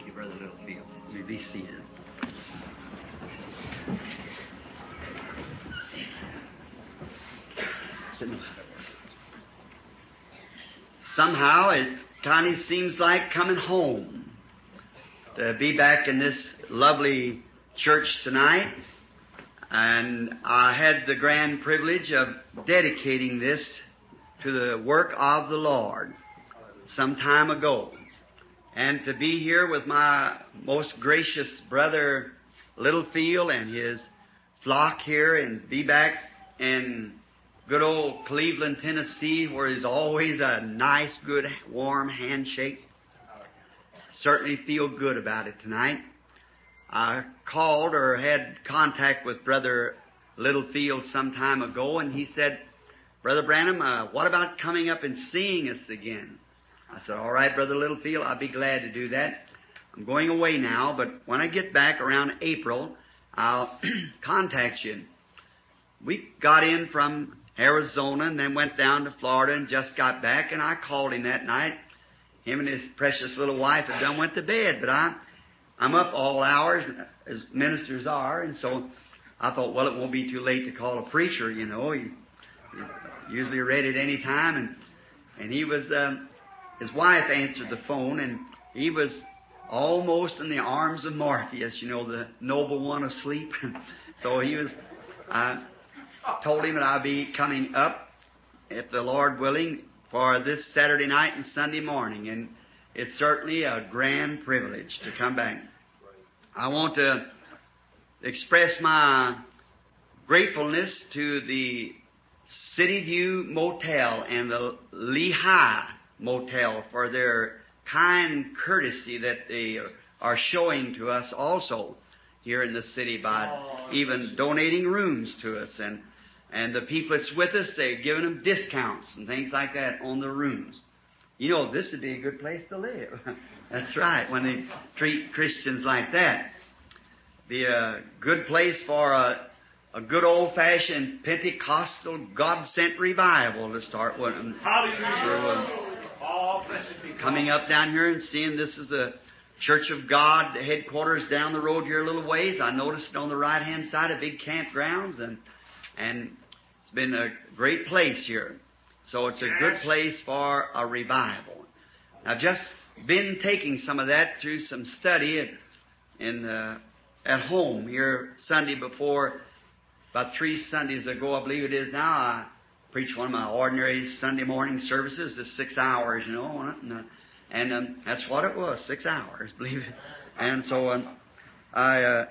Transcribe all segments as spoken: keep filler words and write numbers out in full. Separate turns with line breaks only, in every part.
Thank you, Brother Littlefield. You may be seated. Somehow it kind of seems like coming home to be back in this lovely church tonight. And I had the grand privilege of dedicating this to the work of the Lord some time ago. And to be here with my most gracious brother Littlefield and his flock here, and be back in good old Cleveland, Tennessee, where there's always a nice, good, warm handshake. Certainly feel good about it tonight. I called or had contact with Brother Littlefield some time ago, and he said, Brother Branham, uh, what about coming up and seeing us again? I said, all right, Brother Littlefield, I'll be glad to do that. I'm going away now, but when I get back around April, I'll contact you. We got in from Arizona and then went down to Florida and just got back, and I called him that night. Him and his precious little wife had done went to bed, but I, I'm up all hours, as ministers are, and so I thought, well, it won't be too late to call a preacher, you know. He, he's usually ready at any time, and, and he was... Um, His wife answered the phone, and he was almost in the arms of Morpheus, you know, the noble one asleep. So he was, I told him that I'll be coming up, if the Lord willing, for this Saturday night and Sunday morning. And it's certainly a grand privilege to come back. I want to express my gratefulness to the City View Motel and the Lehigh Motel for their kind courtesy that they are showing to us also here in the city by even donating rooms to us. And, and the people that's with us, they're giving them discounts and things like that on the rooms. You know, this would be a good place to live. That's right, when they treat Christians like that. Be a good place for a, a good old-fashioned Pentecostal God-sent revival to start with. Hallelujah. So, uh, coming up down here and seeing this is the Church of God headquarters down the road here a little ways. I noticed it on the right-hand side of big campgrounds, and and it's been a great place here. So it's a yes. good place for a revival. I've just been taking some of that through some study at, in, uh, at home here Sunday before, about three Sundays ago, I believe it is now, I preach one of my ordinary Sunday morning services. It's six hours, you know, and, uh, and um, that's what it was, six hours, believe it. And so um, I uh,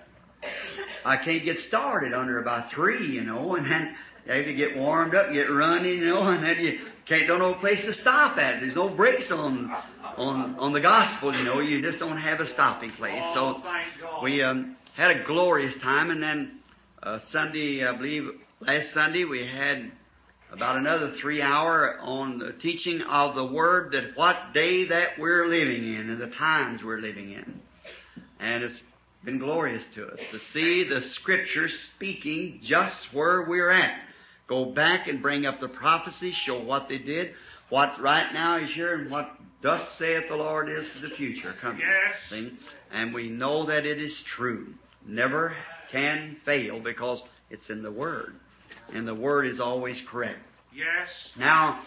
I can't get started under about three, you know, and then you have to get warmed up, get running, you know, and then you can't don't know a place to stop at. There's no brakes on on on the gospel, you know. You just don't have a stopping place. So we um, had a glorious time, and then uh, Sunday, I believe, last Sunday we had about another three hour on the teaching of the Word, that what day that we're living in and the times we're living in. And it's been glorious to us to see the Scriptures speaking just where we're at. Go back and bring up the prophecy, show what they did, what right now is here, and what thus saith the Lord is to the future coming. Yes. See? And we know that it is true. Never can fail because it's in the Word. And the Word is always correct. Yes. Now,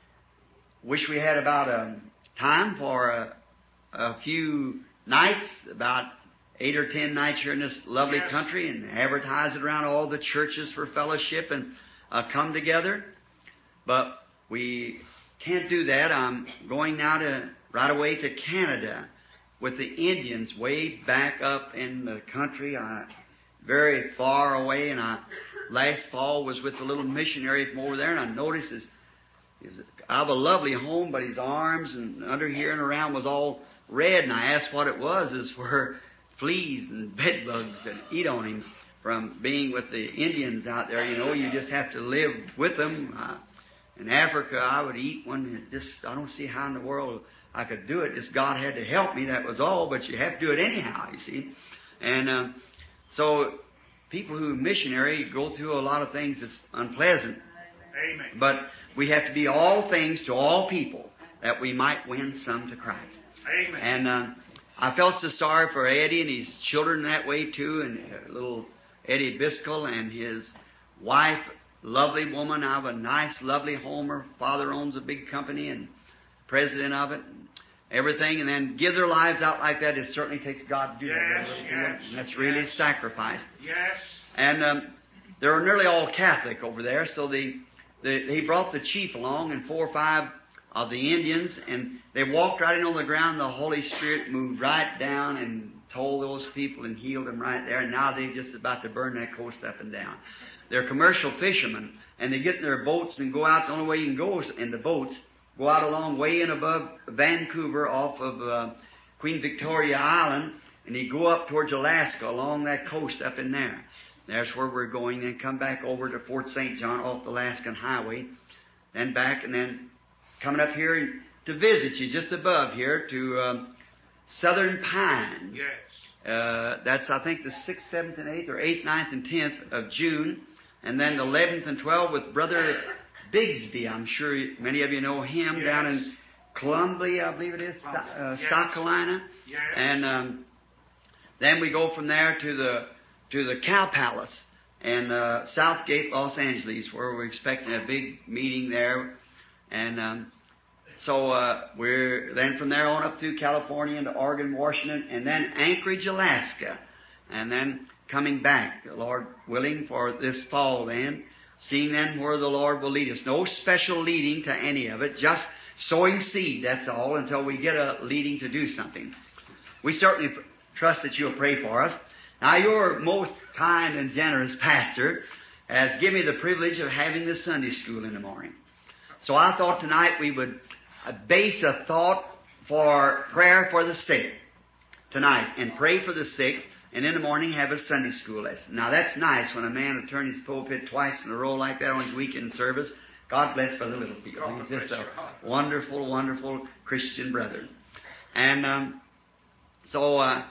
wish we had about a time for a, a few nights, about eight or ten nights here in this lovely yes. country, and advertise it around all the churches for fellowship and uh, come together. But we can't do that. I'm going now to right away to Canada with the Indians way back up in the country. I, very far away, and I last fall was with a little missionary from over there, and I noticed his, his I have a lovely home, but his arms and under here and around was all red, and I asked what it was. Is where fleas and bed bugs that eat on him from being with the Indians out there. You know, you just have to live with them. Uh, in Africa, I would eat one, and just I don't see how in the world I could do it. Just God had to help me, that was all, but you have to do it anyhow, you see. And uh, so people who are missionary go through a lot of things that's unpleasant. Amen. But we have to be all things to all people that we might win some to Christ. Amen. And uh, I felt so sorry for Eddie and his children that way too, and uh, little Eddie Biscoe and his wife, lovely woman out of a nice, lovely home. Her father owns a big company and president of it, and everything, and then give their lives out like that. It certainly takes God to do
Yes,
that.
yes,
And that's really
yes.
sacrifice.
Yes.
And um, they were nearly all Catholic over there, so they, they, he brought the chief along and four or five of the Indians, and they walked right in on the ground. The Holy Spirit moved right down and told those people and healed them right there, and now they're just about to burn that coast up and down. They're commercial fishermen, and they get in their boats and go out. The only way you can go is in the boats. Go out a long way in above Vancouver off of uh, Queen Victoria Island, and you go up towards Alaska along that coast up in there. There's where we're going, then come back over to Fort Saint John off the Alaskan Highway, then back, and then coming up here to visit you just above here to um, Southern Pines.
Yes.
Uh, that's, I think, the sixth, seventh, and eighth, or eighth, ninth, and tenth of June, and then the eleventh and twelfth with Brother Bigsby. I'm sure many of you know him.
Yes.
Down in Columbia, I believe it is, uh,
Yes.
South Carolina.
Yes.
And um, then we go from there to the to the Cow Palace in uh, Southgate, Los Angeles, where we're expecting a big meeting there. And um, so uh, we're then from there on up through California into Oregon, Washington, and then Anchorage, Alaska, and then coming back, Lord willing, for this fall then. Seeing then where the Lord will lead us. No special leading to any of it, just sowing seed, that's all, until we get a leading to do something. We certainly pr- trust that you'll pray for us. Now, your most kind and generous pastor has given me the privilege of having the Sunday school in the morning. So I thought tonight we would uh, base a thought for prayer for the sick tonight, and pray for the sick, and in the morning have a Sunday school lesson. Now that's nice when a man will turn his pulpit twice in a row like that on his weekend service. God bless Brother Littlefield. He's just a wonderful, wonderful Christian brother. And um, so uh,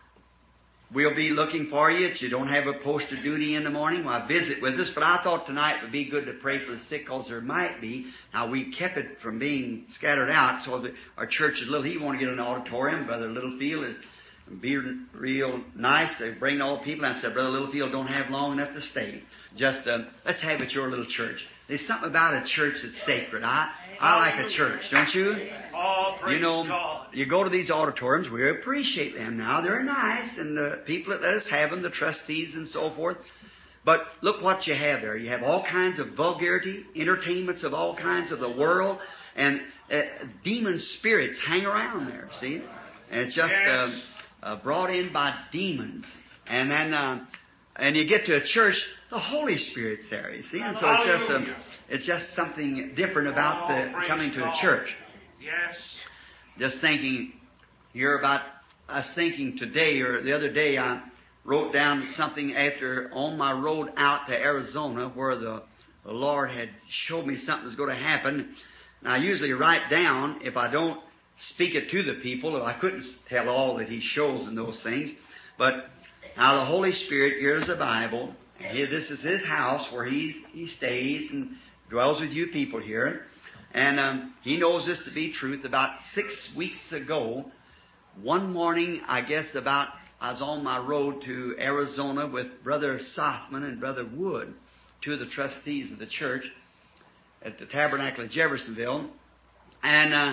we'll be looking for you. If you don't have a post of duty in the morning, well, visit with us. But I thought tonight would be good to pray for the sick, because there might be. Now, we kept it from being scattered out, so that our church is little. He want to get an auditorium. Brother Littlefield is be real nice. They bring all the people. And I said, Brother Littlefield don't have long enough to stay. Just uh, let's have it your little church. There's something about a church that's sacred. I I like a church, don't you?
Oh, praise
You know,
God.
you go to these auditoriums, we appreciate them now. They're nice, and the people that let us have them, the trustees and so forth. But look what you have there. You have all kinds of vulgarity, entertainments of all kinds of the world, and uh, demon spirits hang around there, see? And it's just
Yes.
uh, uh, brought in by demons. And then, uh, and you get to a church, the Holy Spirit's there, you see? And so it's just, um,
Hallelujah.
it's just something different about
Oh,
the
praise
coming to a
God.
church.
Yes.
Just thinking here about us thinking today or the other day, I wrote down something after on my road out to Arizona where the, the Lord had showed me something was going to happen. And I usually write down, if I don't speak it to the people, I couldn't tell all that He shows in those things. But now the Holy Spirit, here's the Bible. And here, this is His house where he's, He stays and dwells with you people here. And um, He knows this to be truth. About six weeks ago, one morning, I guess about, I was on my road to Arizona with Brother Sothman and Brother Wood, two of the trustees of the church at the Tabernacle of Jeffersonville. And uh,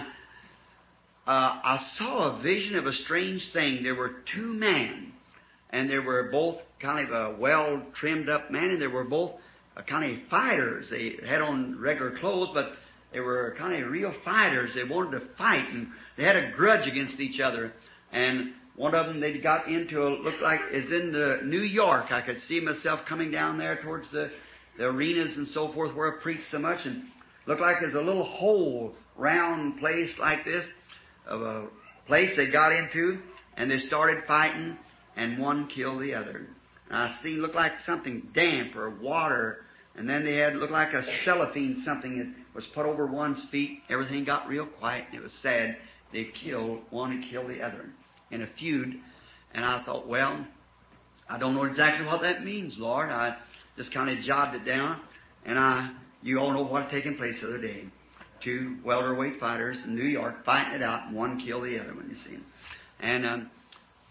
uh, I saw a vision of a strange thing. There were two men, and they were both kind of a well-trimmed-up man, and they were both uh, kind of fighters. They had on regular clothes, but they were kind of real fighters. They wanted to fight, and they had a grudge against each other. And one of them, they got into a, looked like is in the New York. I could see myself coming down there towards the, the arenas and so forth where I preached so much, and looked like there's a little hole, round place like this, of a place they got into, and they started fighting, and one killed the other. And I seen looked like something damp or water, and then they had looked like a cellophane, something that was put over one's feet. Everything got real quiet, and it was sad. They killed one and killed the other in a feud. And I thought, well, I don't know exactly what that means, Lord. I just kind of jotted it down, and I, you all know what had taken place the other day. Two welterweight fighters in New York fighting it out, and one killed the other one, you see. And um,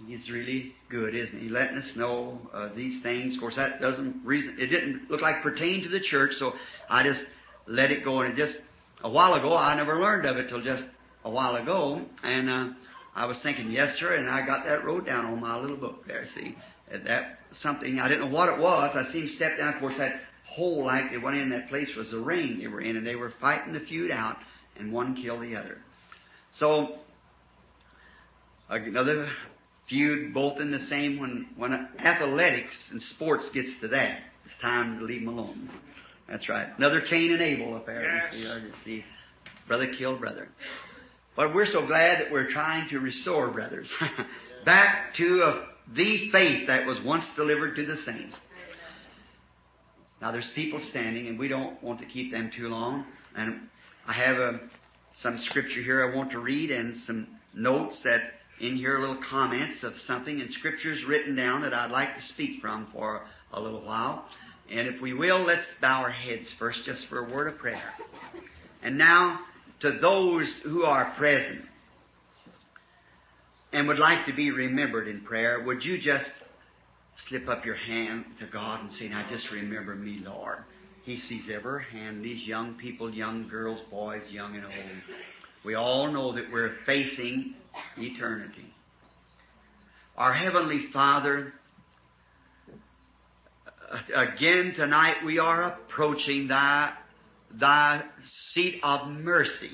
He's really good, isn't he? Letting us know uh, these things. Of course, that doesn't reason. It didn't look like pertain to the church, so I just let it go. And it just a while ago, I never learned of it till just a while ago. And uh, I was thinking, yes, sir, and I got that wrote down on my little book there. See, that something I didn't know what it was. I seen him step down. Of course, that hole like they went in that place was the ring they were in, and they were fighting the feud out, and one killed the other. So another feud, both in the same. When when athletics and sports gets to that, it's time to leave them alone. That's right. Another Cain and Abel affair.
Yes.
You see, you see, brother killed brother. But we're so glad that we're trying to restore brothers back to uh, the faith that was once delivered to the saints. Now there's people standing, and we don't want to keep them too long. And I have uh, some scripture here I want to read, and some notes that in here, little comments of something, and scriptures written down that I'd like to speak from for a little while. And if we will, let's bow our heads first just for a word of prayer. And now, to those who are present and would like to be remembered in prayer, would you just slip up your hand to God and say, now just remember me, Lord. He sees every hand, these young people, young girls, boys, young and old. We all know that we're facing eternity. Our Heavenly Father, again tonight we are approaching Thy, Thy seat of mercy.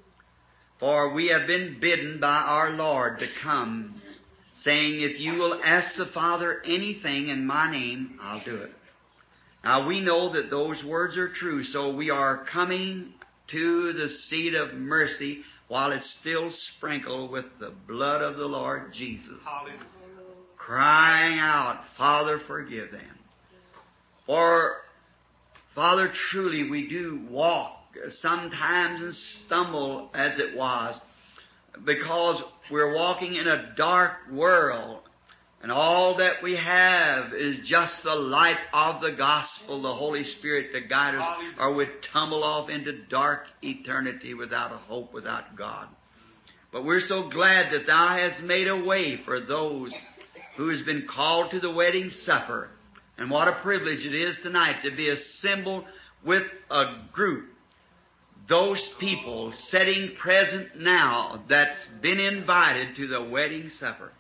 For we have been bidden by our Lord to come, saying, if you will ask the Father anything in my name, I'll do it. Now we know that those words are true, so we are coming to the seat of mercy while it's still sprinkled with the blood of the Lord Jesus.
Hallelujah.
Crying out, Father, forgive them. For, Father, truly we do walk sometimes and stumble as it was, because we're walking in a dark world, and all that we have is just the light of the gospel, the Holy Spirit to guide us, or we tumble off into dark eternity without a hope, without God. But we're so glad that Thou hast made a way for those who has been called to the wedding supper. And what a privilege it is tonight to be assembled with a group, those people sitting present now that's been invited to the wedding supper,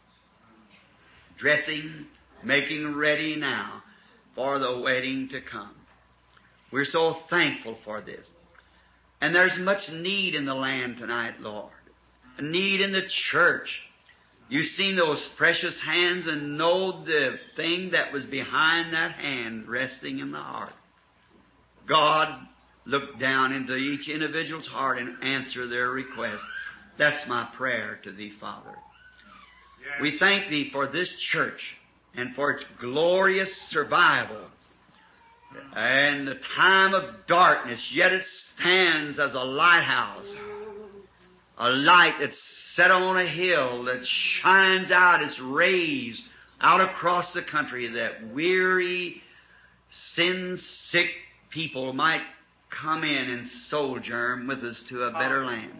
dressing, making ready now for the wedding to come. We're so thankful for this. And there's much need in the land tonight, Lord. A need in the church. You've seen those precious hands and know the thing that was behind that hand resting in the heart. God, look down into each individual's heart and answer their request. That's my prayer to Thee, Father. Yes. We thank Thee for this church and for its glorious survival. And the time of darkness, yet it stands as a lighthouse. A light that's set on a hill that shines out its rays out across the country, that weary, sin-sick people might come in and sojourn with us to a better land.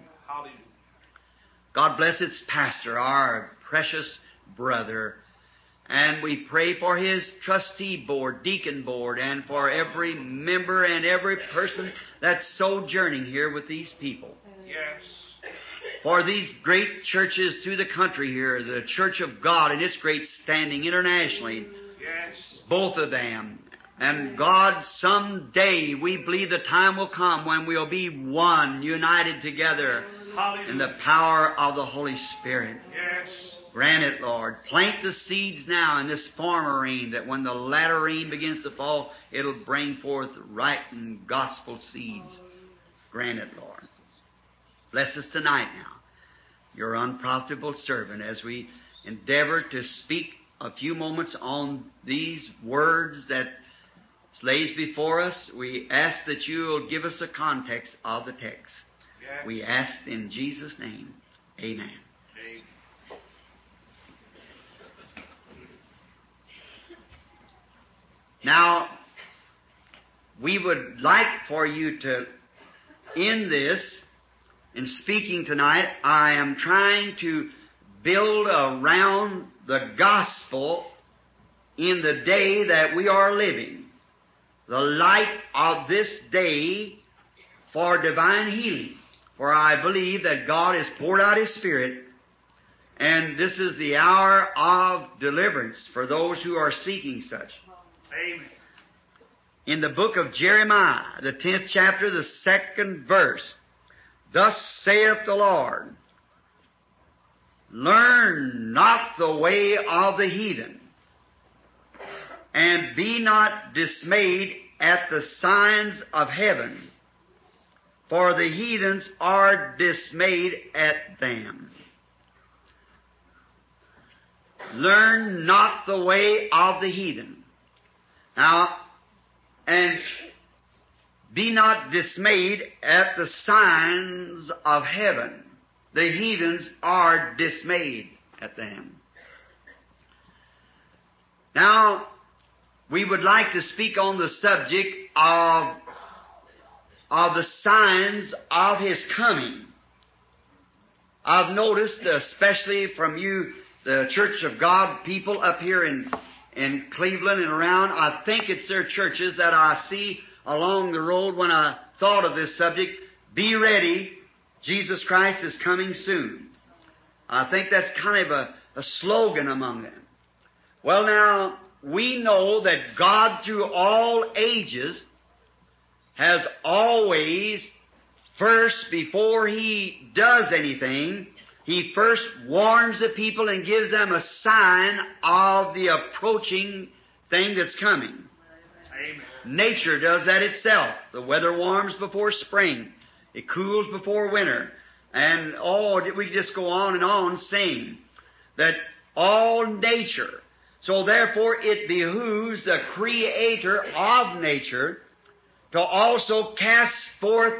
God bless its pastor, our precious brother. And we pray for his trustee board, deacon board, and for every member and every person that's sojourning here with these people.
Yes.
For these great churches through the country here, the Church of God and its great standing internationally.
Yes.
Both of them. And God, someday we believe the time will come when we'll be one, united together in the power of the Holy Spirit.
Yes.
Grant it, Lord. Plant the seeds now in this former rain, that when the latter rain begins to fall, it'll bring forth right and gospel seeds. Grant it, Lord. Bless us tonight now, Your unprofitable servant, as we endeavor to speak a few moments on these words that lays before us. We ask that You will give us a context of the text.
Yes.
We ask in Jesus' name. Amen.
Amen.
Now, we would like for you to end this in speaking tonight. I am trying to build around the gospel in the day that we are living, the light of this day for divine healing. For I believe that God has poured out His Spirit, and this is the hour of deliverance for those who are seeking such.
Amen.
In the book of Jeremiah, the tenth chapter, the second verse, thus saith the Lord, learn not the way of the heathen, and be not dismayed at the signs of heaven, for the heathens are dismayed at them. Learn not the way of the heathen. Now, and be not dismayed at the signs of heaven. The heathens are dismayed at them. Now, we would like to speak on the subject of, of the signs of His coming. I've noticed, especially from you, the Church of God people up here in, in Cleveland and around, I think it's their churches that I see along the road when I thought of this subject, be ready, Jesus Christ is coming soon. I think that's kind of a, a slogan among them. Well, now, we know that God through all ages has always, first, before He does anything, He first warns the people and gives them a sign of the approaching thing that's coming.
Amen.
Nature does that itself. The weather warms before spring. It cools before winter. And oh, we just go on and on saying that all nature. So therefore it behooves the Creator of nature to also cast forth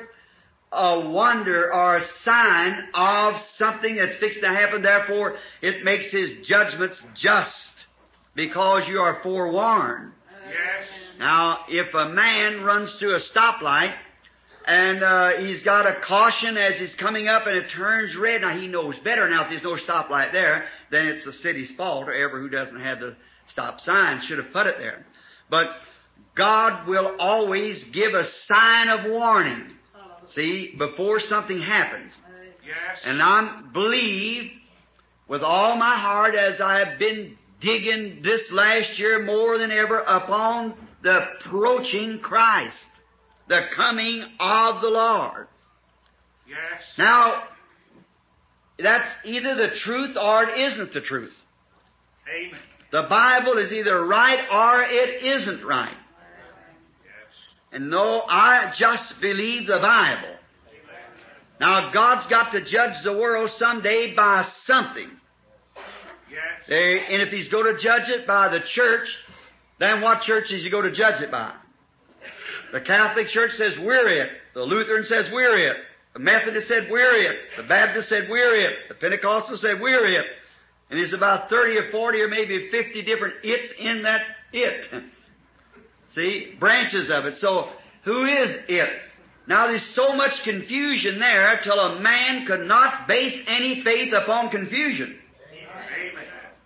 a wonder or a sign of something that's fixed to happen. Therefore it makes His judgments just because you are forewarned.
Yes.
Now, if a man runs to a stoplight and uh, he's got a caution as he's coming up and it turns red, now he knows better. Now, if there's no stoplight there, then it's the city's fault, or ever who doesn't have the stop sign should have put it there. But God will always give a sign of warning, see, before something happens.
Yes.
And I believe with all my heart, as I have been digging this last year more than ever upon the approaching Christ, the coming of the Lord.
Yes.
Now, that's either the truth or it isn't the truth.
Amen.
The Bible is either right or it isn't right.
Yes.
And no, I just believe the Bible. Now, God's got to judge the world someday by something.
Yes.
They, and if He's going to judge it by the church, then what church is He going to judge it by? The Catholic Church says we're it. The Lutheran says we're it. The Methodist said we're it. The Baptist said we're it. The Pentecostal said we're it. And there's about thirty or forty or maybe fifty different it's in that it. See? Branches of it. So, who is it? Now, there's so much confusion there till a man could not base any faith upon confusion.
Amen.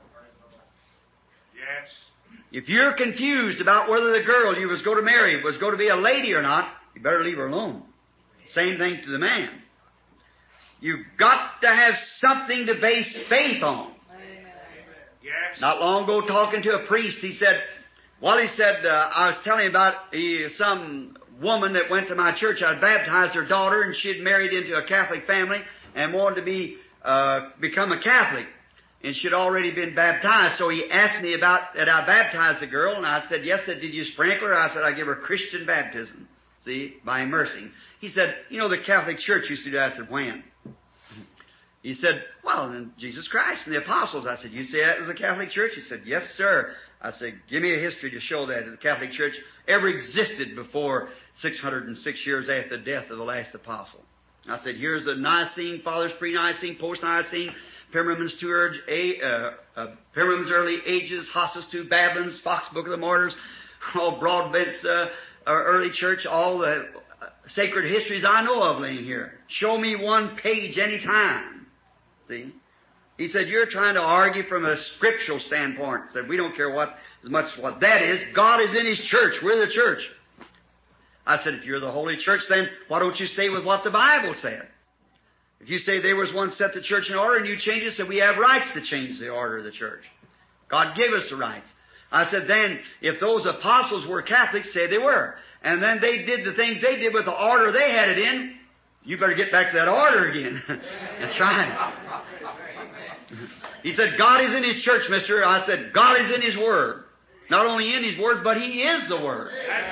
Yes.
If you're confused about whether the girl you was going to marry was going to be a lady or not, you better leave her alone. Same thing to the man. You've got to have something to base faith on.
Yes.
Not long ago, talking to a priest, he said, well, he said, uh, I was telling him about uh, some woman that went to my church. I baptized her daughter, and she had married into a Catholic family and wanted to be uh, become a Catholic. And she'd already been baptized. So he asked me about that I baptized the girl, and I said, yes. I said, did you sprinkle her? I said, I give her Christian baptism, see, by immersing. He said, you know, the Catholic Church used to do that. I said, when? He said, well, then Jesus Christ and the apostles. I said, you say that was the Catholic Church? He said, yes, sir. I said, give me a history to show that the Catholic Church ever existed before six hundred six years after the death of the last apostle. I said, here's the Nicene, Fathers pre-Nicene, post-Nicene, Pyramids to urge, uh, uh, Pyramids early ages, Hostus to Babylon's, Fox Book of the Martyrs, all Broadbent's uh, early church, all the sacred histories I know of laying here. Show me one page any time. See? He said, you're trying to argue from a scriptural standpoint. He said, we don't care what as much what that is. God is in His church. We're the church. I said, if you're the Holy Church, then why don't you stay with what the Bible said? If you say there was one set the church in order and you change it, so we have rights to change the order of the church. God gave us the rights. I said, then, if those apostles were Catholics, say they were, and then they did the things they did with the order they had it in, you better get back to that order again. That's right. He said, God is in His church, mister. I said, God is in His Word. Not only in His Word, but He is the Word.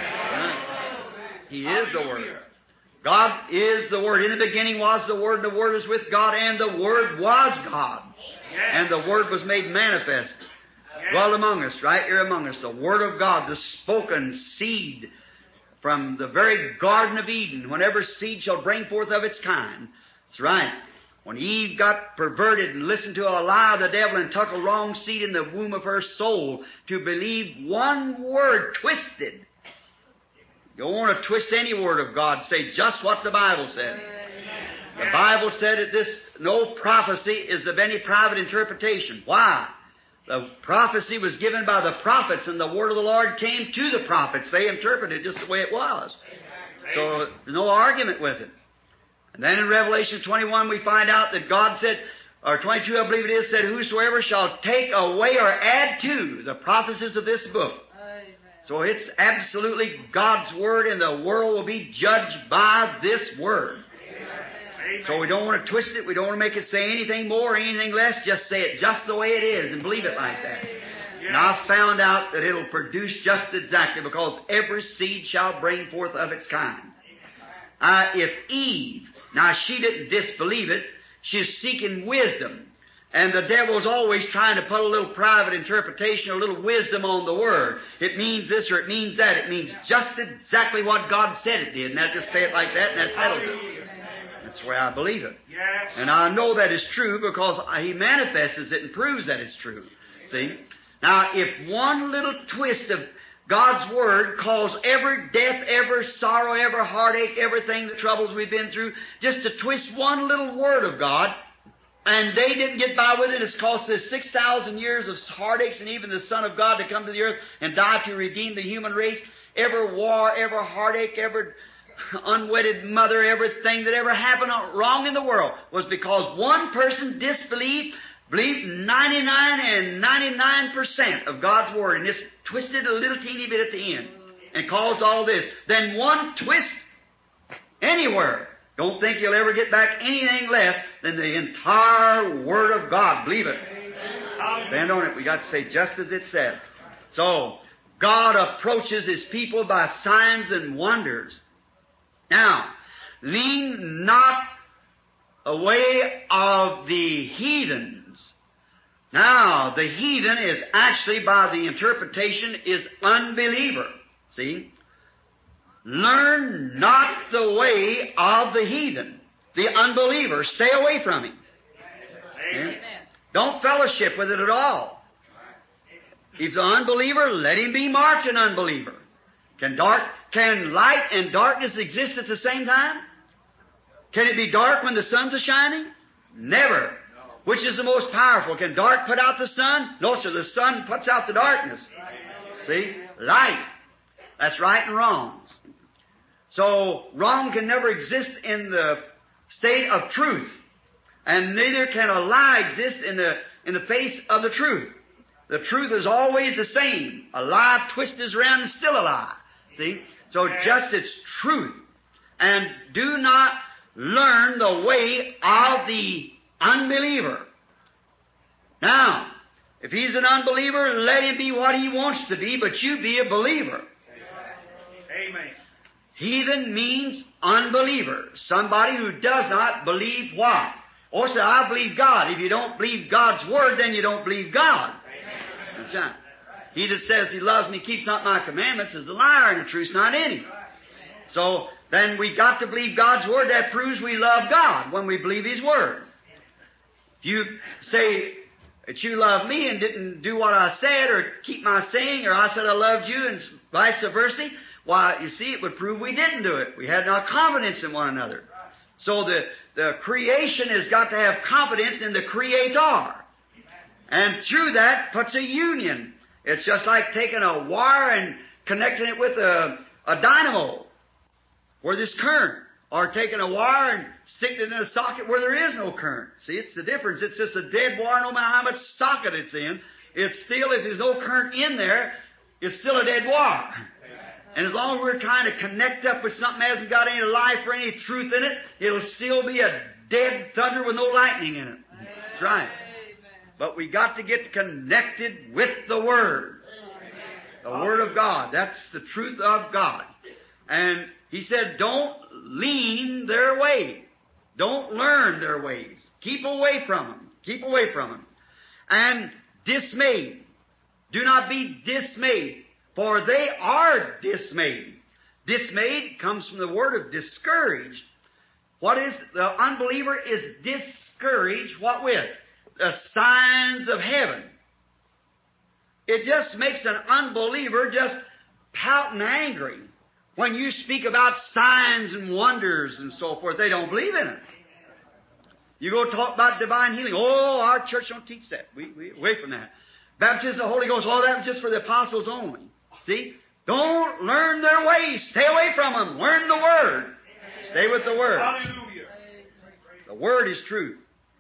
He is the Word. God is the Word. In the beginning was the Word, and the Word was with God, and the Word was God. And the Word was made manifest. Dwelt among us, right here among us. The Word of God, the spoken seed from the very Garden of Eden. Whenever seed shall bring forth of its kind. That's right. When Eve got perverted and listened to a lie of the devil and took a wrong seed in the womb of her soul to believe one word twisted. You don't want to twist any word of God. Say just what the Bible said. The Bible said that this, no prophecy is of any private interpretation. Why? The prophecy was given by the prophets, and the word of the Lord came to the prophets. They interpreted it just the way it was. So there's no argument with it. And then in Revelation twenty-one we find out that God said, or twenty-two I believe it is, said, whosoever shall take away or add to the prophecies of this book. Amen. So it's absolutely God's Word, and the world will be judged by this Word. Amen. So we don't want to twist it. We don't want to make it say anything more or anything less. Just say it just the way it is and believe it like that. Amen. And I found out that it'll produce just exactly, because every seed shall bring forth of its kind. Uh, if Eve, now she didn't disbelieve it, she's seeking wisdom. And the devil's always trying to put a little private interpretation, a little wisdom on the Word. It means this or it means that. It means just exactly what God said it did. And I just say it like that, and that settles it. That's the way I believe it. Yes. And I know that is true because He manifests it and proves that it's true. See? Now, if one little twist of God's Word caused every death, every sorrow, every heartache, everything, the troubles we've been through, just to twist one little Word of God, and they didn't get by with it, it's cost us six thousand years of heartaches, and even the Son of God to come to the earth and die to redeem the human race. Every war, every heartache, every unwedded mother, everything that ever happened wrong in the world was because one person disbelieved, believed ninety-nine and ninety-nine percent of God's Word, and just twisted a little teeny bit at the end and caused all this. Then one twist anywhere. Don't think you'll ever get back anything less than the entire Word of God. Believe it. Stand on it. We got to say just as it said. So, God approaches His people by signs and wonders. Now, lean not away of the heathens. Now, the heathen is actually, by the interpretation, is unbeliever. See? Learn not the way of the heathen, the unbeliever. Stay away from him. Amen. Don't fellowship with it at all. If the unbeliever, let him be marked an unbeliever. Can dark, can light and darkness exist at the same time? Can it be dark when the sun's a-shining? Never. Which is the most powerful? Can dark put out the sun? No, sir. The sun puts out the darkness. See? Light. That's right and wrong. So, wrong can never exist in the state of truth. And neither can a lie exist in the, in the face of the truth. The truth is always the same. A lie twists around and still a lie. See? So just its truth. And do not learn the way of the unbeliever. Now, if he's an unbeliever, let him be what he wants to be, but you be a believer.
Amen.
Heathen means unbeliever. Somebody who does not believe what? Or say, I believe God. If you don't believe God's Word, then you don't believe God. Amen. That's right. He that says he loves me, keeps not my commandments, is a liar, and the truth's not in him. So, then we got to believe God's Word. That proves we love God when we believe His Word. If you say that you love me and didn't do what I said, or keep my saying, or I said I loved you, and vice versa, why, you see, it would prove we didn't do it. We had no confidence in one another. So the, the creation has got to have confidence in the Creator. And through that puts a union. It's just like taking a wire and connecting it with a, a dynamo where there's current. Or taking a wire and sticking it in a socket where there is no current. See, it's the difference. It's just a dead wire no matter how much socket it's in. It's still, if there's no current in there, it's still a dead wire. And as long as we're trying to connect up with something that hasn't got any life or any truth in it, it'll still be a dead thunder with no lightning in it. That's right. But we got to get connected with the Word. The Word of God. That's the truth of God. And He said, don't lean their way. Don't learn their ways. Keep away from them. Keep away from them. And dismayed. Do not be dismayed, for they are dismayed. Dismayed comes from the word of discouraged. What is, the unbeliever is discouraged, what with? The signs of heaven. It just makes an unbeliever just pout and angry. When you speak about signs and wonders and so forth, they don't believe in it. You go talk about divine healing. Oh, our church don't teach that. We, we away from that. Baptism of the Holy Ghost, well, that was just for the apostles only. See? Don't learn their ways. Stay away from them. Learn the Word. Stay with the Word.
Hallelujah.
The Word is truth.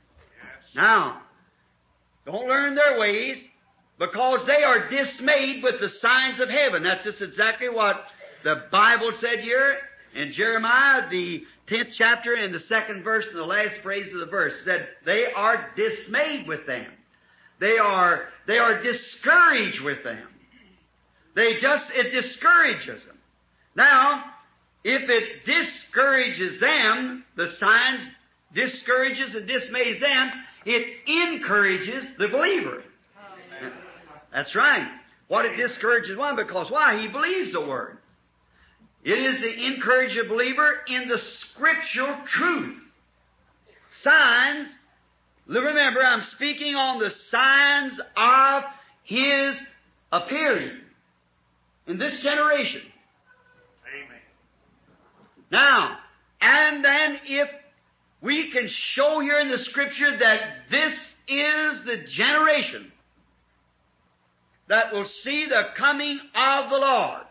Now, don't learn their ways because they are dismayed with the signs of heaven. That's just exactly what the Bible said here in Jeremiah, the tenth chapter and the second verse and the last phrase of the verse. It said, they are dismayed with them. They are, they are discouraged with them. They just, it discourages them. Now, if it discourages them, the signs discourages and dismays them, it encourages the believer. Amen. That's right. What it discourages one, because why? He believes the Word. It is to encourage a believer in the scriptural truth. Signs, remember, I'm speaking on the signs of His appearing in this generation.
Amen.
Now, and then if we can show here in the Scripture that this is the generation that will see the coming of the Lord,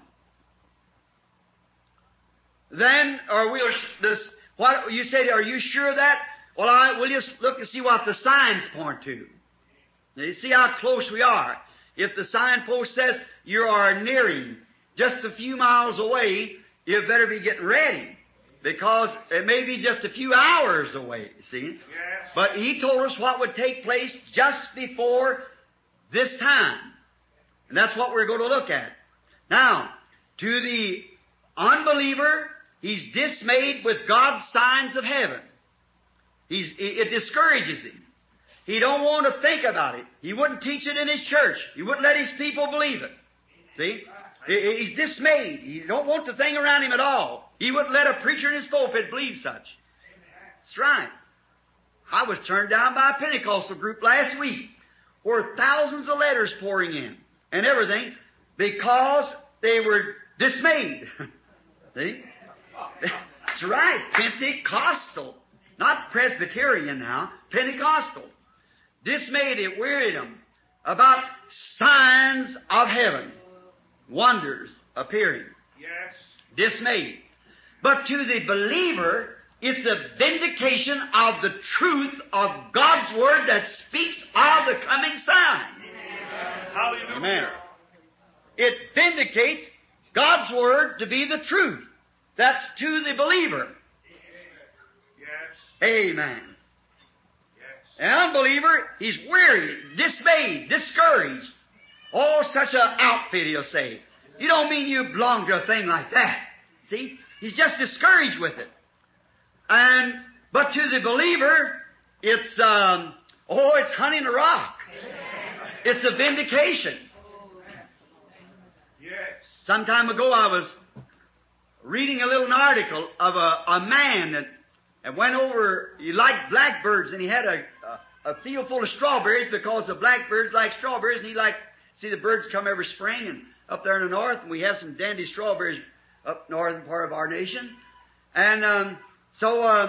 then, or we'll, this, what, you say, are you sure of that? Well, I, we'll just look and see what the signs point to. Now, you see how close we are. If the signpost says you are nearing, just a few miles away, you better be getting ready. Because it may be just a few hours away, you see.
Yes.
But He told us what would take place just before this time. And that's what we're going to look at. Now, to the unbeliever, he's dismayed with God's signs of heaven. He's, it discourages him. He don't want to think about it. He wouldn't teach it in his church. He wouldn't let his people believe it. See? He's dismayed. He don't want the thing around him at all. He wouldn't let a preacher in his pulpit believe such. That's right. I was turned down by a Pentecostal group last week where thousands of letters pouring in and everything because they were dismayed. See? That's right. Pentecostal. Not Presbyterian now. Pentecostal. Dismayed, it wearied them about signs of heaven. Wonders appearing.
Yes.
Dismayed. But to the believer, it's a vindication of the truth of God's Word that speaks of the coming sign.
Hallelujah.
Amen. It vindicates God's Word to be the truth. That's to the believer.
Yes.
Amen.
Yes.
An unbeliever, he's weary, dismayed, discouraged. Oh, such an outfit, he'll say. You don't mean you belong to a thing like that. See? He's just discouraged with it. And, but to the believer, it's, um, oh, it's hunting a rock. It's a vindication.
Yes.
Some time ago I was reading a little article of a, a man that, that went over, he liked blackbirds, and he had a, a, a field full of strawberries because the blackbirds like strawberries, and he liked, see the birds come every spring, and up there in the north, and we have some dandy strawberries up northern part of our nation. And um, so um,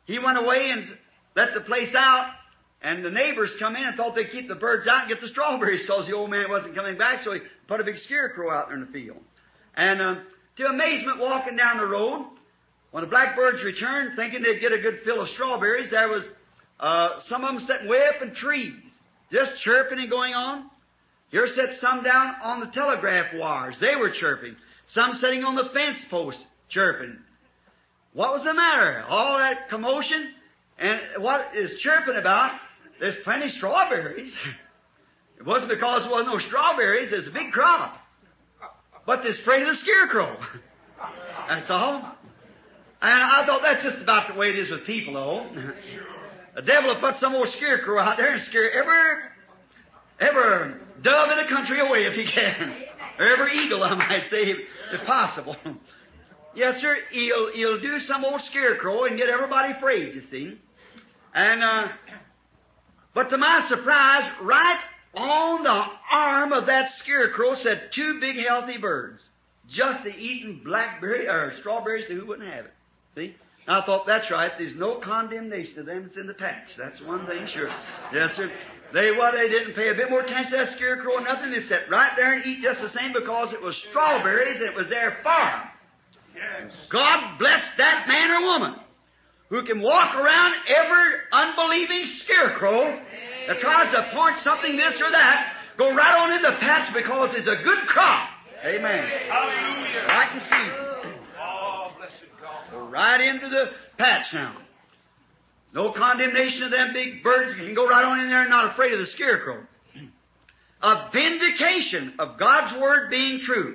he went away and let the place out, and the neighbors come in and thought they'd keep the birds out and get the strawberries because the old man wasn't coming back, so he put a big scarecrow out there in the field. And uh, to amazement, walking down the road, when the blackbirds returned, thinking they'd get a good fill of strawberries, there was uh, some of them sitting way up in trees, just chirping and going on. Here sat some down on the telegraph wires. They were chirping. Some sitting on the fence post, chirping. What was the matter? All that commotion, and what is chirping about? There's plenty of strawberries. It wasn't because there wasn't no strawberries. There's a big crop. But they're afraid of the scarecrow. That's all. And I thought that's just about the way it is with people, though. The devil will put some old scarecrow out there and scare every, every dove in the country away if he can. Or every eagle, I might say, if possible. Yes, sir, he'll, he'll do some old scarecrow and get everybody afraid, you see. And, uh, but to my surprise, right on the arm of that scarecrow sat two big healthy birds. Just eating blackberry, or strawberries to who wouldn't have it. See? I thought, that's right, there's no condemnation of them that's in the patch. That's one thing, sure. Yes, sir. They, what, they didn't pay a bit more attention to that scarecrow or nothing. They sat right there and eat just the same because it was strawberries and it was their farm. Yes. God bless that man or woman who can walk around every unbelieving scarecrow that tries to point something this or that, go right on in the patch because it's a good crop. Amen.
Hallelujah.
Right in season.
Oh, blessed God.
Go right into the patch now. No condemnation of them big birds. You can go right on in there and not afraid of the scarecrow. A vindication of God's Word being true.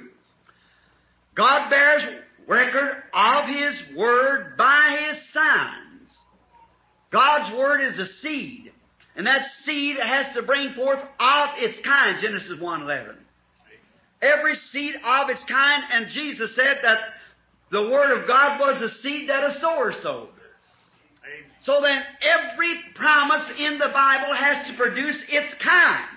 God bears record of His Word by His signs. God's Word is a seed. And that seed has to bring forth of its kind, Genesis one eleven. Every seed of its kind, and Jesus said that the Word of God was a seed that a sower sowed. So then, every promise in the Bible has to produce its kind.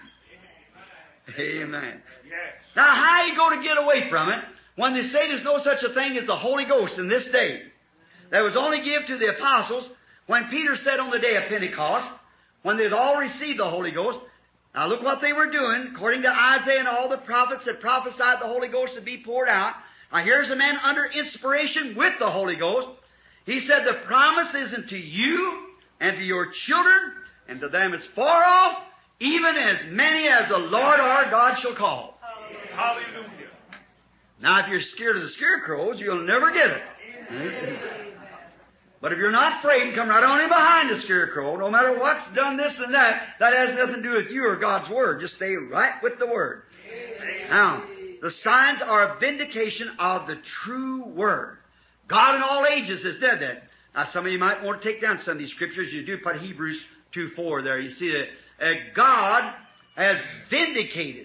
Amen.
Yes.
Now, how you going to get away from it when they say there's no such a thing as the Holy Ghost in this day? That was only given to the apostles when Peter said on the day of Pentecost, when they'd all received the Holy Ghost. Now, look what they were doing. According to Isaiah and all the prophets that prophesied the Holy Ghost would be poured out. Now, here's a man under inspiration with the Holy Ghost. He said, the promise isn't to you and to your children and to them that's far off, even as many as the Lord our God shall call.
Hallelujah.
Now, if you're scared of the scarecrows, you'll never get it. But if you're not afraid and come right on in behind the scarecrow, no matter what's done this and that, that has nothing to do with you or God's Word. Just stay right with the Word. Now, the signs are a vindication of the true Word. God in all ages has done that. Now, some of you might want to take down some of these scriptures. You do put Hebrews two four there. You see that uh, God has vindicated,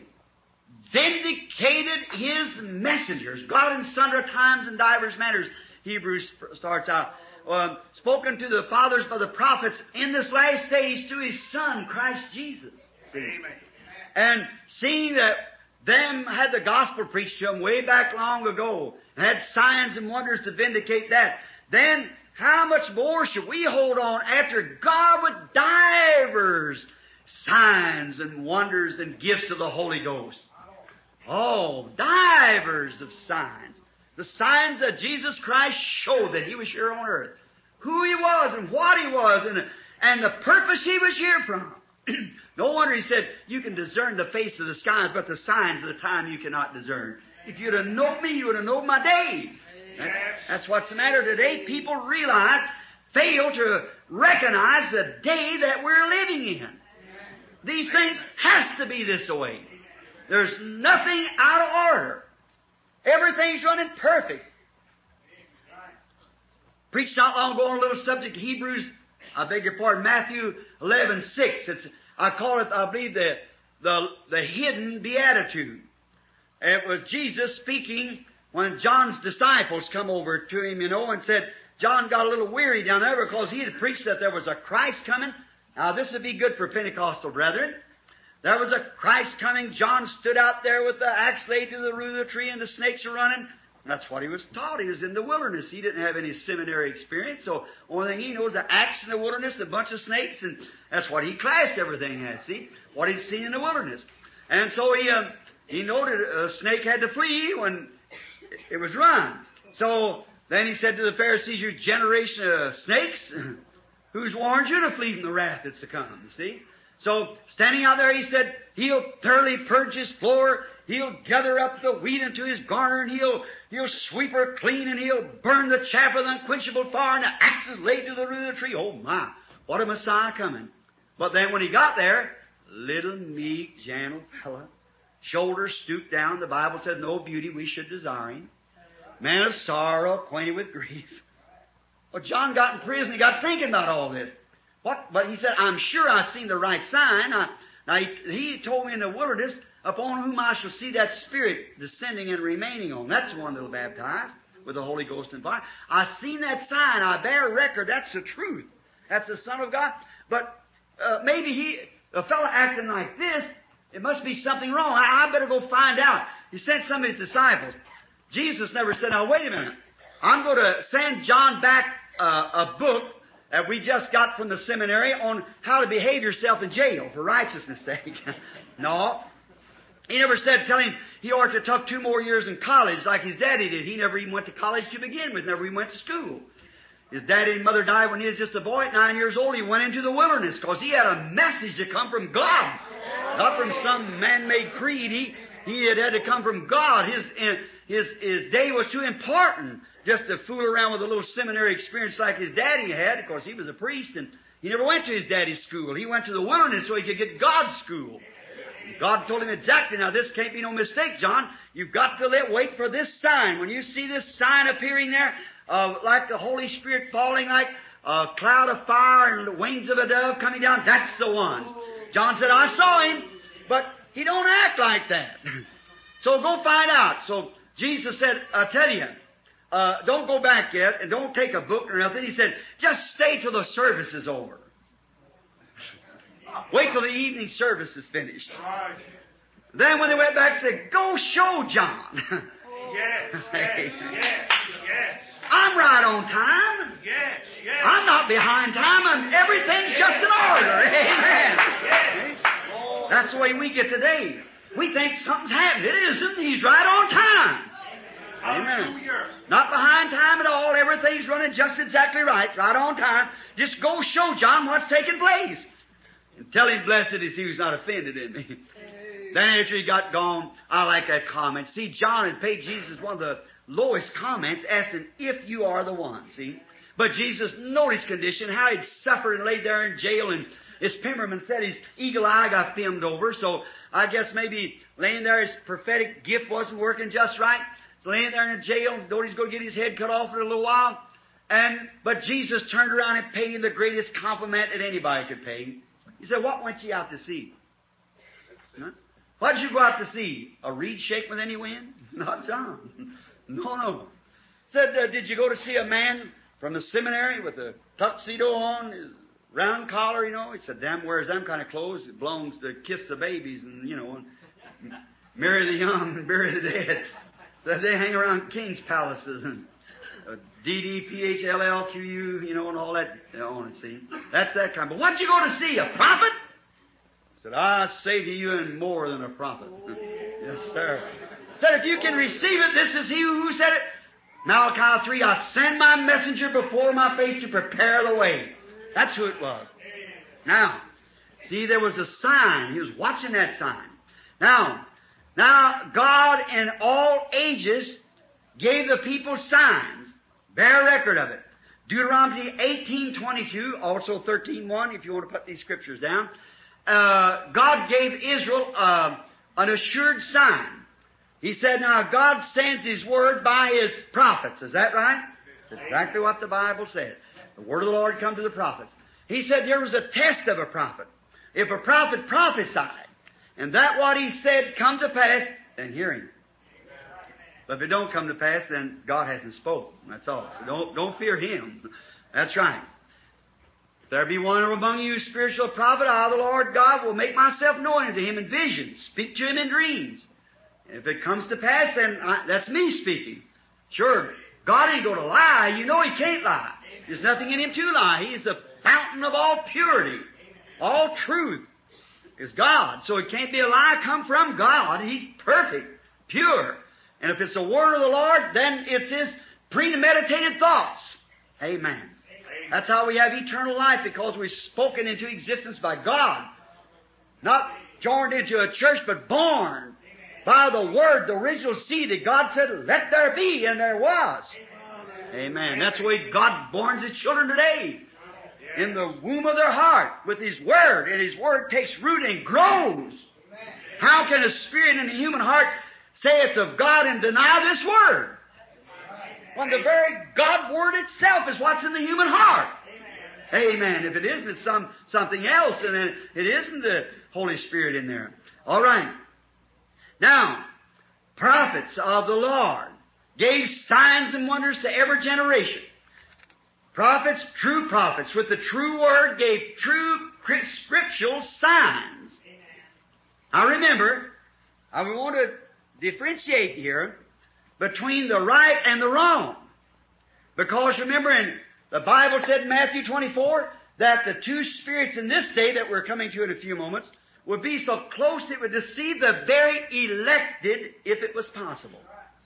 vindicated His messengers. God in sundry times and divers manners, Hebrews starts out, uh, spoken to the fathers by the prophets in this last days to His Son, Christ Jesus. See?
Amen.
And seeing that them had the gospel preached to them way back long ago, and had signs and wonders to vindicate that, then how much more should we hold on after God with divers signs and wonders and gifts of the Holy Ghost? Oh, divers of signs. The signs that Jesus Christ showed that He was here on earth. Who He was and what He was and, and the purpose He was here from. No wonder He said, you can discern the face of the skies, but the signs of the time you cannot discern. If you'd have known me, you would have known my day. That, that's what's the matter today. People realize, fail to recognize the day that we're living in. These things has to be this way. There's nothing out of order. Everything's running perfect. Preached not long ago on a little subject, Hebrews, I beg your pardon, Matthew eleven six. It's, I call it, I believe, the, the, the hidden beatitude. It was Jesus speaking when John's disciples come over to Him, you know, and said, John got a little weary down there because he had preached that there was a Christ coming. Now, this would be good for Pentecostal brethren. There was a Christ coming. John stood out there with the axe laid to the root of the tree and the snakes are running. That's what he was taught. He was in the wilderness. He didn't have any seminary experience, so only thing he knows is the axe in the wilderness, a bunch of snakes, and that's what he classed everything as, see? What he'd seen in the wilderness. And so he, uh, he noted a snake had to flee when it was run. So then he said to the Pharisees, you generation of snakes, who's warned you to flee from the wrath that's to come, you see? So, standing out there, he said, he'll thoroughly purge his floor, he'll gather up the wheat into his garner, and he'll, he'll sweep her clean, and he'll burn the chaff with unquenchable fire, and the axe is laid to the root of the tree. Oh my, what a Messiah coming. But then when he got there, little, meek, gentle fella, shoulders stooped down, the Bible said, no beauty we should desire him. Man of sorrow, acquainted with grief. Well, John got in prison, he got thinking about all this. What? But he said, I'm sure I've seen the right sign. I, now, he, he told me in the wilderness, upon whom I shall see that Spirit descending and remaining on. That's the one that'll baptize with the Holy Ghost and fire. I've seen that sign. I bear record. That's the truth. That's the Son of God. But uh, maybe he, a fellow acting like this, it must be something wrong. I, I better go find out. He sent some of his disciples. Jesus never said, now, wait a minute. I'm going to send John back uh, a book that we just got from the seminary on how to behave yourself in jail for righteousness' sake. No. He never said, tell him he ought to took two more years in college like his daddy did. He never even went to college to begin with, never even went to school. His daddy and mother died when he was just a boy at nine years old. He went into the wilderness because he had a message to come from God, not from some man-made creed. He, he had had to come from God. His, his, his day was too important just to fool around with a little seminary experience like his daddy had. Of course, he was a priest, and he never went to his daddy's school. He went to the wilderness so he could get God's school. God told him exactly, now this can't be no mistake, John. You've got to let, wait for this sign. When you see this sign appearing there, uh, like the Holy Spirit falling like a cloud of fire and the wings of a dove coming down, that's the one. John said, I saw him, but he don't act like that. So go find out. So Jesus said, I tell you, uh, don't go back yet, and don't take a book or nothing. He said, just stay till the service is over. Wait till the evening service is finished.
Right.
Then when they went back, they said, go show John.
Yes, yes, yes, yes.
I'm right on time.
Yes, yes.
I'm not behind time. I'm, everything's just in order. Amen.
Yes.
That's the way we get today. We think something's happened. It isn't. He's right on time. Amen.
Hallelujah.
Not behind time at all. Everything's running just exactly right. Right on time. Just go show John what's taking place. And tell him, blessed is he who's not offended in me. Then after he got gone, I like that comment. See, John had paid Jesus one of the lowest comments, asking if you are the one, see. But Jesus knew his condition, how he'd suffered and laid there in jail, and his Pimmerman said his eagle eye got filmed over, so I guess maybe laying there his prophetic gift wasn't working just right. So laying there in jail, thought he's going to get his head cut off for a little while. And But Jesus turned around and paid him the greatest compliment that anybody could pay him. He said, what went you out to see? Huh? What did you go out to see? A reed shake with any wind? Not John. No, no. Said, uh, did you go to see a man from the seminary with a tuxedo on, his round collar, you know? He said, damn, wears them kind of clothes. It belongs to kiss the babies and, you know, and marry the young and bury the dead. Said they hang around king's palaces and uh, D D P H L L Q U, you know, and all that on it, see. That's that kind. But what'd you go to see? A prophet? Said, I say to you, and more than a prophet. Yes, sir. Said, if you can receive it, this is he who said it. Malachi three, I send my messenger before my face to prepare the way. That's who it was. Now, see, there was a sign. He was watching that sign. Now, now, God in all ages gave the people signs. Bear record of it. Deuteronomy eighteen twenty-two, also thirteen one, if you want to put these scriptures down. Uh, God gave Israel uh, an assured sign. He said, now God sends His Word by His prophets. Is that right? That's exactly what the Bible said. The Word of the Lord come to the prophets. He said there was a test of a prophet. If a prophet prophesied, and that what he said come to pass, then hear him. But if it don't come to pass, then God hasn't spoken. That's all. So don't, don't fear him. That's right. If there be one among you spiritual prophet, I, the Lord God, will make myself known unto him in visions, speak to him in dreams. If it comes to pass, then I, that's me speaking. Sure, God ain't going to lie. You know He can't lie. There's nothing in Him to lie. He's the fountain of all purity. All truth is God. So it can't be a lie come from God. He's perfect, pure. And if it's the word of the Lord, then it's His premeditated thoughts. Amen. That's how we have eternal life, because we're spoken into existence by God. Not joined into a church, but born by the Word, the original seed that God said, let there be, and there was. Amen. That's the way God borns His children today. In the womb of their heart, with His Word, and His Word takes root and grows. How can a spirit in a human heart say it's of God and deny this Word? When the very God Word itself is what's in the human heart. Amen. If it isn't, it's some, something else, and it, it isn't the Holy Spirit in there. All right. Now, prophets of the Lord gave signs and wonders to every generation. Prophets, true prophets, with the true Word, gave true scriptural signs. Now remember, I want to differentiate here between the right and the wrong. Because remember, in the Bible said in Matthew twenty-four that the two spirits in this day that we're coming to in a few moments would be so close it would deceive the very elected if it was possible.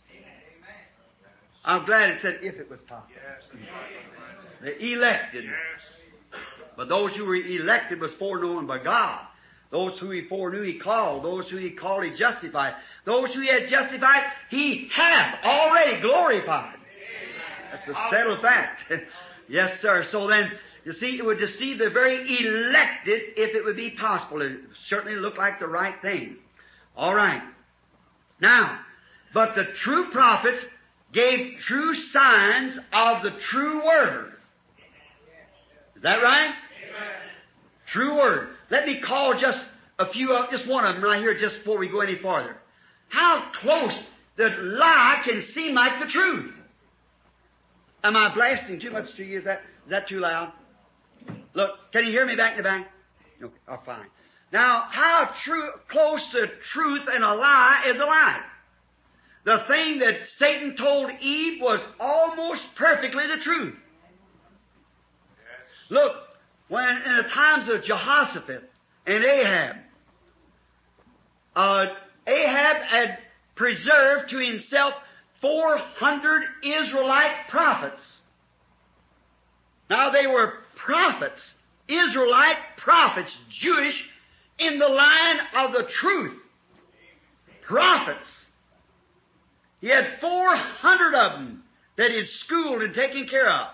I'm glad it said if it was possible. The elected. But those who were elected was foreknown by God. Those who He foreknew, He called. Those who He called, He justified. Those who He had justified, He hath already glorified. That's a settled fact. Yes, sir. So then, you see, it would deceive the very elected if it would be possible. It certainly looked like the right thing. All right. Now, but the true prophets gave true signs of the true Word. Is that right? Amen. True Word. Let me call just a few of, just one of them right here just before we go any farther. How close the lie can seem like the truth. Am I blasting too much to you? Is that, is that too loud? Look, can you hear me back in the back? Okay, oh, fine. Now, how true, close to truth and a lie is a lie? The thing that Satan told Eve was almost perfectly the truth. Look, when in the times of Jehoshaphat and Ahab, uh, Ahab had preserved to himself four hundred Israelite prophets. Now they were prophets, Israelite prophets, Jewish, in the line of the truth. Prophets. He had four hundred of them that he had schooled and taken care of.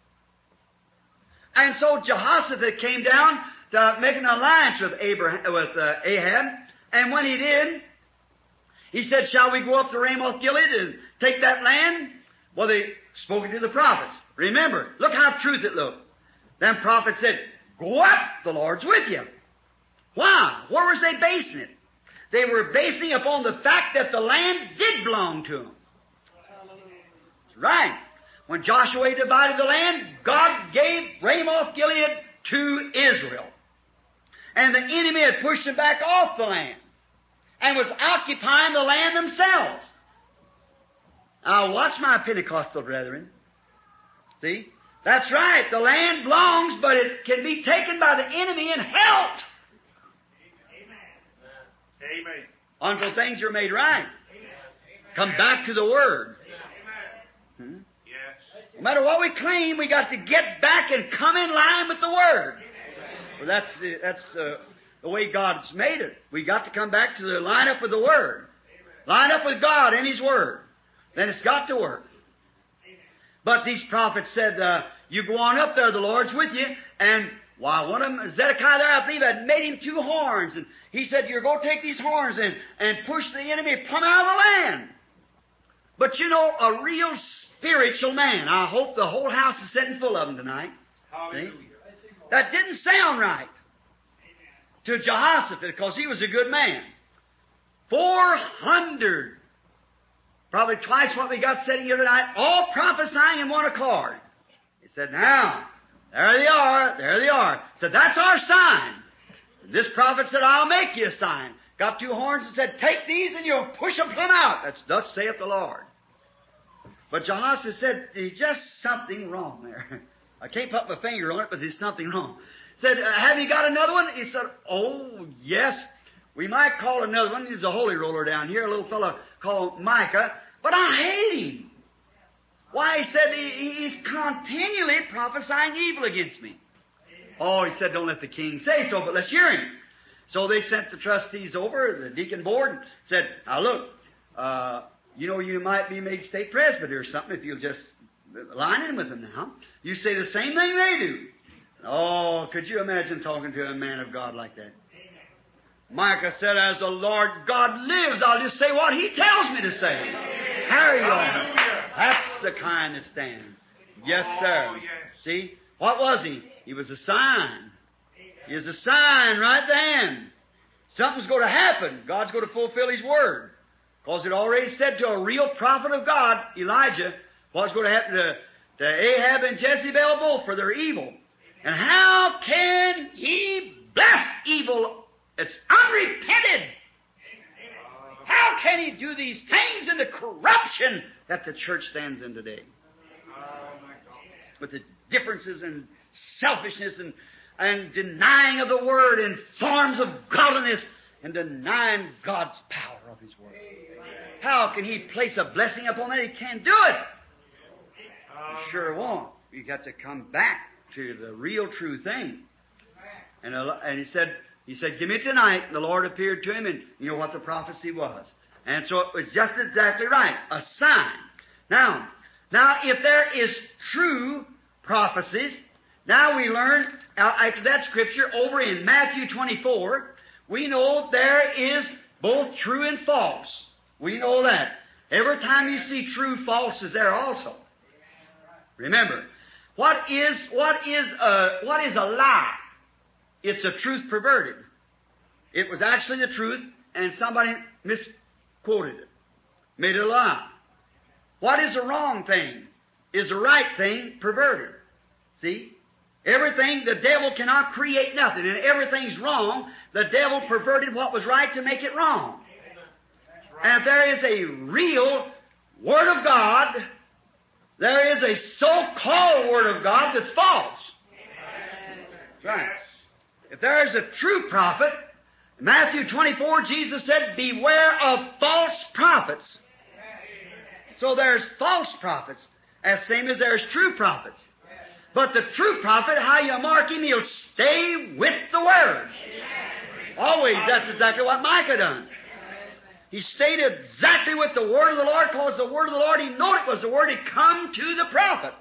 And so Jehoshaphat came down to make an alliance with Abraham, with uh, Ahab. And when he did, he said, shall we go up to Ramoth Gilead and take that land? Well, they spoke to the prophets. Remember, look how truth it looked. Them prophets said, go up, the Lord's with you. Why? Where was they basing it? They were basing upon the fact that the land did belong to them. That's right. When Joshua divided the land, God gave Ramoth Gilead to Israel. And the enemy had pushed them back off the land and was occupying the land themselves. Now watch my Pentecostal brethren. See? That's right. The land belongs, but it can be taken by the enemy and held.
Amen.
Until things are made right. Come back to the Word. Hmm?
Yes.
No matter what we claim, we got to get back and come in line with the Word. Well, that's the, that's uh, the way God's made it. We got to come back to the line up with the Word. Line up with God and His Word. Then it's got to work. But these prophets said, uh, you go on up there, the Lord's with you, and why, one of them, Zedekiah there, I believe, had made him two horns. And he said, you're going to take these horns and, and push the enemy plumb out of the land. But you know, a real spiritual man, I hope the whole house is sitting full of them tonight. See? That didn't sound right to Jehoshaphat because he was a good man. Four hundred. Probably twice what we got sitting here tonight, all prophesying in one accord. He said, now, there they are, there they are. Said, that's our sign. And this prophet said, I'll make you a sign. Got two horns and said, take these and you'll push them plumb out. That's thus saith the Lord. But Jehoshaphat said, there's just something wrong there. I can't put my finger on it, but there's something wrong. Said, uh, have you got another one? He said, oh, yes. We might call another one. He's a holy roller down here, a little fellow called Micah. But I hate him. Why? He said, he, he's continually prophesying evil against me. Oh, he said, don't let the king say so, but let's hear him. So they sent the trustees over, the deacon board, and said, now look, uh, you know, you might be made state presbyter or something if you'll just line in with them now. You say the same thing they do. Oh, could you imagine talking to a man of God like that? Micah said, as the Lord God lives, I'll just say what He tells me to say. Carry on. That's the kind that stands. Yes, sir. See? What was he? He was a sign. He is a sign right then. Something's going to happen. God's going to fulfill His Word. Because it already said to a real prophet of God, Elijah, what's going to happen to, to Ahab and Jezebel both for their evil. And how can He bless evil? It's unrepented. How can He do these things in the corruption that the church stands in today? With its differences and selfishness and, and denying of the Word and forms of godliness and denying God's power of His Word. How can He place a blessing upon that? He can't do it. He sure won't. You've got to come back to the real true thing. And, uh, and he said, he said, give me tonight. And the Lord appeared to him, and you know what the prophecy was. And so it was just exactly right. A sign. Now, now if there is true prophecies, now we learn, uh, after that scripture, over in Matthew twenty-four, we know there is both true and false. We know that. Every time you see true, false is there also. Remember, what is, what is a, what is a lie? It's a truth perverted. It was actually the truth, and somebody misquoted it, made it a lie. What is a wrong thing? Is the right thing perverted? See? Everything, the devil cannot create nothing, and everything's wrong. The devil perverted what was right to make it wrong. And if there is a real Word of God, there is a so-called Word of God that's false. That's right. If there is a true prophet, in Matthew twenty-four, Jesus said, beware of false prophets. So there's false prophets, as same as there's true prophets. But the true prophet, how you mark him, he'll stay with the Word. Always, that's exactly what Micah done. He stayed exactly with the Word of the Lord, because the Word of the Lord, he knew it was the Word, he'd come to the prophet.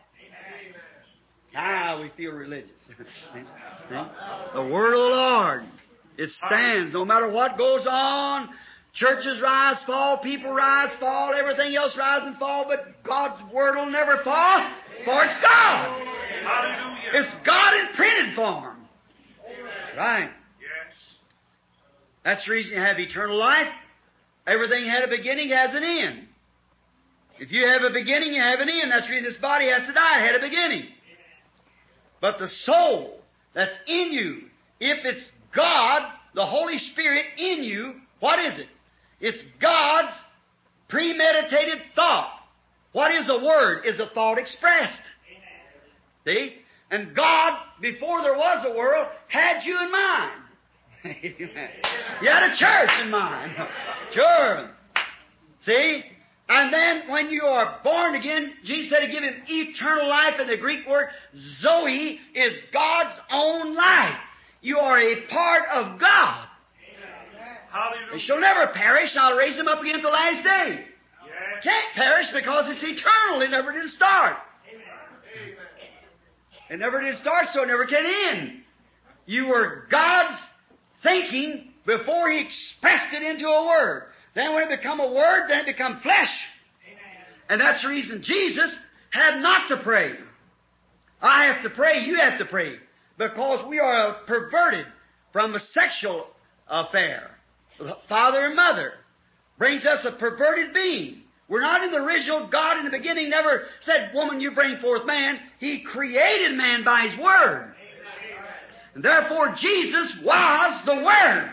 Ah, we feel religious. The Word of the Lord, it stands no matter what goes on. Churches rise, fall, people rise, fall, everything else rise and fall, but God's Word will never fall, for it's God. Hallelujah. It's God in printed form. Right.
Yes.
That's the reason you have eternal life. Everything had a beginning, has an end. If you have a beginning, you have an end. That's the reason this body has to die. It had a beginning. But the soul that's in you, if it's God, the Holy Spirit in you, what is it? It's God's premeditated thought. What is a word? Is a thought expressed. See? And God, before there was a world, had you in mind. You had a church in mind. Sure. See? And then when you are born again, Jesus said to give him eternal life, and the Greek word Zoe is God's own life. You are a part of God.
Hallelujah.
They shall never perish, and I'll raise them up again at the last day.
Yes.
Can't perish because it's eternal. It never did start.
Amen.
It never did start, so it never can end. You were God's thinking before He expressed it into a word. Then when it become a word, then it become flesh. Amen. And that's the reason Jesus had not to pray. I have to pray, you have to pray. Because we are perverted from a sexual affair. Father and mother brings us a perverted being. We're not in the original. God in the beginning never said, woman, you bring forth man. He created man by His Word. Amen. And therefore Jesus was the Word.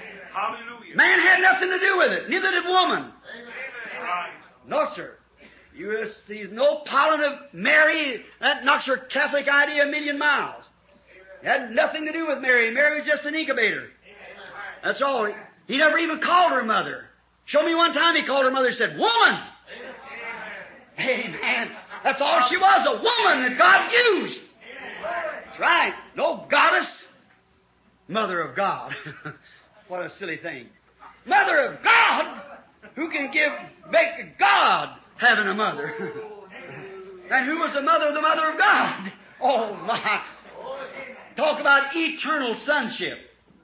Hallelujah.
Man had nothing to do with it. Neither did woman.
Amen. Right.
No, sir. You see no pollen of Mary, that knocks her Catholic idea a million miles. It had nothing to do with Mary. Mary was just an incubator. That's all. He never even called her mother. Show me one time he called her mother and said, woman! Amen. That's all she was, a woman that God used. That's right. No goddess. Mother of God. What a silly thing. Mother of God? Who can give, make God having a mother? And who was the mother of the mother of God? Oh my. Talk about eternal sonship.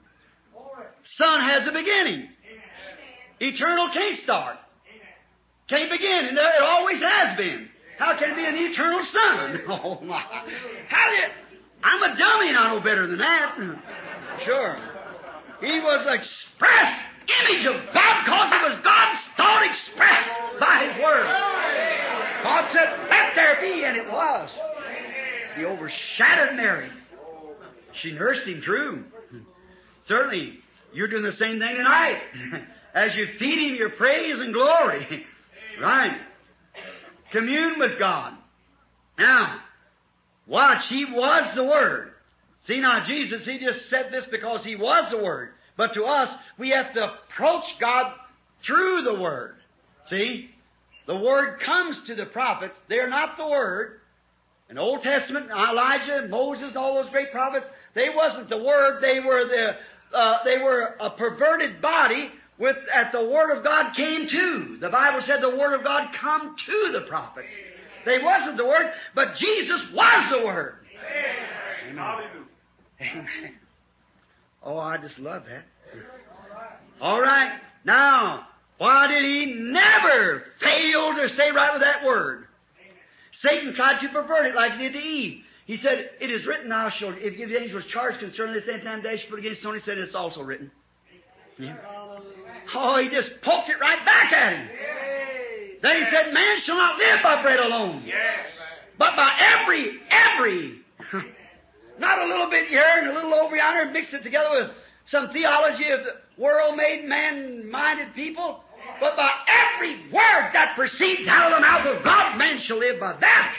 Son has a beginning. Eternal can't start. Can't begin. And it always has been. How can it be an eternal son? Oh my. How did it? I'm a dummy and I know better than that. Sure. He was express image of God because it was God's thought expressed by His Word. God said, let there be, and it was. He overshadowed Mary. She nursed Him true. Certainly, you're doing the same thing tonight. As you feed Him your praise and glory. Right. Commune with God. Now, watch, He was the Word. See now, Jesus, He just said this because He was the Word. But to us, we have to approach God through the Word. See? The Word comes to the prophets. They're not the Word. In the Old Testament, Elijah, Moses, all those great prophets, they wasn't the Word. They were the, uh, they were a perverted body with, at the Word of God came to. The Bible said the Word of God come to the prophets. They wasn't the Word, but Jesus was the Word.
Amen. Amen.
Amen. Oh, I just love that. All right. Now, why did He never fail to stay right with that Word? Satan tried to pervert it like he did to Eve. He said, it is written, thou shalt, if the angels charged concerning this end time dash put against Tony, said it's also written. Yeah. Oh, he just poked it right back at him. Then he said, man shall not live by bread alone.
Yes.
But by every, every, not a little bit here and a little over yonder and mix it together with some theology of the world-made, man-minded people. But by every word that proceeds out of the mouth of God, man shall live by that.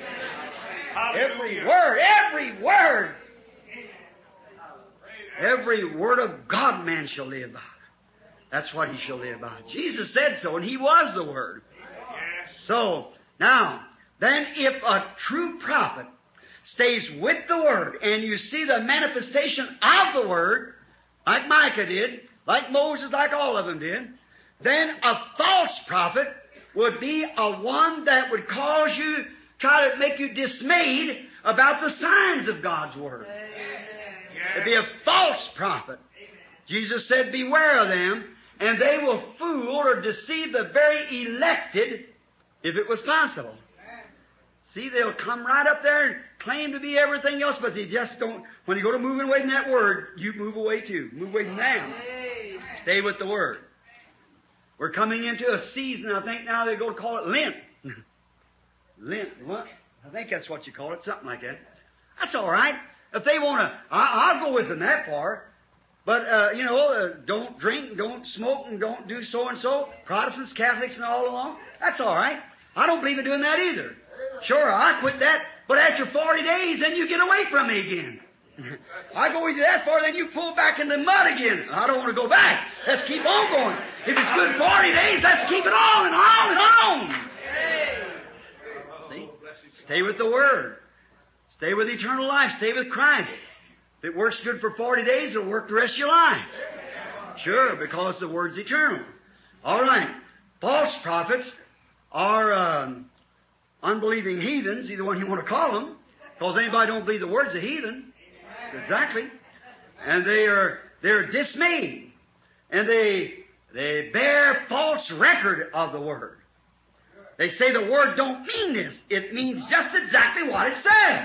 Every word, every word. Every word of God man shall live by. That's what he shall live by. Jesus said so, and He was the Word. So, now, then if a true prophet stays with the Word, and you see the manifestation of the Word, like Micah did, like Moses, like all of them did, then a false prophet would be a one that would cause you, try to make you dismayed about the signs of God's Word. It'd be a false prophet. Jesus said, beware of them, and they will fool or deceive the very elected, if it was possible. See, they'll come right up there and claim to be everything else, but they just don't. When you go to moving away from that Word, you move away too. Move away from them. Stay with the Word. We're coming into a season, I think now they're going to call it Lent. Lent, what? I think that's what you call it, something like that. That's all right. If they want to, I'll go with them that far. But, uh, you know, uh, don't drink, don't smoke, and don't do so and so. Protestants, Catholics, and all along. That's all right. I don't believe in doing that either. Sure, I quit that, but after forty days, then you get away from me again. I go with you that far, then you pull back in the mud again. I don't want to go back. Let's keep on going. If it's good forty days, let's keep it on and on and on. See? Stay with the Word. Stay with eternal life. Stay with Christ. If it works good for forty days, it'll work the rest of your life. Sure, because the Word's eternal. All right. False prophets are um, unbelieving heathens, either one you want to call them, because anybody don't believe the Word's a heathen. Exactly. And they are they're dismayed. And they they bear false record of the Word. They say the Word don't mean this. It means just exactly what it says.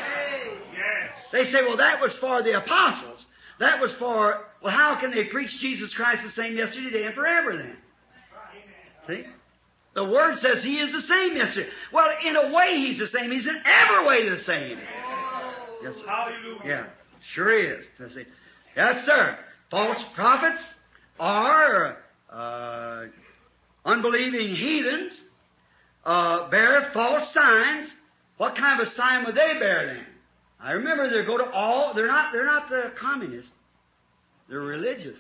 They say, well, that was for the apostles. That was for, well, how can they preach Jesus Christ the same yesterday, today, and forever then? See? The Word says He is the same yesterday. Well, in a way He's the same. He's in every way the same. Yes, sir.
Hallelujah.
Yeah, sure is. Yes, sir. False prophets are uh, unbelieving heathens. uh, bear false signs. What kind of a sign would they bear then? I remember they go to all. They're not. They're not the communists. They're religious.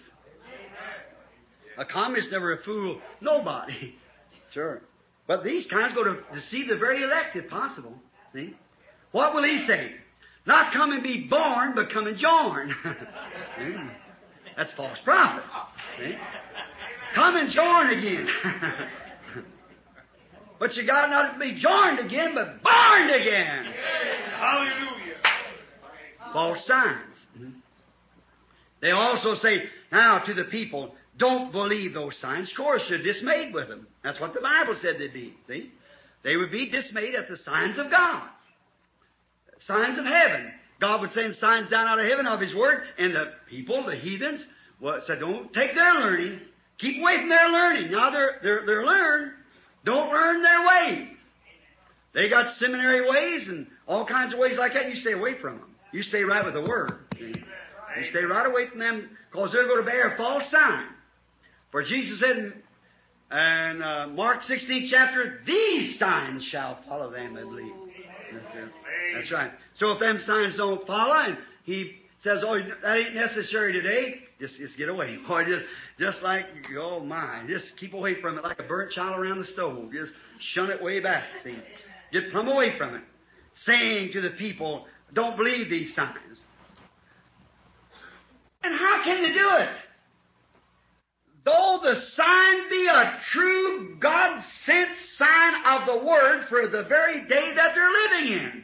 A communist never fool nobody. Sure. But these kinds go to deceive the very elect if possible. See? What will he say? Not come and be born, but come and join. That's false prophet. See? Come and join again. But you got not to be joined again, but born again.
Hallelujah.
False signs. They also say, now to the people, don't believe those signs. Of course, you're dismayed with them. That's what the Bible said they'd be. See? They would be dismayed at the signs of God. Signs of heaven. God would send signs down out of heaven of His Word, and the people, the heathens, well, said, don't take their learning. Keep away from their learning. Now they're, they're, they're learned. Don't learn their ways. They got seminary ways and all kinds of ways like that. You stay away from them. You stay right with the Word. See? You stay right away from them because they're going to bear a false sign. For Jesus said in, in uh, Mark sixteenth chapter, these signs shall follow them that believe. That's, it. That's right. So if them signs don't follow, and He says, oh, that ain't necessary today, just, just get away. Boy, just, just like, oh my, just keep away from it like a burnt child around the stove. Just shun it way back, see. Get plumb away from it. Saying to the people, don't believe these signs. And how can you do it? Though the sign be a true God-sent sign of the Word for the very day that they're living in.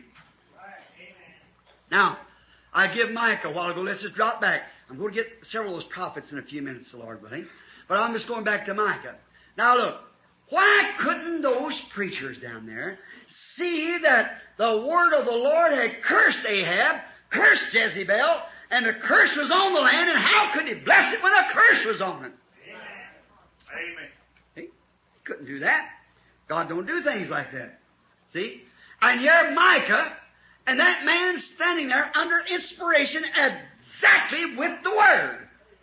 Now, I give Micah a while ago. Let's just drop back. I'm going to get several of those prophets in a few minutes, the Lord willing. But I'm just going back to Micah. Now look, why couldn't those preachers down there see that the word of the Lord had cursed Ahab, cursed Jezebel, and the curse was on the land, and how could He bless it when a curse was on it?
Amen.
See? He couldn't do that. God don't do things like that. See? And you're Micah, and that man's standing there under inspiration exactly with the Word.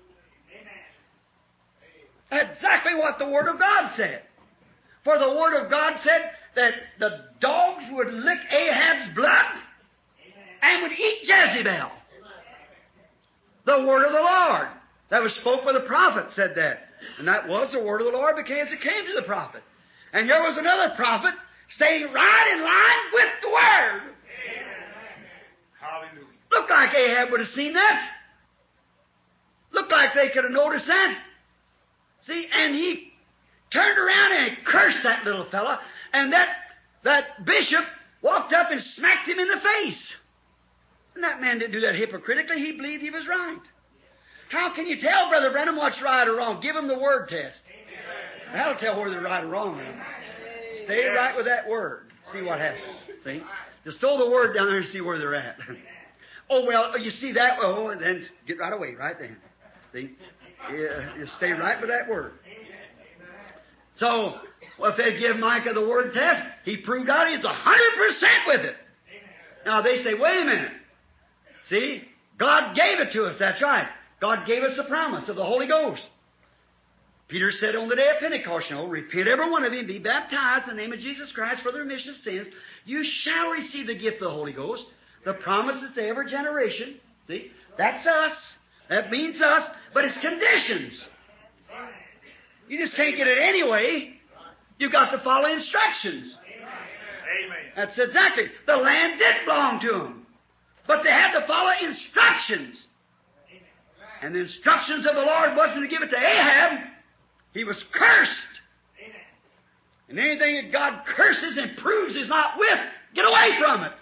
Exactly what the Word of God said. For the Word of God said that the dogs would lick Ahab's blood and would eat Jezebel. The Word of the Lord that was spoke by the prophet said that. And that was the Word of the Lord because it came to the prophet. And there was another prophet staying right in line with the Word.
Hallelujah.
Looked like Ahab would have seen that. Looked like they could have noticed that. See, and he turned around and he cursed that little fella, and that, that bishop walked up and smacked him in the face. And that man didn't do that hypocritically. He believed he was right. How can you tell, Brother Branham, what's right or wrong? Give him the Word test. That'll tell whether they're right or wrong. Stay right with that Word. See what happens. See? Just throw the Word down there and see where they're at. Oh, well, you see that? Oh, and then get right away, right then. See? Yeah, you stay right with that Word. So, well, if they give Micah the Word test, he proved out he's one hundred percent with it. Now, they say, wait a minute. See? God gave it to us. That's right. God gave us the promise of the Holy Ghost. Peter said on the day of Pentecost, you know, repent every one of you and be baptized in the name of Jesus Christ for the remission of sins. You shall receive the gift of the Holy Ghost. The promise is to every generation. See? That's us. That means us, but it's conditions. You just can't get it anyway. You've got to follow instructions.
Amen.
That's exactly. The land did belong to them, but they had to follow instructions. And the instructions of the Lord wasn't to give it to Ahab. He was cursed. And anything that God curses and proves is not with, get away from it.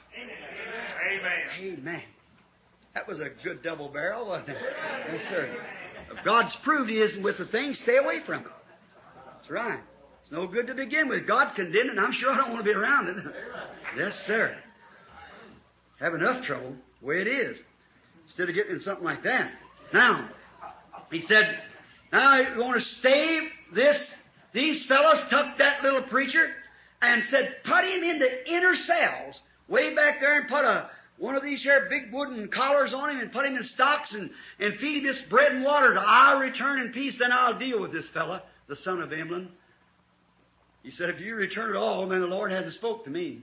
Amen.
Amen. That was a good double barrel, wasn't it? Yes, sir. If God's proved He isn't with the thing, stay away from it. That's right. It's no good to begin with. God's condemned it, and I'm sure I don't want to be around it. Yes, sir. Have enough trouble the way it is, instead of getting in something like that. Now, he said, now you want to stay this. These fellows took that little preacher and said, put him into inner cells, way back there, and put a one of these here big wooden collars on him and put him in stocks and, and feed him this bread and water. I'll return in peace, then I'll deal with this fella, the son of Emlyn. He said, if you return it all, then the Lord hasn't spoke to me.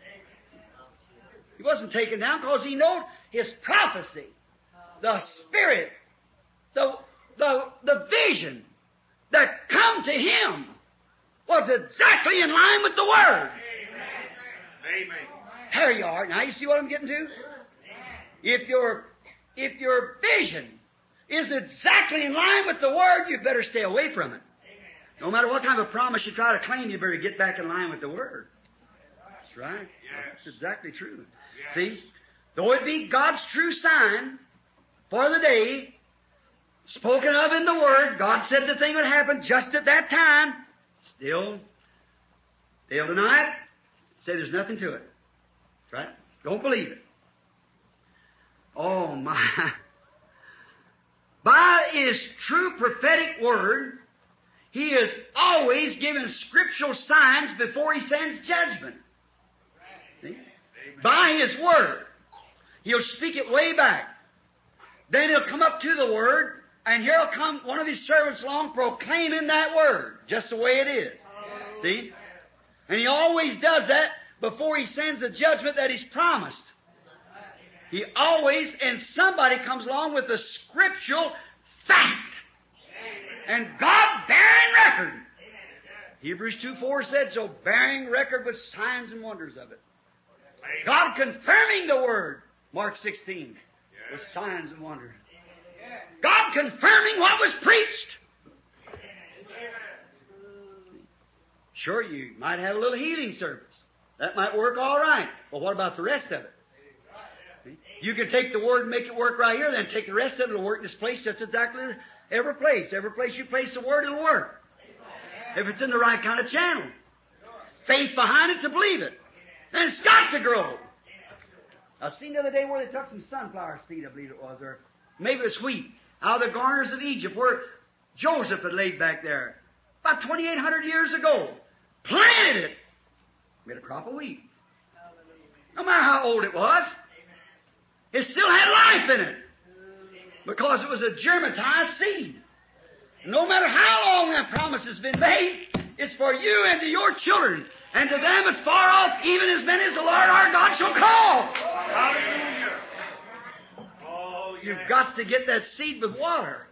He wasn't taken down because he knew his prophecy, the Spirit, the, the, the vision that come to him was exactly in line with the Word.
Amen.
There you are. Now you see what I'm getting to? If your, if your vision is exactly in line with the Word, you better stay away from it. No matter what kind of promise you try to claim, you better get back in line with the Word. That's right.
Yes.
That's exactly true.
Yes.
See, though it be God's true sign for the day, spoken of in the Word, God said the thing would happen just at that time, still, they'll deny it, say there's nothing to it. That's right? Don't believe it. Oh, my. By His true prophetic Word, He is always giving scriptural signs before He sends judgment. See? By His Word. He'll speak it way back. Then He'll come up to the Word, and here'll come one of His servants along proclaiming that Word, just the way it is. See? And He always does that before He sends the judgment that He's promised. He always, and somebody comes along with the scriptural fact. And God bearing record. Hebrews two four said so, bearing record with signs and wonders of it. God confirming the Word, Mark sixteen, with signs and wonders. God confirming what was preached. Sure, you might have a little healing service. That might work all right. But what about the rest of it? You can take the Word and make it work right here, then take the rest of it, it'll work in this place. That's exactly every place. Every place you place the Word, it'll work. If it's in the right kind of channel. Faith behind it to believe it. And it's got to grow. I seen the other day where they took some sunflower seed, I believe it was, or maybe it was wheat, out of the garners of Egypt, where Joseph had laid back there about twenty-eight hundred years ago. Planted it. Made a crop of wheat. No matter how old it was, it still had life in it. Because it was a germatized seed. No matter how long that promise has been made, it's for you and to your children. And to them as far off, even as many as the Lord our God shall call.
Hallelujah. Oh, yes.
You've got to get that seed with water.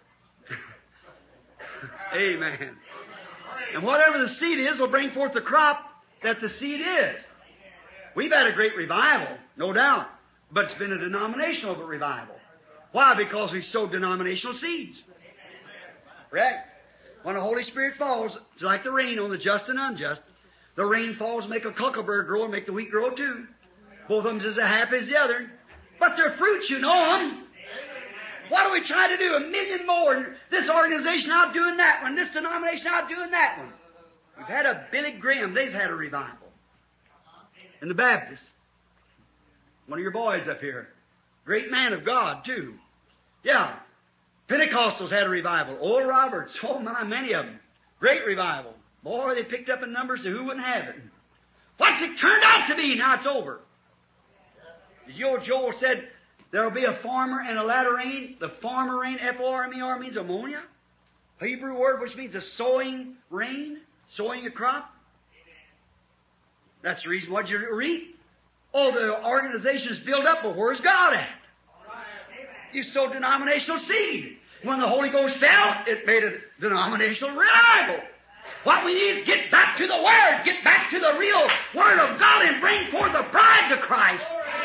Amen. And whatever the seed is will bring forth the crop that the seed is. We've had a great revival, no doubt. But it's been a denominational revival. Why? Because we sowed denominational seeds. Right? When the Holy Spirit falls, it's like the rain on the just and unjust. The rain falls, make a cucumber grow, and make the wheat grow too. Both of them just as happy as the other. But they're fruits, you know them. What do we try to do? A million more. And this organization outdoing that one. This denomination outdoing that one. We've had a Billy Graham. They've had a revival. And the Baptists. One of your boys up here. Great man of God, too. Yeah. Pentecostals had a revival. Oral Roberts. Oh, my, many of them. Great revival. Boy, they picked up in numbers to who wouldn't have it. What's it turned out to be? Now it's over. Joel Joel said there'll be a farmer and a latter rain. The farmer rain, F O R M E R, means ammonia. Hebrew word which means a sowing rain, sowing a crop. That's the reason why you reap. Oh, the organization's built up, but where's God at? You sowed denominational seed. When the Holy Ghost fell, it made a denominational revival. What we need is get back to the Word, get back to the real Word of God, and bring forth the bride to Christ.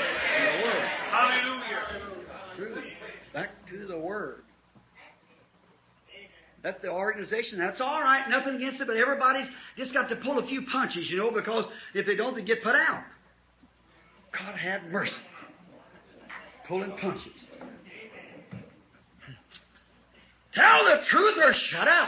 Hallelujah.
True. Back to the Word. That's the organization. That's all right. Nothing against it, but everybody's just got to pull a few punches, you know, because if they don't, they get put out. God have mercy. Pulling punches. Tell the truth or shut up.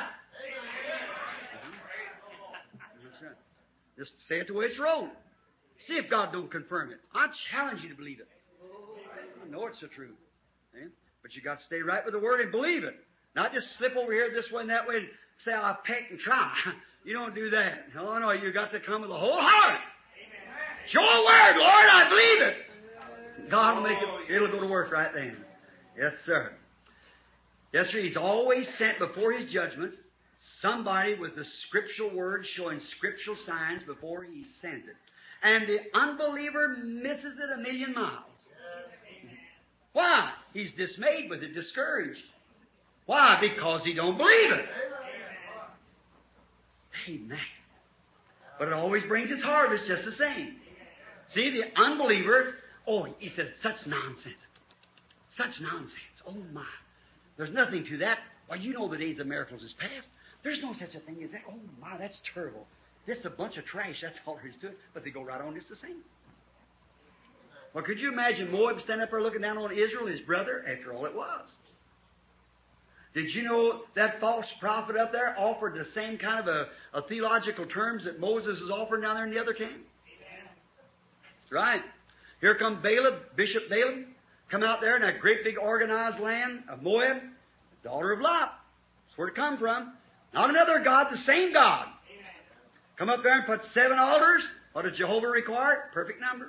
Just say it the way it's wrote. See if God don't confirm it. I challenge you to believe it. I know it's the truth. Eh? But you got to stay right with the Word and believe it. Not just slip over here this way and that way and say, I'll peck and try. You don't do that. No, no, you got to come with a whole heart. It's your Word, Lord, I believe it. God will make it, it'll go to work right then. Yes, sir. Yes, sir. He's always sent before His judgments somebody with the scriptural word showing scriptural signs before He sends it. And the unbeliever misses it a million miles. Why? He's dismayed with it, discouraged. Why? Because he don't believe it. Amen. But it always brings its harvest just the same. See, the unbeliever, oh, he says, such nonsense. Such nonsense. Oh, my. There's nothing to that. Well, you know the days of miracles is past. There's no such a thing as that. Oh, my, that's terrible. This is a bunch of trash. That's all there is to it. But they go right on just the same. Well, could you imagine Moab standing up there looking down on Israel, his brother? After all, it was. Did you know that false prophet up there offered the same kind of a, a theological terms that Moses is offering down there in the other camp? That's right. Here come Balaam, Bishop Balaam, come out there in that great big organized land of Moab, daughter of Lot. That's where it come from. Not another God, the same God. Come up there and put seven altars. What does Jehovah require? Perfect number.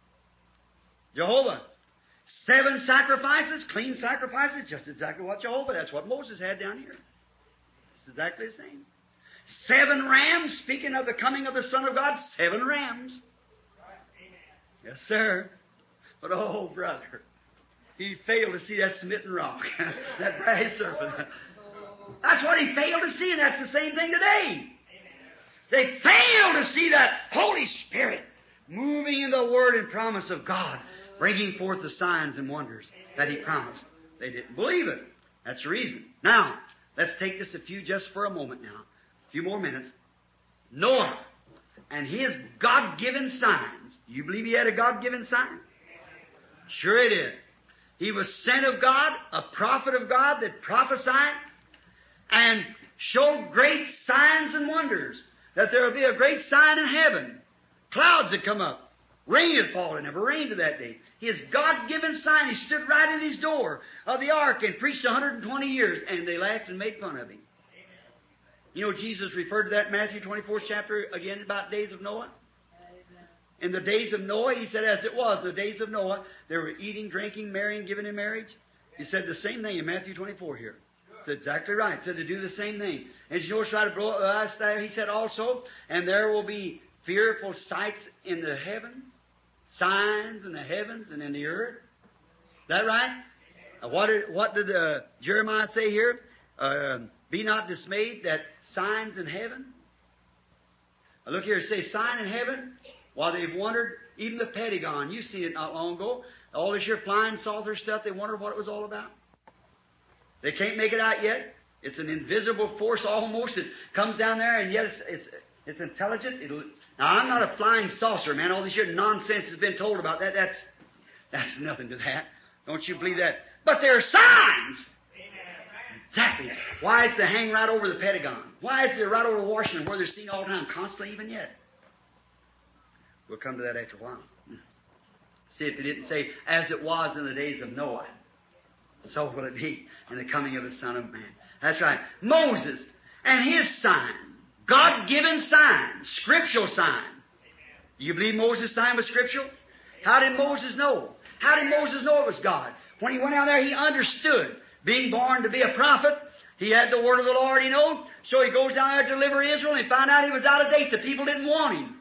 Jehovah. Seven sacrifices, clean sacrifices, just exactly what Jehovah, that's what Moses had down here. It's exactly the same. Seven rams, speaking of the coming of the Son of God, seven rams. Yes, sir. But oh, brother, he failed to see that smitten rock, that brass serpent. That's what he failed to see, and that's the same thing today. They failed to see that Holy Spirit moving in the Word and promise of God, bringing forth the signs and wonders that He promised. They didn't believe it. That's the reason. Now, let's take this a few just for a moment now. A few more minutes. Noah and his God-given signs. You believe he had a God-given sign? Sure he did. He was sent of God, a prophet of God that prophesied and showed great signs and wonders. That there would be a great sign in heaven. Clouds had come up. Rain had fallen. It never rained to that day. His God-given sign, he stood right at his door of the ark and preached one hundred twenty years, and they laughed and made fun of him. You know, Jesus referred to that in Matthew twenty-fourth chapter again about days of Noah. In the days of Noah, he said, as it was, the days of Noah, they were eating, drinking, marrying, giving in marriage. He said the same thing in Matthew twenty-four here. It's exactly right. He said to do the same thing. And you know, try to blow us there. He said also, and there will be fearful sights in the heavens, signs in the heavens and in the earth. Is that right? Uh, what did, what did uh, Jeremiah say here? Uh, be not dismayed that signs in heaven. Uh, look here, it says sign in heaven. While they've wondered, even the Pentagon, you seen it not long ago. All this here flying saucer stuff, they wondered what it was all about. They can't make it out yet. It's an invisible force almost. It comes down there, and yet it's it's, it's intelligent. It'll, now, I'm not a flying saucer, man. All this here nonsense has been told about that. That's that's nothing to that. Don't you believe that? But there are signs. Exactly. Why is they hang right over the Pentagon? Why is they right over Washington, where they're seen all the time, constantly, even yet? We'll come to that after a while. See if it didn't say, as it was in the days of Noah, so will it be in the coming of the Son of Man. That's right. Moses and his sign, God-given sign, scriptural sign. Do you believe Moses' sign was scriptural? How did Moses know? How did Moses know it was God? When he went out there, he understood. Being born to be a prophet, he had the word of the Lord, you know. So he goes down there to deliver Israel, and he found out he was out of date. The people didn't want him.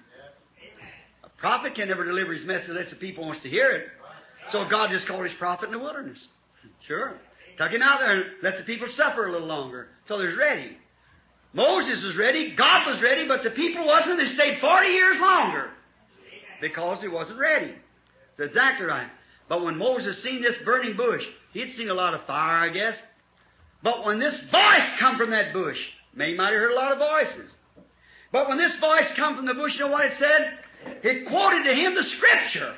A prophet can never deliver his message unless the people wants to hear it. So God just called his prophet in the wilderness. Sure. Took him out there and let the people suffer a little longer till they're ready. Moses was ready, God was ready, but the people wasn't. They stayed forty years longer because he wasn't ready. That's exactly right. But when Moses seen this burning bush, he'd seen a lot of fire, I guess. But when this voice come from that bush, he might have heard a lot of voices. But when this voice come from the bush, you know what it said? It quoted to him the Scripture.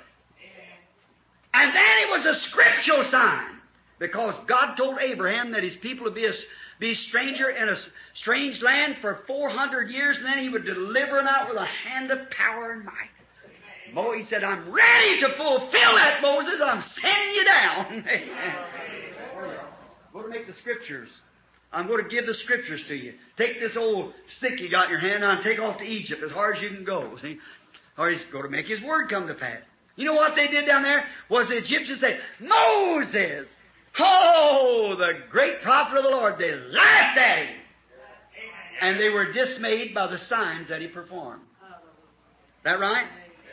And then it was a scriptural sign. Because God told Abraham that his people would be a be stranger in a strange land for four hundred years, and then he would deliver them out with a hand of power and might. Mo, he said, I'm ready to fulfill that, Moses. I'm sending you down. I'm going to make the Scriptures. I'm going to give the Scriptures to you. Take this old stick you got in your hand now and take off to Egypt as hard as you can go. See? Or he's going to make his word come to pass. You know what they did down there? Was the Egyptians say, Moses! Oh, the great prophet of the Lord. They laughed at him. And they were dismayed by the signs that He performed. That right?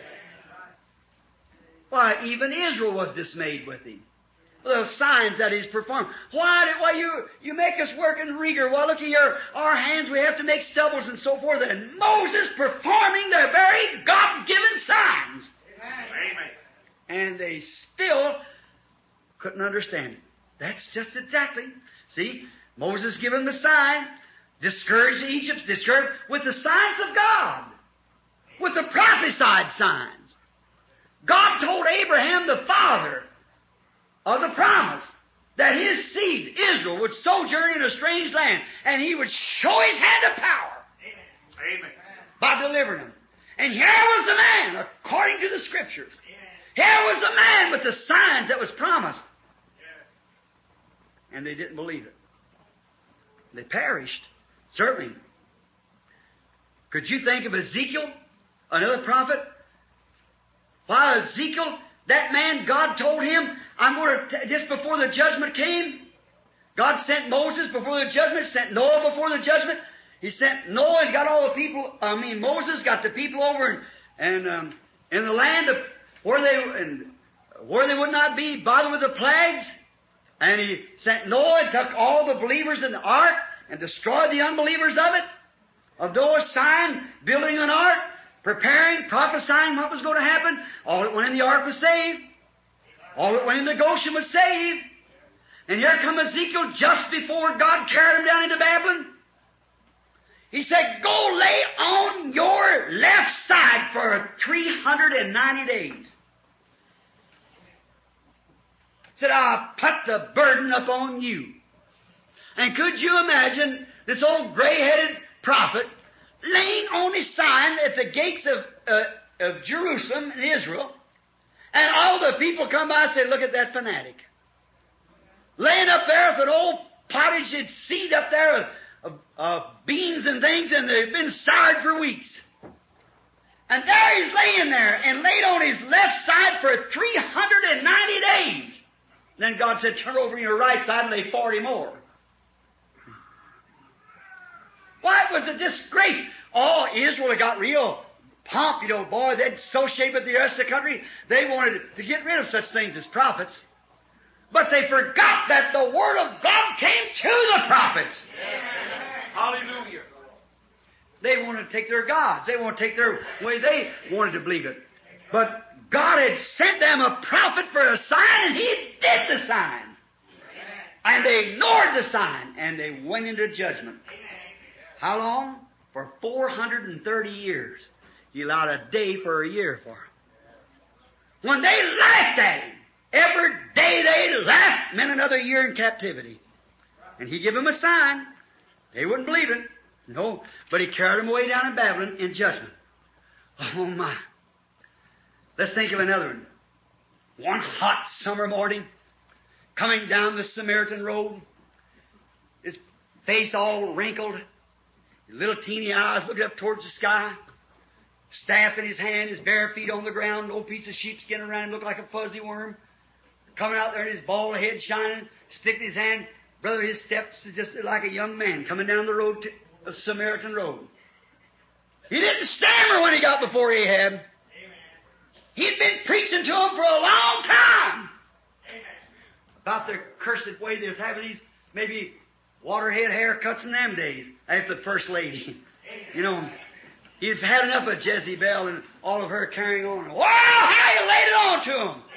Why, even Israel was dismayed with Him. Those signs that He's performed. Why, did, why you, you make us work in rigor? Well, look here, our hands, we have to make stubbles and so forth. And Moses performing the very God-given signs.
Amen.
And they still couldn't understand it. That's just exactly. See, Moses given the sign, discouraged Egypt, discouraged with the signs of God, with the prophesied signs. God told Abraham, the father of the promise, that his seed, Israel, would sojourn in a strange land, and He would show His hand of power
Amen.
by delivering them. And here was a man, according to the Scriptures. Here was a man with the signs that was promised. And they didn't believe it. They perished, certainly. Could you think of Ezekiel, another prophet? While Ezekiel, that man, God told him, I'm going to, just before the judgment came, God sent Moses before the judgment, sent Noah before the judgment. He sent Noah and got all the people, I mean, Moses got the people over and, and um, in the land of where they, and where they would not be bothered with the plagues. And He sent Noah and took all the believers in the ark and destroyed the unbelievers of it. Of Noah's sign, building an ark, preparing, prophesying what was going to happen. All that went in the ark was saved. All that went into Goshen was saved. And here come Ezekiel just before God carried him down into Babylon. He said, go lay on your left side for three hundred ninety days. He said, I'll put the burden upon you. And could you imagine this old gray-headed prophet laying on his sign at the gates of, uh, of Jerusalem in Israel, and all the people come by and say, look at that fanatic. Laying up there with an old pottage seed up there of, of, of beans and things, and they've been soured for weeks. And there he's laying there, and laid on his left side for three hundred ninety days. Then God said, turn over your right side and lay forty more. Why, it was a disgrace. Oh, Israel had got real pomp, you know, boy, they'd associate with the rest of the country. They wanted to get rid of such things as prophets. But they forgot that the Word of God came to the prophets.
Hallelujah.
They wanted to take their gods. They wanted to take their way they wanted to believe it. But God had sent them a prophet for a sign, and He did the sign. And they ignored the sign, and they went into judgment. How long? For four hundred thirty years. He allowed a day for a year for them. When they laughed at Him, every day they laughed meant another year in captivity. And He gave them a sign. They wouldn't believe it. No, but He carried them away down in Babylon in judgment. Oh, my. Let's think of another one. One hot summer morning, coming down the Samaritan road, his face all wrinkled, his little teeny eyes looking up towards the sky, staff in his hand, his bare feet on the ground, old piece of sheepskin around him, looked like a fuzzy worm, coming out there and his bald head shining, stick in his hand. Brother, his steps is just like a young man coming down the road, to the Samaritan road. He didn't stammer when he got before Ahab. He'd been preaching to them for a long time about the cursed way they was having these maybe waterhead haircuts in them days after the first lady. You know, he's had enough of Jezebel and all of her carrying on. Wow, how you laid it on to him.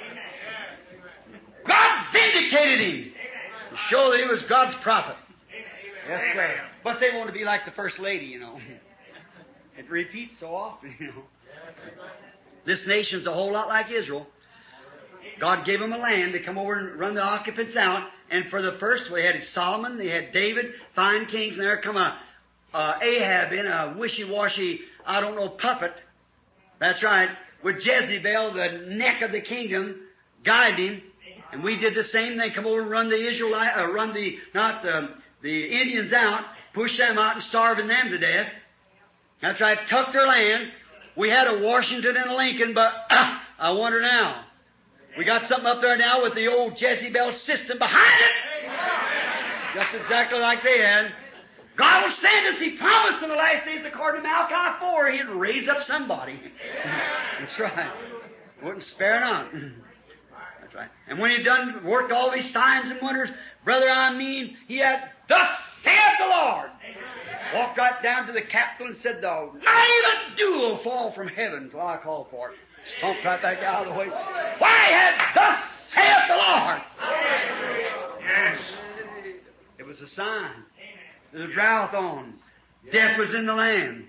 God vindicated him to show that he was God's prophet. Yes, sir. But they want to be like the first lady, you know. It repeats so often, you know. This nation's a whole lot like Israel. God gave them a land to come over and run the occupants out. And for the first, they had Solomon, they had David, fine kings, and there come a uh, Ahab in a wishy-washy, I don't know, puppet. That's right. With Jezebel, the neck of the kingdom, guiding him. And we did the same thing. Come over and run the Israelite, uh, run the not the the Indians out, push them out, and starving them to death. That's right. Took their land. We had a Washington and a Lincoln, but uh, I wonder now. We got something up there now with the old Jezebel system behind it. Just exactly like they had. God will send us. He promised in the last days, according to Malachi four, He'd raise up somebody. That's right. Wouldn't spare none. That's right. And when He done worked all these signs and wonders, brother, I mean, He had, thus saith the Lord. Walked right down to the capital and said, "Though not even dew will fall from heaven till I call for it." Stomped right back out of the way. Why had thus saith the Lord? Yes. It was a sign. There was a drought on. Death was in the land.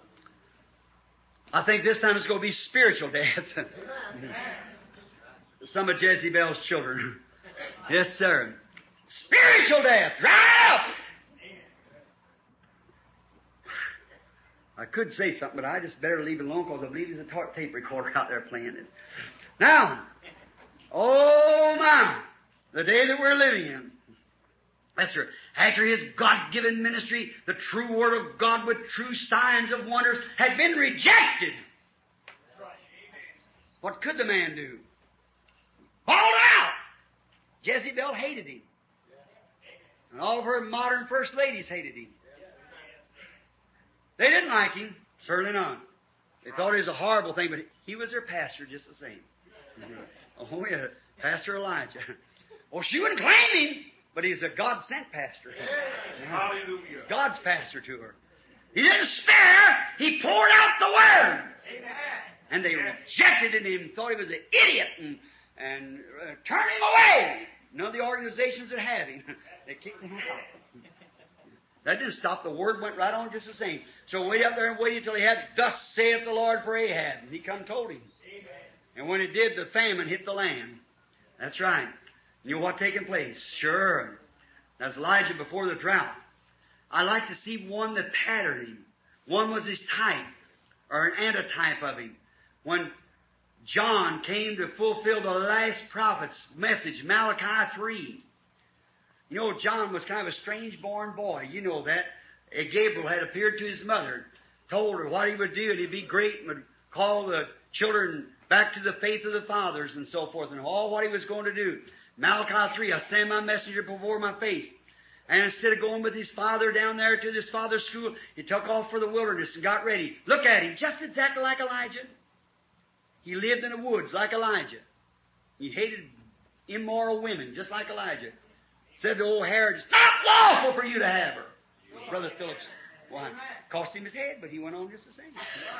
I think this time it's going to be spiritual death. Some of Jezebel's children. Yes, sir. Spiritual death. Dry up. I could say something, but I just better leave it alone because I believe there's a tape recorder out there playing this. Now, oh my, the day that we're living in. Yes, sir. After His God-given ministry, the true Word of God with true signs of wonders had been rejected. What could the man do? Bawled out. Jezebel hated him. And all of her modern first ladies hated him. They didn't like him. Certainly not. They thought he was a horrible thing, but he was their pastor just the same. Oh, yeah. Pastor Elijah. Well, she wouldn't claim him, but he's a God-sent pastor.
Hallelujah.
God's pastor to her. He didn't spare. He poured out the Word. And they rejected him and thought he was an idiot and, and uh, turned him away. None of the organizations that had him. They kicked him out. That didn't stop. The Word went right on just the same. So wait out there and waited till he had, "Thus saith the Lord" for Ahab. And he come and told him. Amen. And when it did, the famine hit the land. That's right. You know what taking place? Sure. That's Elijah before the drought. I like to see one that patterned him. One was his type, or an antitype of him. When John came to fulfill the last prophet's message, Malachi three. You know, John was kind of a strange-born boy. You know that. Gabriel had appeared to his mother, told her what he would do, and he'd be great, and would call the children back to the faith of the fathers and so forth, and all what he was going to do. Malachi three, "I send my messenger before my face." And instead of going with his father down there to this father's school, he took off for the wilderness and got ready. Look at him, just exactly like Elijah. He lived in the woods like Elijah. He hated immoral women, just like Elijah. Said to old Herod, "It's not lawful for you to have her." Brother Phillips, why? Cost him his head, but he went on just the same.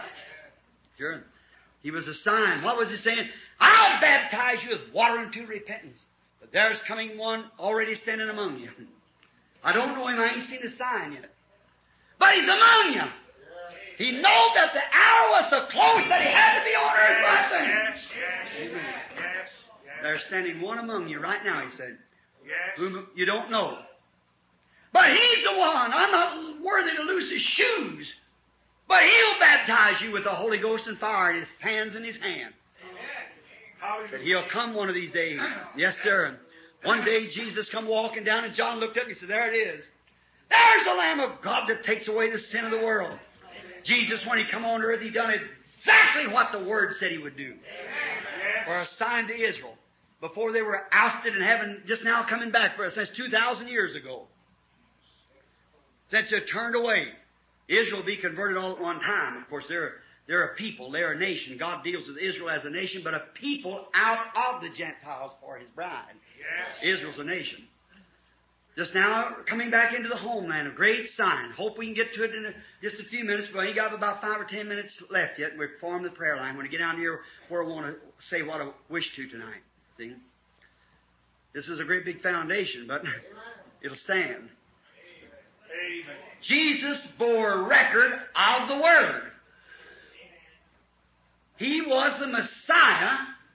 Sure. He was a sign. What was he saying? "I'll baptize you with water unto repentance. But there's coming one already standing among you. I don't know him. I ain't seen the sign yet. But he's among you. He knew that the hour was so close that he had to be on earth right then."
Yes, yes, yes, yes.
There's standing one among you right now, he said.
Yes.
Whom you don't know. But he's the one. I'm not worthy to loose his shoes. But he'll baptize you with the Holy Ghost and fire in his hands and his hand. That he'll come one of these days. Yes, sir. One day Jesus come walking down, and John looked up and he said, "There it is. There's the Lamb of God that takes away the sin of the world." Jesus, when he come on earth, he done exactly what the Word said he would do. For a sign to Israel. Before they were ousted in heaven, just now coming back for us. That's two thousand years ago. Since they turned away. Israel will be converted all at one time. Of course, they're, they're a people. They're a nation. God deals with Israel as a nation, but a people out of the Gentiles for His bride. Yes. Israel's a nation. Just now, coming back into the homeland, a great sign. Hope we can get to it in a, just a few minutes, but we ain't got about five or ten minutes left yet. We've formed the prayer line. When we get down here where I want to say what I wish to tonight. See? This is a great big foundation, but it'll stand.
Amen.
Jesus bore record of the Word. He was the Messiah,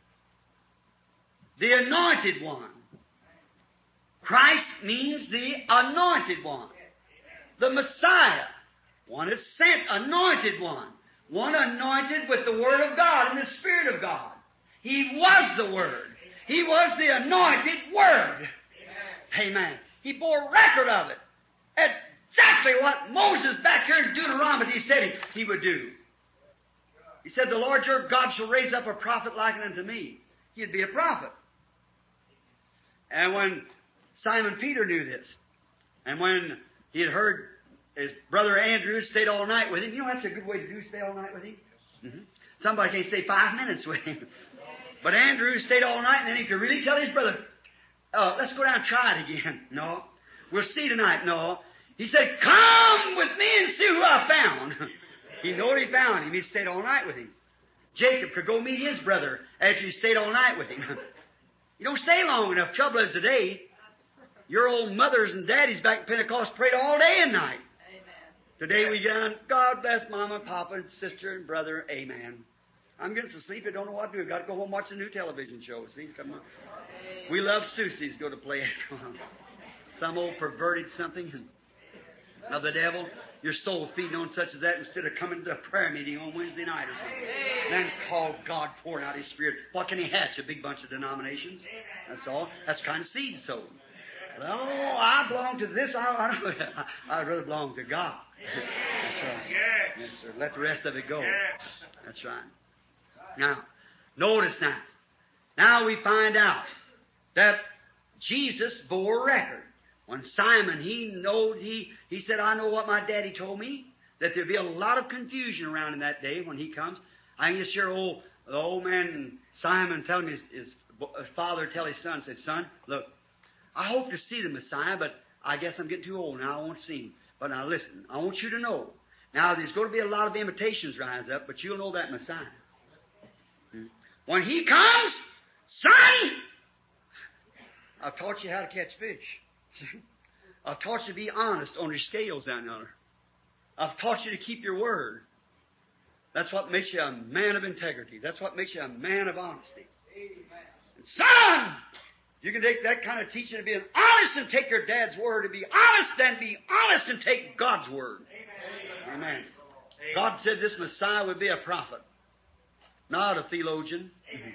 the Anointed One. Christ means the Anointed One. The Messiah, one that's sent, Anointed One. One anointed with the Word of God and the Spirit of God. He was the Word. He was the anointed Word. Amen. Amen. He bore record of it. Exactly what Moses back here in Deuteronomy said he, he would do. He said, "The Lord your God shall raise up a prophet like unto me." He'd be a prophet. And when Simon Peter knew this, and when he had heard his brother Andrew stayed all night with him. You know, that's a good way to do, stay all night with him. Mm-hmm. Somebody can't stay five minutes with him. But Andrew stayed all night, and then he could really tell his brother, oh, let's go down and try it again. No. We'll see tonight. No. He said, come with me and see who I found. He knew he found him. He stayed all night with him. Jacob could go meet his brother after he stayed all night with him. You don't stay long enough. Trouble is today, your old mothers and daddies back in Pentecost prayed all day and night. Amen. Today we done, God bless Mama, Papa, and sister and brother. Amen. I'm getting some sleep. I don't know what to do. I've got to go home and watch a new television show. See, come on. We love Susie's go to play after a while. Some old perverted something of the devil. Your soul feeding on such as that instead of coming to a prayer meeting on Wednesday night or something. Then call God pouring out His Spirit. What can He hatch? A big bunch of denominations. That's all. That's the kind of seed sown. Well, I belong to this. I, I, I'd rather belong to God. That's right. Yes, sir. Let the rest of it go. That's right. Now, notice now. Now we find out that Jesus bore a record. When Simon, he knowed, he, he said, I know what my daddy told me, that there'd be a lot of confusion around in that day when he comes. I can just hear old, the old man Simon telling his, his, his father tell his son, said, son, look, I hope to see the Messiah, but I guess I'm getting too old now. I won't see him. But now listen, I want you to know. Now there's going to be a lot of imitations rise up, but you'll know that Messiah. When he comes, son, I've taught you how to catch fish. I've taught you to be honest on your scales down yonder. I've taught you to keep your word. That's what makes you a man of integrity. That's what makes you a man of honesty. And son, you can take that kind of teaching to be honest and take your dad's word, to be honest and be honest and take God's word. Amen. Amen. God said this Messiah would be a prophet, not a theologian. Amen.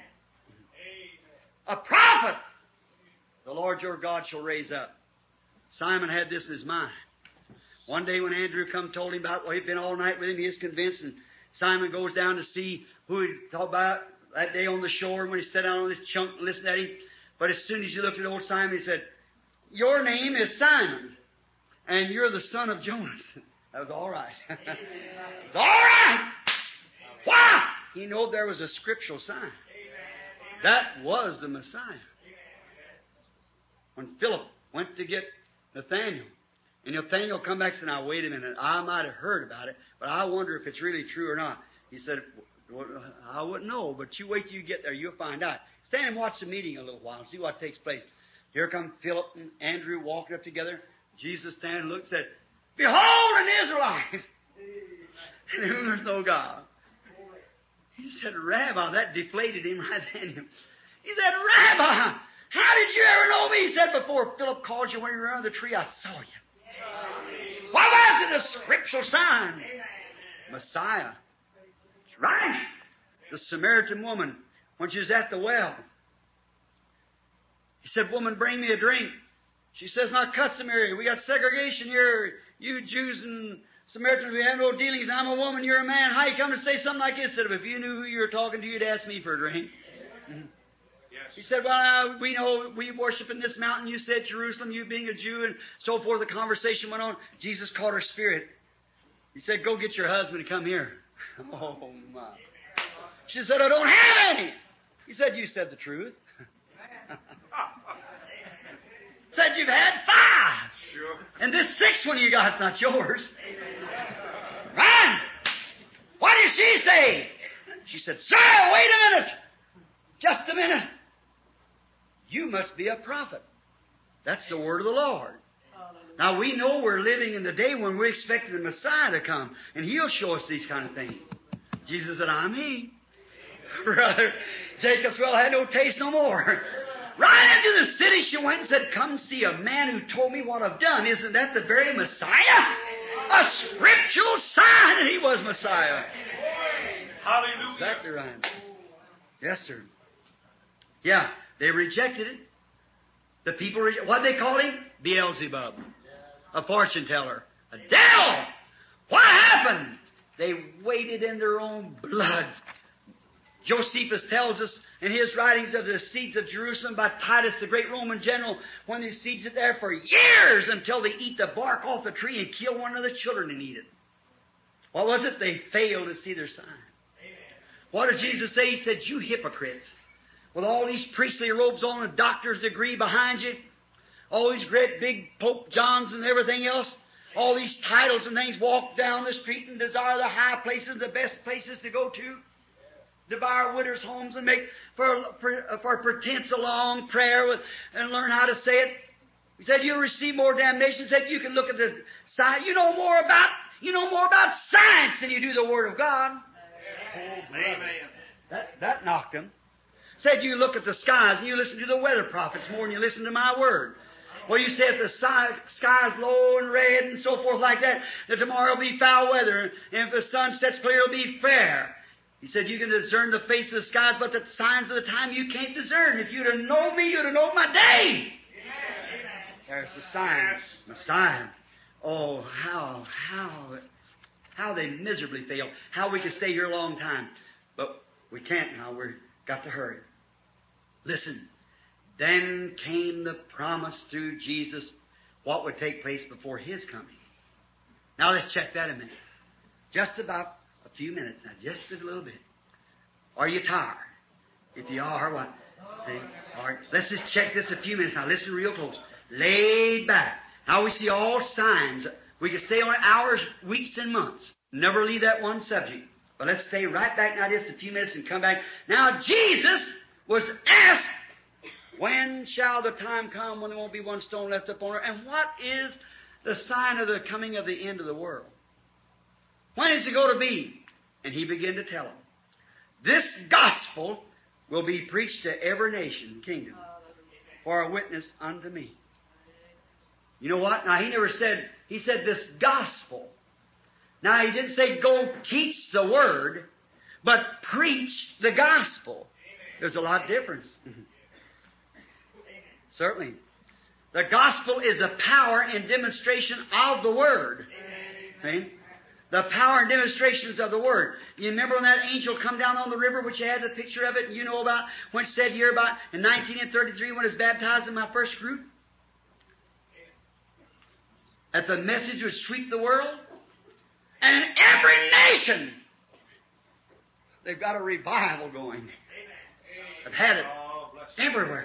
A prophet the Lord your God shall raise up. Simon had this in his mind. One day when Andrew come told him about, well, he'd been all night with him, he is convinced, and Simon goes down to see who he talked about that day on the shore when he sat down on this chunk and listened at him. But as soon as he looked at old Simon, he said, your name is Simon, and you're the son of Jonas. That was all right. It was all right. Why? He knew there was a scriptural sign. That was the Messiah. When Philip went to get Nathaniel, and Nathaniel come back and said, now, wait a minute, I might have heard about it, but I wonder if it's really true or not. He said, well, I wouldn't know, but you wait till you get there, you'll find out. Stand and watch the meeting a little while and see what takes place. Here come Philip and Andrew walking up together. Jesus standing and looked and said, behold an Israelite, in whom there's no God. He said, Rabbi, that deflated him right then. He said, Rabbi, how did you ever know me? He said, before Philip called you when you were under the tree, I saw you. What was it? A scriptural sign. Messiah. That's right. The Samaritan woman, when she was at the well, he said, woman, bring me a drink. She says, not customary. We got segregation here. You Jews and Samaritans, we have no dealings. I'm a woman, you're a man. How you come to say something like this? He said, if you knew who you were talking to, you'd ask me for a drink. Mm-hmm. He said, well, uh, we know we worship in this mountain. You said Jerusalem, you being a Jew, and so forth. The conversation went on. Jesus caught her spirit. He said, go get your husband and come here. Oh, my. She said, I don't have any. He said, you said the truth. Said you've had five. Sure. And this sixth one you got's not yours. Right? What did she say? She said, sir, wait a minute. Just a minute. You must be a prophet. That's the word of the Lord. Now, we know we're living in the day when we're expecting the Messiah to come, and He'll show us these kind of things. Jesus said, I'm He. Brother, Jacob's well had no taste no more. Right into the city she went and said, come see a man who told me what I've done. Isn't that the very Messiah? A scriptural sign that He was Messiah.
Hallelujah.
Exactly right. Yes, sir. Yeah, they rejected it. The people, rejected. What did they call him? Beelzebub. A fortune teller. A devil. What happened? They waded in their own blood. Josephus tells us in his writings of the siege of Jerusalem by Titus, the great Roman general, when they sieged it there for years until they eat the bark off the tree and kill one of the children and eat it. What was it? They failed to see their sign. What did Jesus say? He said, you hypocrites, with all these priestly robes on, a doctor's degree behind you, all these great big Pope Johns and everything else, all these titles and things, walk down the street and desire the high places, the best places to go to, devour widows' homes and make for, for, for pretense a long prayer with, and learn how to say it. He said, you'll receive more damnation. He said, you can look at the science. You know more about, you know more about science than you do the Word of God.
Amen.
That, that knocked him. Said you look at the skies and you listen to the weather prophets more than you listen to my Word. Well, you said the sky's low and red and so forth like that, that tomorrow will be foul weather, and if the sun sets clear, it'll be fair. He said you can discern the face of the skies, but the signs of the time you can't discern. If you'd have known me, you'd have known my day. Amen. There's the signs, the sign. Oh, how, how, how they miserably fail. How we could stay here a long time. But we can't now. We've got to hurry. Listen. Then came the promise through Jesus what would take place before His coming. Now let's check that a minute. Just about a few minutes now, just a little bit. Are you tired? If you are, what? See? All right, let's just check this a few minutes now. Listen real close. Laid back. Now we see all signs. We can stay on hours, weeks, and months. Never leave that one subject. But let's stay right back now just a few minutes and come back. Now Jesus was asked, when shall the time come when there won't be one stone left upon her? And what is the sign of the coming of the end of the world? When is it going to be? And He began to tell them, this gospel will be preached to every nation and kingdom for a witness unto me. You know what? Now, He never said, He said this gospel. Now, He didn't say go teach the Word, but preach the gospel. There's a lot of difference. Certainly. The gospel is a power and demonstration of the Word. See? The power and demonstrations of the Word. You remember when that angel come down on the river, which you had the picture of it, and you know about, when it said here about in nineteen thirty-three when I was baptized in my first group, that the message would sweep the world, and every nation, they've got a revival going. They've had it everywhere.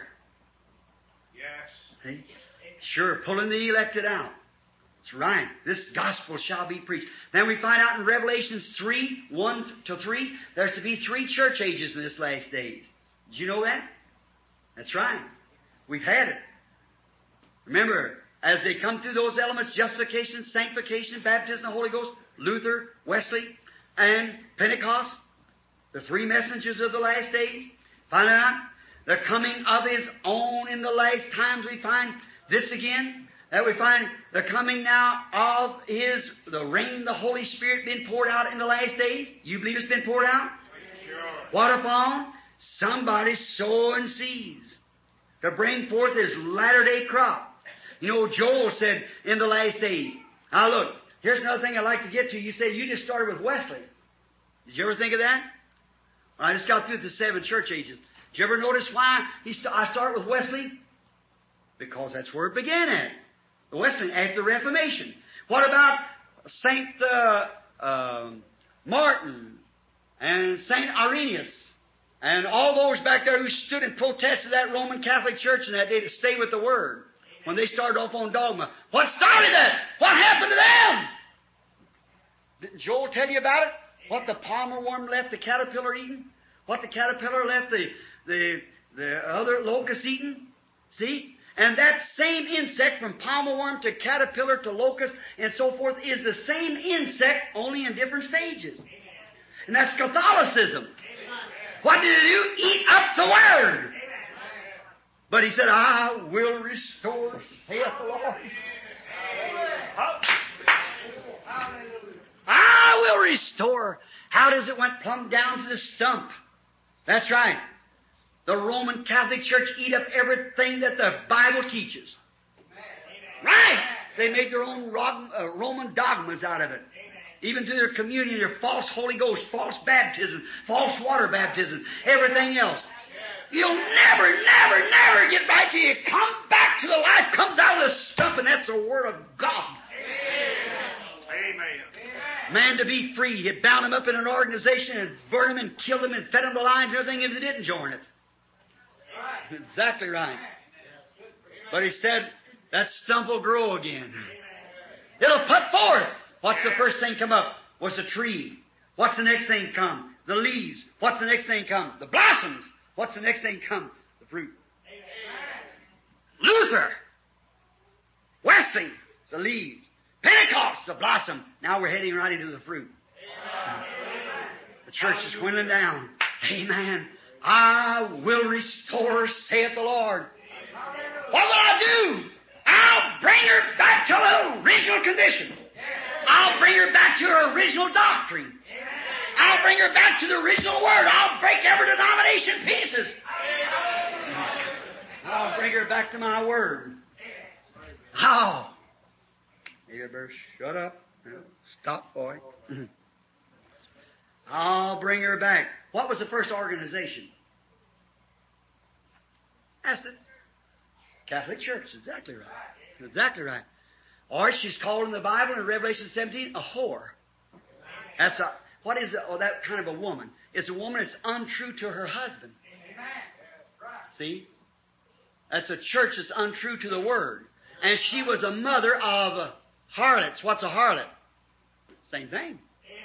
See? Sure, pulling the elected out. That's right. This gospel shall be preached. Then we find out in Revelation three, one to three, there's to be three church ages in this last days. Did you know that? That's right. We've had it. Remember, as they come through those elements, justification, sanctification, baptism of the Holy Ghost, Luther, Wesley, and Pentecost, the three messengers of the last days, find out the coming of His own in the last times. We find this again, that we find the coming now of His, the rain, the Holy Spirit being poured out in the last days. You believe it's been poured out?
Sure.
What upon? Somebody sowing seeds to bring forth His latter-day crop. You know, Joel said in the last days. Now look, here's another thing I'd like to get to. You said you just started with Wesley. Did you ever think of that? I just got through the seven church ages. Did you ever notice why he st- I start with Wesley? Because that's where it began at. The Wesleyan, after the Reformation. What about Saint uh, uh, Martin and Saint Irenaeus and all those back there who stood and protested that Roman Catholic Church in that day to stay with the Word when they started off on dogma? What started that? What happened to them? Didn't Joel tell you about it? What the palmer worm left the caterpillar eating? What the caterpillar left the, the, the other locust eating? See? And that same insect, from palmer worm to caterpillar to locust and so forth, is the same insect, only in different stages. And that's Catholicism. What did it do? Eat up the Word. But He said, I will restore, saith the Lord. I will restore. How does it went plumb down to the stump? That's right. The Roman Catholic Church eat up everything that the Bible teaches. Right. They made their own Roman dogmas out of it. Even to their communion, their false Holy Ghost, false baptism, false water baptism, everything else. You'll never, never, never get right till you come back to the life, comes out of the stump, and that's the Word of God.
Amen.
Man to be free. He bound him up in an organization and burned him and killed him and fed him to lions and everything if he didn't join it. Exactly right. But he said, that stump will grow again. It'll put forth. What's the first thing come up? Was the tree. What's the next thing come? The leaves. What's the next thing come? The blossoms. What's the next thing come? The fruit. Luther. Wesley. The leaves. Pentecost. The blossom. Now we're heading right into the fruit. The church is dwindling down. Amen. I will restore, saith the Lord. What will I do? I'll bring her back to her original condition. I'll bring her back to her original doctrine. I'll bring her back to the original Word. I'll break every denomination to pieces. I'll bring her back to my Word. How? You better shut up. Stop, boy. I'll bring her back. What was the first organization? That's it. Catholic Church. Exactly right. Exactly right. Or she's called in the Bible in Revelation seventeen a whore. That's a, what is a, oh, that kind of a woman? It's a woman that's untrue to her husband. See? That's a church that's untrue to the Word. And she was a mother of harlots. What's a harlot? Same thing.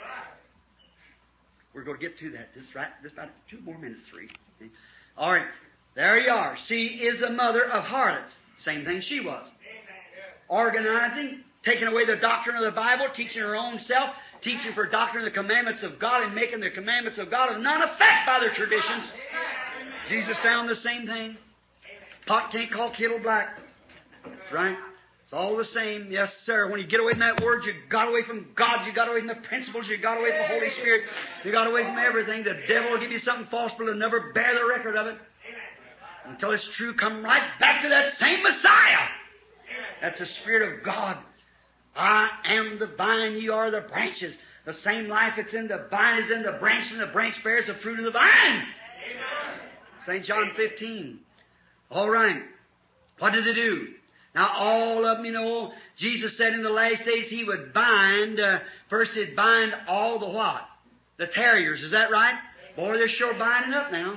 We're going to get to that. This right. This about two more minutes, three. Okay. All right. There you are. She is a mother of harlots. Same thing she was. Organizing, taking away the doctrine of the Bible, teaching her own self, teaching for doctrine of the commandments of God, and making the commandments of God of none effect by their traditions. Jesus found the same thing. Pot can't call kettle black. That's right. It's all the same. Yes, sir. When you get away from that Word, you got away from God. You got away from the principles. You got away from the Holy Spirit. You got away from everything. The devil will give you something false, but he'll never bear the record of it. Until it's true, come right back to that same Messiah. That's the Spirit of God. I am the vine, ye are the branches. The same life that's in the vine is in the branch, and the branch bears the fruit of the vine. Saint John fifteen. All right. What did they do? Now, all of them, you know, Jesus said in the last days He would bind, uh, first He'd bind all the what? The terriers. Is that right? Boy, they're sure binding up now.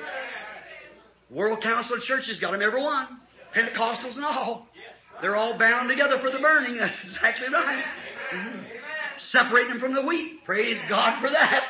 World Council of Churches got them, every one. Pentecostals and all. They're all bound together for the burning. That's exactly right. Mm-hmm. Separating them from the wheat. Praise God for that.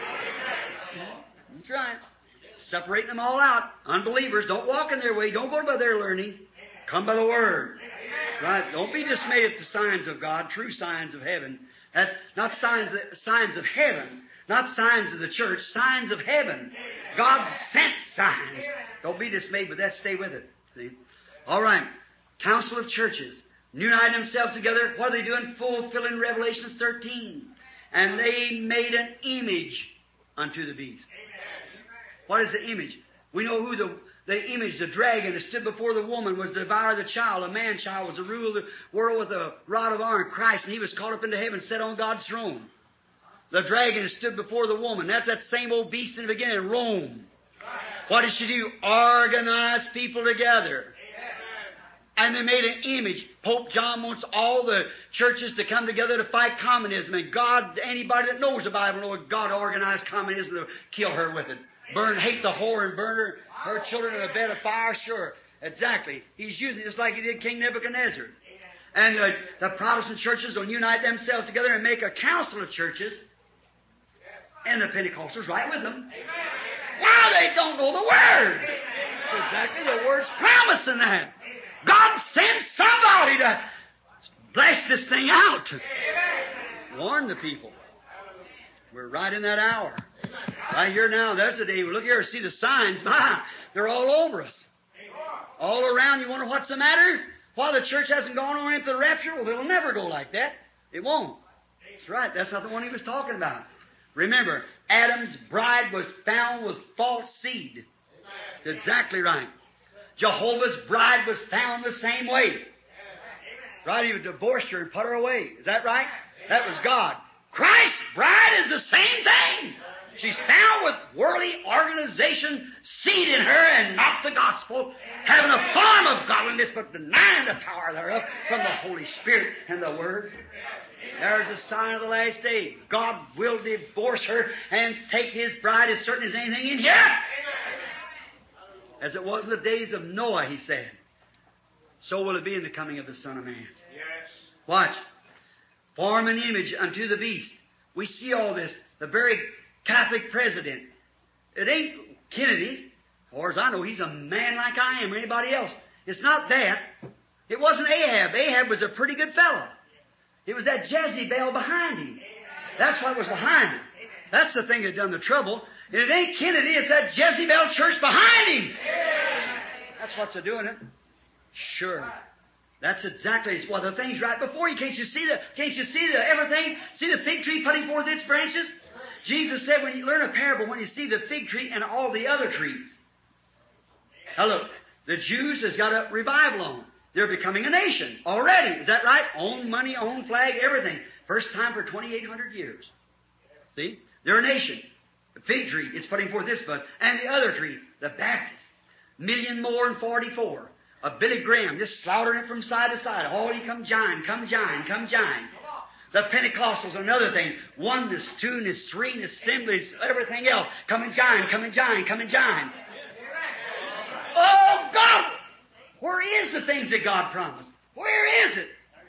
That's right. Separating them all out. Unbelievers, don't walk in their way. Don't go by their learning. Come by the Word. Right? Don't be dismayed at the signs of God, true signs of heaven. That, not signs, signs of heaven. Not signs of the church, signs of heaven. God sent signs. Don't be dismayed, but that stay with it. See? All right. Council of Churches. Uniting themselves together. What are they doing? Fulfilling Revelation thirteen. And they made an image unto the beast. What is the image? We know who the, the image, the dragon that stood before the woman, was to devour the child. A man-child was to rule the world with a rod of iron, Christ, and he was caught up into heaven, set on God's throne. The dragon stood before the woman. That's that same old beast in the beginning, Rome. What did she do? Organize people together. And they made an image. Pope John wants all the churches to come together to fight communism. And God, anybody that knows the Bible knows God organized communism to kill her with it. Burn, hate the whore and burn her, her children in a bed of fire. Sure, exactly. He's using it just like he did King Nebuchadnezzar. And uh, the Protestant churches will unite themselves together and make a council of churches. And the Pentecostals right with them. Wow, they don't know the Word. Exactly, the Word's promising that. God sent somebody to bless this thing out. Warn the people. We're right in that hour. Right here now, there's the day. Look here, see the signs. My, they're all over us. All around. You wonder what's the matter? Why the church hasn't gone on into the rapture? Well, it'll never go like that. It won't. That's right. That's not the one he was talking about. Remember, Adam's bride was found with false seed. That's exactly right. Jehovah's bride was found the same way. Right? He divorced her and put her away. Is that right? That was God. Christ's bride is the same thing. She's found with worldly organization, seed in her, and not the gospel, having a form of godliness, but denying the power thereof from the Holy Spirit and the Word. There's a sign of the last day. God will divorce her and take His bride as certain as anything in here. As it was in the days of Noah, He said, so will it be in the coming of the Son of Man.
Yes.
Watch. Form an image unto the beast. We see all this. The very Catholic president. It ain't Kennedy. As far as I know, he's a man like I am or anybody else. It's not that. It wasn't Ahab. Ahab was a pretty good fellow. It was that Jezebel behind him. That's what was behind him. That's the thing that done the trouble. And it ain't Kennedy. It's that Jezebel church behind him. That's what's a doing it. Sure. That's exactly it. Well, the thing's right before you. Can't you see the? Can't you see the everything? See the fig tree putting forth its branches? Jesus said, when you learn a parable, when you see the fig tree and all the other trees. Now look, the Jews has got a revival on. They're becoming a nation already. Is that right? Own money, own flag, everything. First time for twenty-eight hundred years. See? They're a nation. The fig tree, it's putting forth this bud. And the other tree, the Baptist. Million more than forty-four. A Billy Graham just slaughtering it from side to side. Oh, he come join, come join, come join. The Pentecostals, another thing. Oneness, two-ness, three-ness, assemblies, everything else. Come and join, come and join, come and join. Oh, God! Where is the things that God promised? Where is it?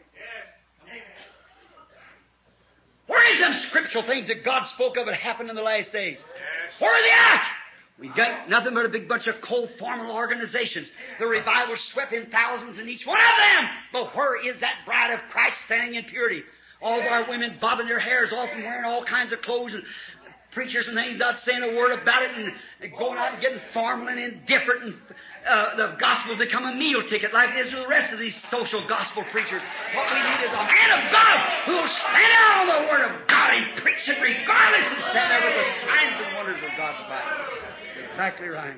Where is them scriptural things that God spoke of that happened in the last days? Where are they at? We got nothing but a big bunch of cold formal organizations. The revival swept in thousands in each one of them. But where is that bride of Christ standing in purity? All of our women bobbing their hairs off and wearing all kinds of clothes, and preachers and things not saying a word about it, and, and going out and getting formal and indifferent, and uh, the gospel become a meal ticket like it is with the rest of these social gospel preachers. What we need is a man of God who will stand out on the Word of God and preach it regardless, and stand there with the signs and wonders of God's Bible. Exactly right.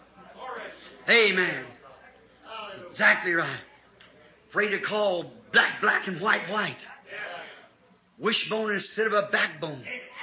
Amen. Exactly right. Afraid to call black black and white white. Wishbone instead of a backbone.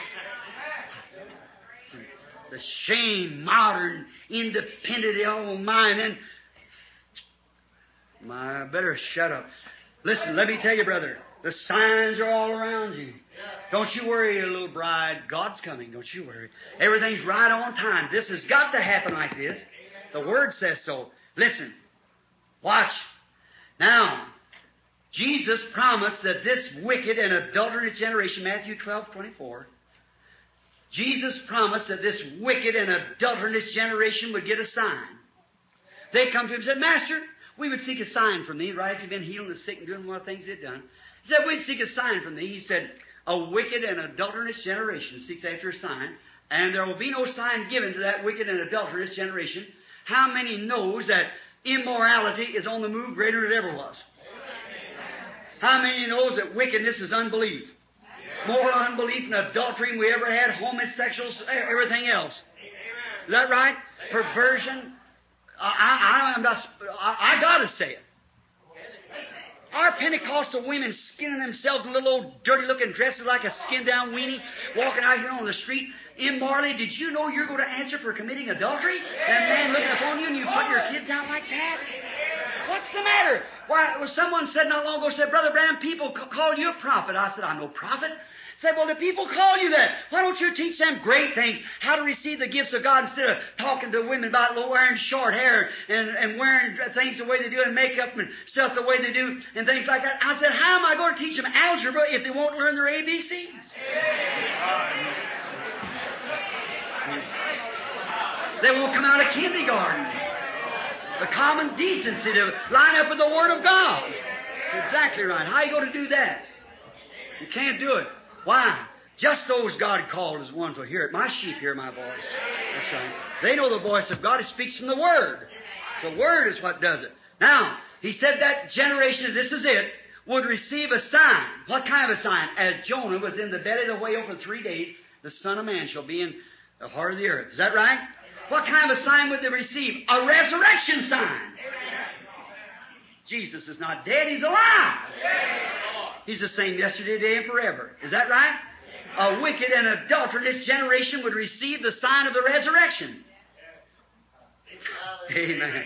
The shame, modern, independent, own mind. And my, I better shut up. Listen, let me tell you, brother, the signs are all around you. Don't you worry, little bride. God's coming. Don't you worry. Everything's right on time. This has got to happen like this. The Word says so. Listen. Watch. Now, Jesus promised that this wicked and adulterous generation, Matthew twelve twenty-four, Jesus promised that this wicked and adulterous generation would get a sign. They come to Him and said, Master, we would seek a sign from Thee, right? If you've been healing the sick and doing more things They've done. He said, we'd seek a sign from Thee. He said, a wicked and adulterous generation seeks after a sign, and there will be no sign given to that wicked and adulterous generation. How many knows that immorality is on the move greater than it ever was? How many knows that wickedness is unbelief? More unbelief and adultery than we ever had, homosexuals, everything else. Is that right? Perversion. I, I, I'm not, I, I got to say it. Our Pentecostal women skinning themselves in little old dirty-looking dresses like a skinned-down weenie, walking out here on the street immorally. Did you know you're going to answer for committing adultery? That man looking upon you and you put your kids out like that? What's the matter? Why, well, someone said not long ago, said, Brother Branham, people call you a prophet. I said, I'm no prophet. Said, well, the people call you that. Why don't you teach them great things, how to receive the gifts of God instead of talking to women about wearing short hair and, and wearing things the way they do and makeup and stuff the way they do and things like that. I said, how am I going to teach them algebra if they won't learn their A B Cs? They won't come out of kindergarten. The common decency to line up with the Word of God. Exactly right. How are you going to do that? You can't do it. Why? Just those God called as ones will hear it. My sheep hear my voice. That's right. They know the voice of God. It speaks from the Word. The Word is what does it. Now, He said that generation, this is it, would receive a sign. What kind of a sign? As Jonah was in the belly of the whale for three days, the Son of Man shall be in the heart of the earth. Is that right? What kind of a sign would they receive? A resurrection sign. Jesus is not dead. He's alive. He's the same yesterday, today, and forever. Is that right? a wicked and adulterous generation would receive the sign of the resurrection. Amen.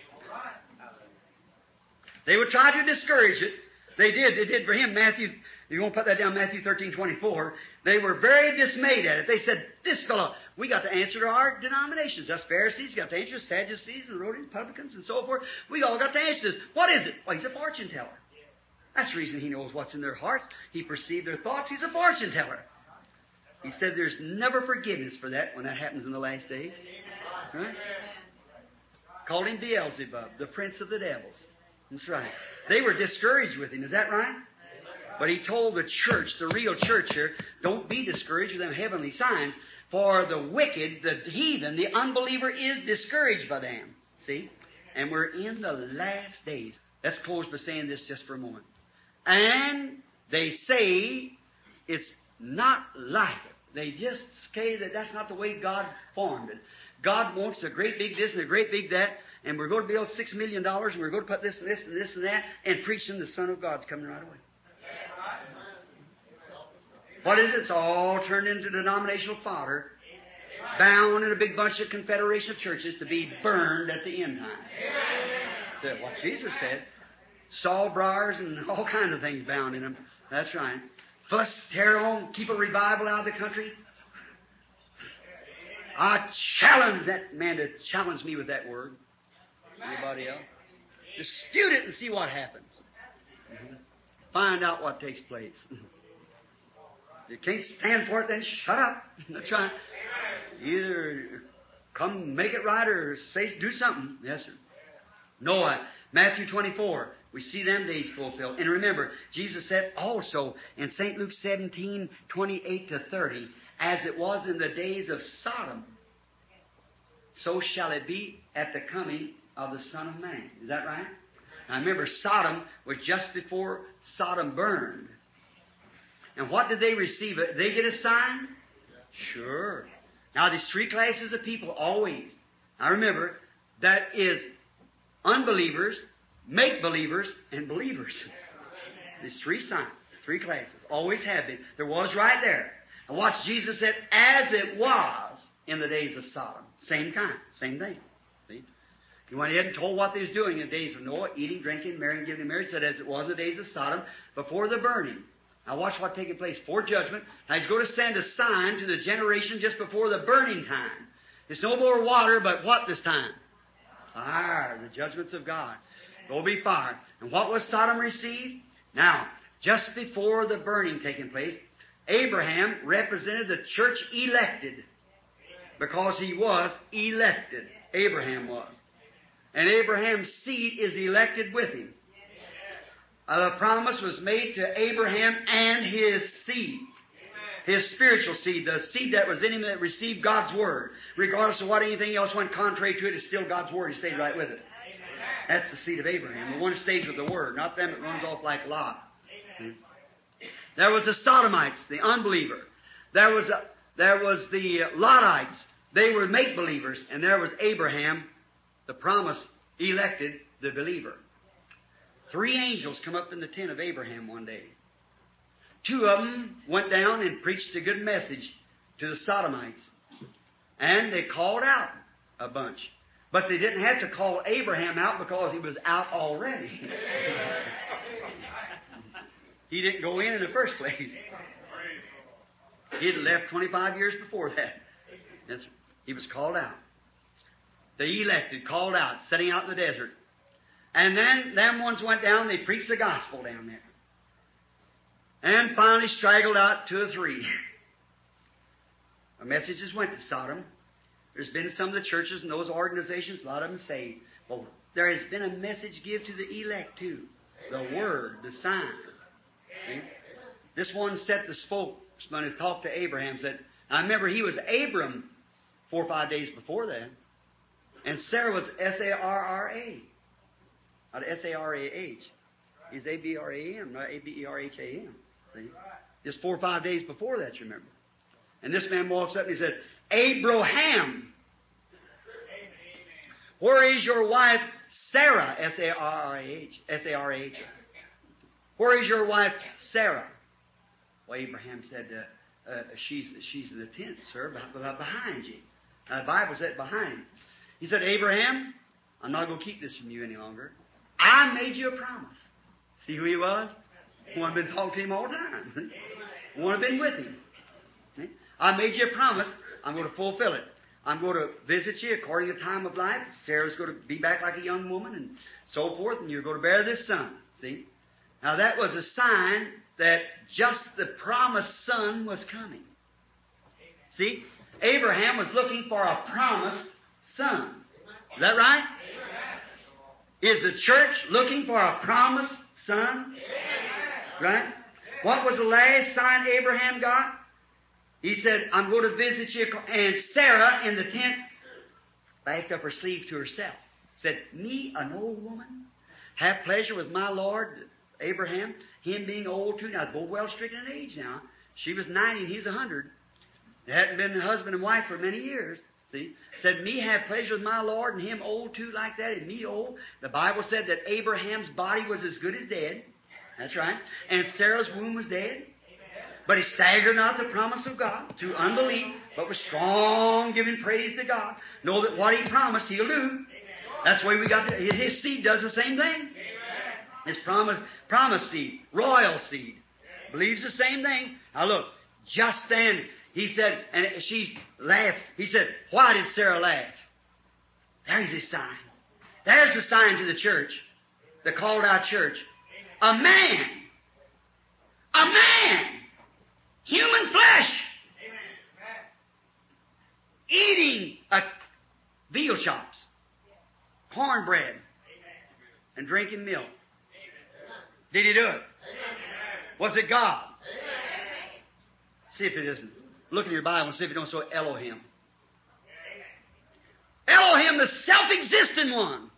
They would try to discourage it. They did. They did for him. Matthew, you're going to put that down, Matthew thirteen twenty-four. They were very dismayed at it. They said, this fellow, we got to answer to our denominations. Us Pharisees got to answer, Sadducees and Herodians, publicans, and so forth. We all got to answer this. What is it? Well, he's a fortune teller. That's the reason he knows what's in their hearts. He perceived their thoughts. He's a fortune teller. He said there's never forgiveness for that when that happens in the last days. Right? Called him Beelzebub, the prince of the devils. That's right. They were discouraged with him. Is that right? But he told the church, the real church here, don't be discouraged with them heavenly signs, for the wicked, the heathen, the unbeliever is discouraged by them. See? And we're in the last days. Let's close by saying this just for a moment. And they say it's not like it. They just say that that's not the way God formed it. God wants a great big this and a great big that, and we're going to build six million dollars, and we're going to put this and this and this and that, and preach them the Son of God's coming right away. What is it? It's all turned into denominational fodder, bound in a big bunch of confederation of churches to be burned at the end time. That's what Jesus said. Saw briars and all kinds of things bound in them. That's right. Fuss, tear on, keep a revival out of the country. I challenge that man to challenge me with that word. Anybody else? Dispute it and see what happens. Mm-hmm. Find out what takes place. You can't stand for it, then shut up. That's right. Either come make it right or say do something. Yes, sir. Noah, Matthew twenty-four. We see them days fulfilled. And remember, Jesus said also in Saint Luke seventeen, twenty-eight to thirty, as it was in the days of Sodom, so shall it be at the coming of the Son of Man. Is that right? Now remember, Sodom was just before Sodom burned. And what did they receive? Did they get a sign? Sure. Now these three classes of people always. Now remember, that is unbelievers, make-believers, and believers. These three signs, three classes, always have been. There was right there. And watch, Jesus said, as it was in the days of Sodom. Same kind, same thing. See? He went ahead and told what they was doing in the days of Noah, eating, drinking, marrying, giving in marriage. Said, as it was in the days of Sodom, before the burning. Now watch what's taking place. For judgment. Now He's going to send a sign to the generation just before the burning time. It's no more water, but what this time? Fire, the judgments of God. It will be fire. And what was Sodom received? Now, just before the burning taking place, Abraham represented the church elected. Because he was elected. Abraham was. And Abraham's seed is elected with him. Uh, the promise was made to Abraham and his seed. His spiritual seed, the seed that was in him that received God's Word. Regardless of what anything else went contrary to it, it's still God's Word. He stayed right with it. That's the seed of Abraham. The one that stays with the Word, not them that runs off like Lot. There was the Sodomites, the unbeliever. There was, a, there was the Lotites. They were make-believers. And there was Abraham, the promise, elected, the believer. Three angels come up in the tent of Abraham one day. Two of them went down and preached a good message to the Sodomites. And they called out a bunch. But they didn't have to call Abraham out because he was out already. He didn't go in in the first place. He had left twenty-five years before that. Yes, he was called out. The elected, called out, setting out in the desert. And then them ones went down, they preached the gospel down there. And finally straggled out two or three. The messages went to Sodom. There's been some of the churches and those organizations, a lot of them saved. Well, there has been a message given to the elect too. The Word, the sign. See? This one set the spokesman who talked to Abraham said, I remember he was Abram four or five days before that. And Sarah was S A R R A. Not S A R A H. He's A B R A M, not A B E R H A M. See? Just four or five days before that, you remember. And this man walks up and he said, Abraham, where is your wife Sarah? S A R R A H. S A R A H. Where is your wife Sarah? Well, Abraham said, uh, uh, she's she's in the tent, sir, behind you. Now, the Bible said behind him. He said, Abraham, I'm not going to keep this from you any longer. I made you a promise. See who he was? One had been talking to him all the time. One had been with him. I made you a promise. I'm going to fulfill it. I'm going to visit you according to the time of life. Sarah's going to be back like a young woman and so forth, and you're going to bear this son. See? Now that was a sign that just the promised son was coming. See? Abraham was looking for a promised son. Is that right? Is the church looking for a promised son? Right? What was the last sign Abraham got? He said, I'm going to visit you. And Sarah in the tent backed up her sleeve to herself. Said, me, an old woman, have pleasure with my Lord Abraham, him being old too. Now, both well stricken in age now. She was ninety and he's a hundred. They hadn't been husband and wife for many years. See? Said, me have pleasure with my Lord, and him old too like that, and me old. The Bible said that Abraham's body was as good as dead. That's right. And Sarah's womb was dead. But he staggered not the promise of God through unbelief, but was strong, giving praise to God. Know that what he promised, he'll do. That's why we got the, his seed does the same thing. His promise, promise seed, royal seed, believes the same thing. Now look, just then, he said, and she laughed. He said, why did Sarah laugh? There's his sign. There's the sign to the church, the called out church. A man, a man, human flesh, eating a veal chops, cornbread, and drinking milk. Did he do it? Was it God? See if it isn't. Look in your Bible and see if it don't show Elohim. Elohim, the self-existent one.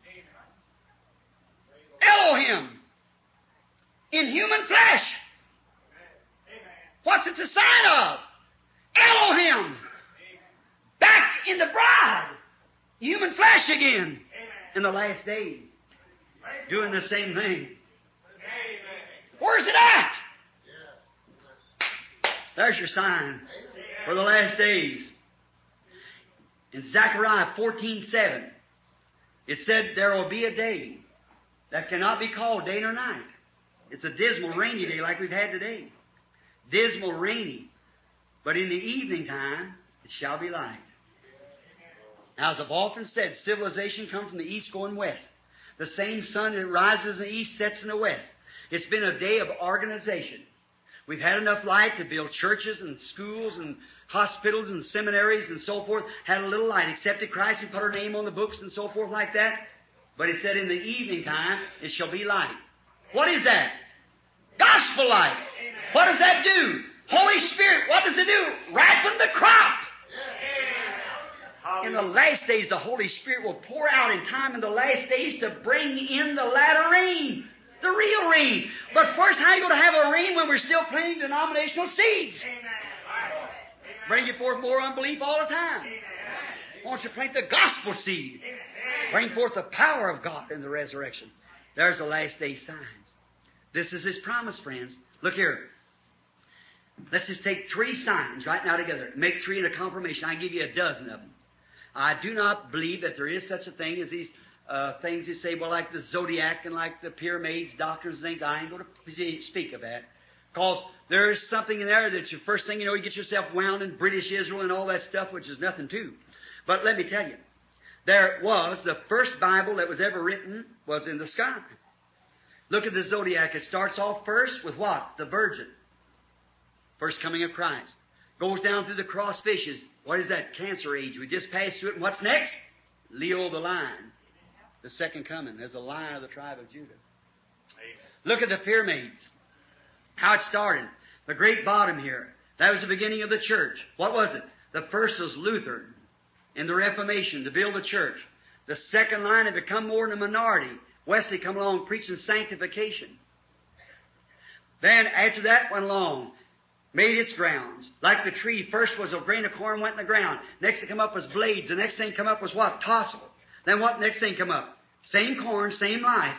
Elohim. In human flesh. What's it the sign of? Elohim. Back in the bride. Human flesh again. In the last days. Doing the same thing. Where's it at? There's your sign for the last days. In Zechariah fourteen seven, it said there will be a day that cannot be called day nor night. It's a dismal, rainy day like we've had today. Dismal, rainy. But in the evening time, it shall be light. Now, as I've often said, civilization comes from the east going west. The same sun that rises in the east sets in the west. It's been a day of organization. We've had enough light to build churches and schools and hospitals and seminaries and so forth. Had a little light, accepted Christ and put our name on the books and so forth like that. But he said in the evening time, it shall be light. What is that? Gospel light. What does that do? Holy Spirit, what does it do? Ripen the crop. In the last days, the Holy Spirit will pour out in time in the last days to bring in the latter rain. The real rain. But first, how are you going to have a rain when we're still planting denominational seeds? Bring you forth more unbelief all the time. Why don't you plant the gospel seed? Bring forth the power of God in the resurrection. There's the last day signs. This is His promise, friends. Look here. Let's just take three signs right now together. Make three in a confirmation. I give you a dozen of them. I do not believe that there is such a thing as these uh, things you say, well, like the zodiac and like the pyramids, doctrines and things. I ain't going to speak of that. Because there's something in there that your first thing you know, you get yourself wound in British Israel and all that stuff, which is nothing to. But let me tell you, there was, the first Bible that was ever written was in the sky. Look at the zodiac. It starts off first with what? The virgin. First coming of Christ. Goes down through the cross fishes. What is that? Cancer age. We just passed through it. And what's next? Leo the lion. The second coming as the lion of the tribe of Judah. Look at the pyramids. How it started. The great bottom here. That was the beginning of the church. What was it? The first was Luther in the Reformation to build the church. The second line had become more than a minority. Wesley come along preaching sanctification. Then after that went along, made its grounds. Like the tree, first was a grain of corn went in the ground. Next thing come up was blades. The next thing come up was what? Tassel. Then what next thing come up? Same corn, same life.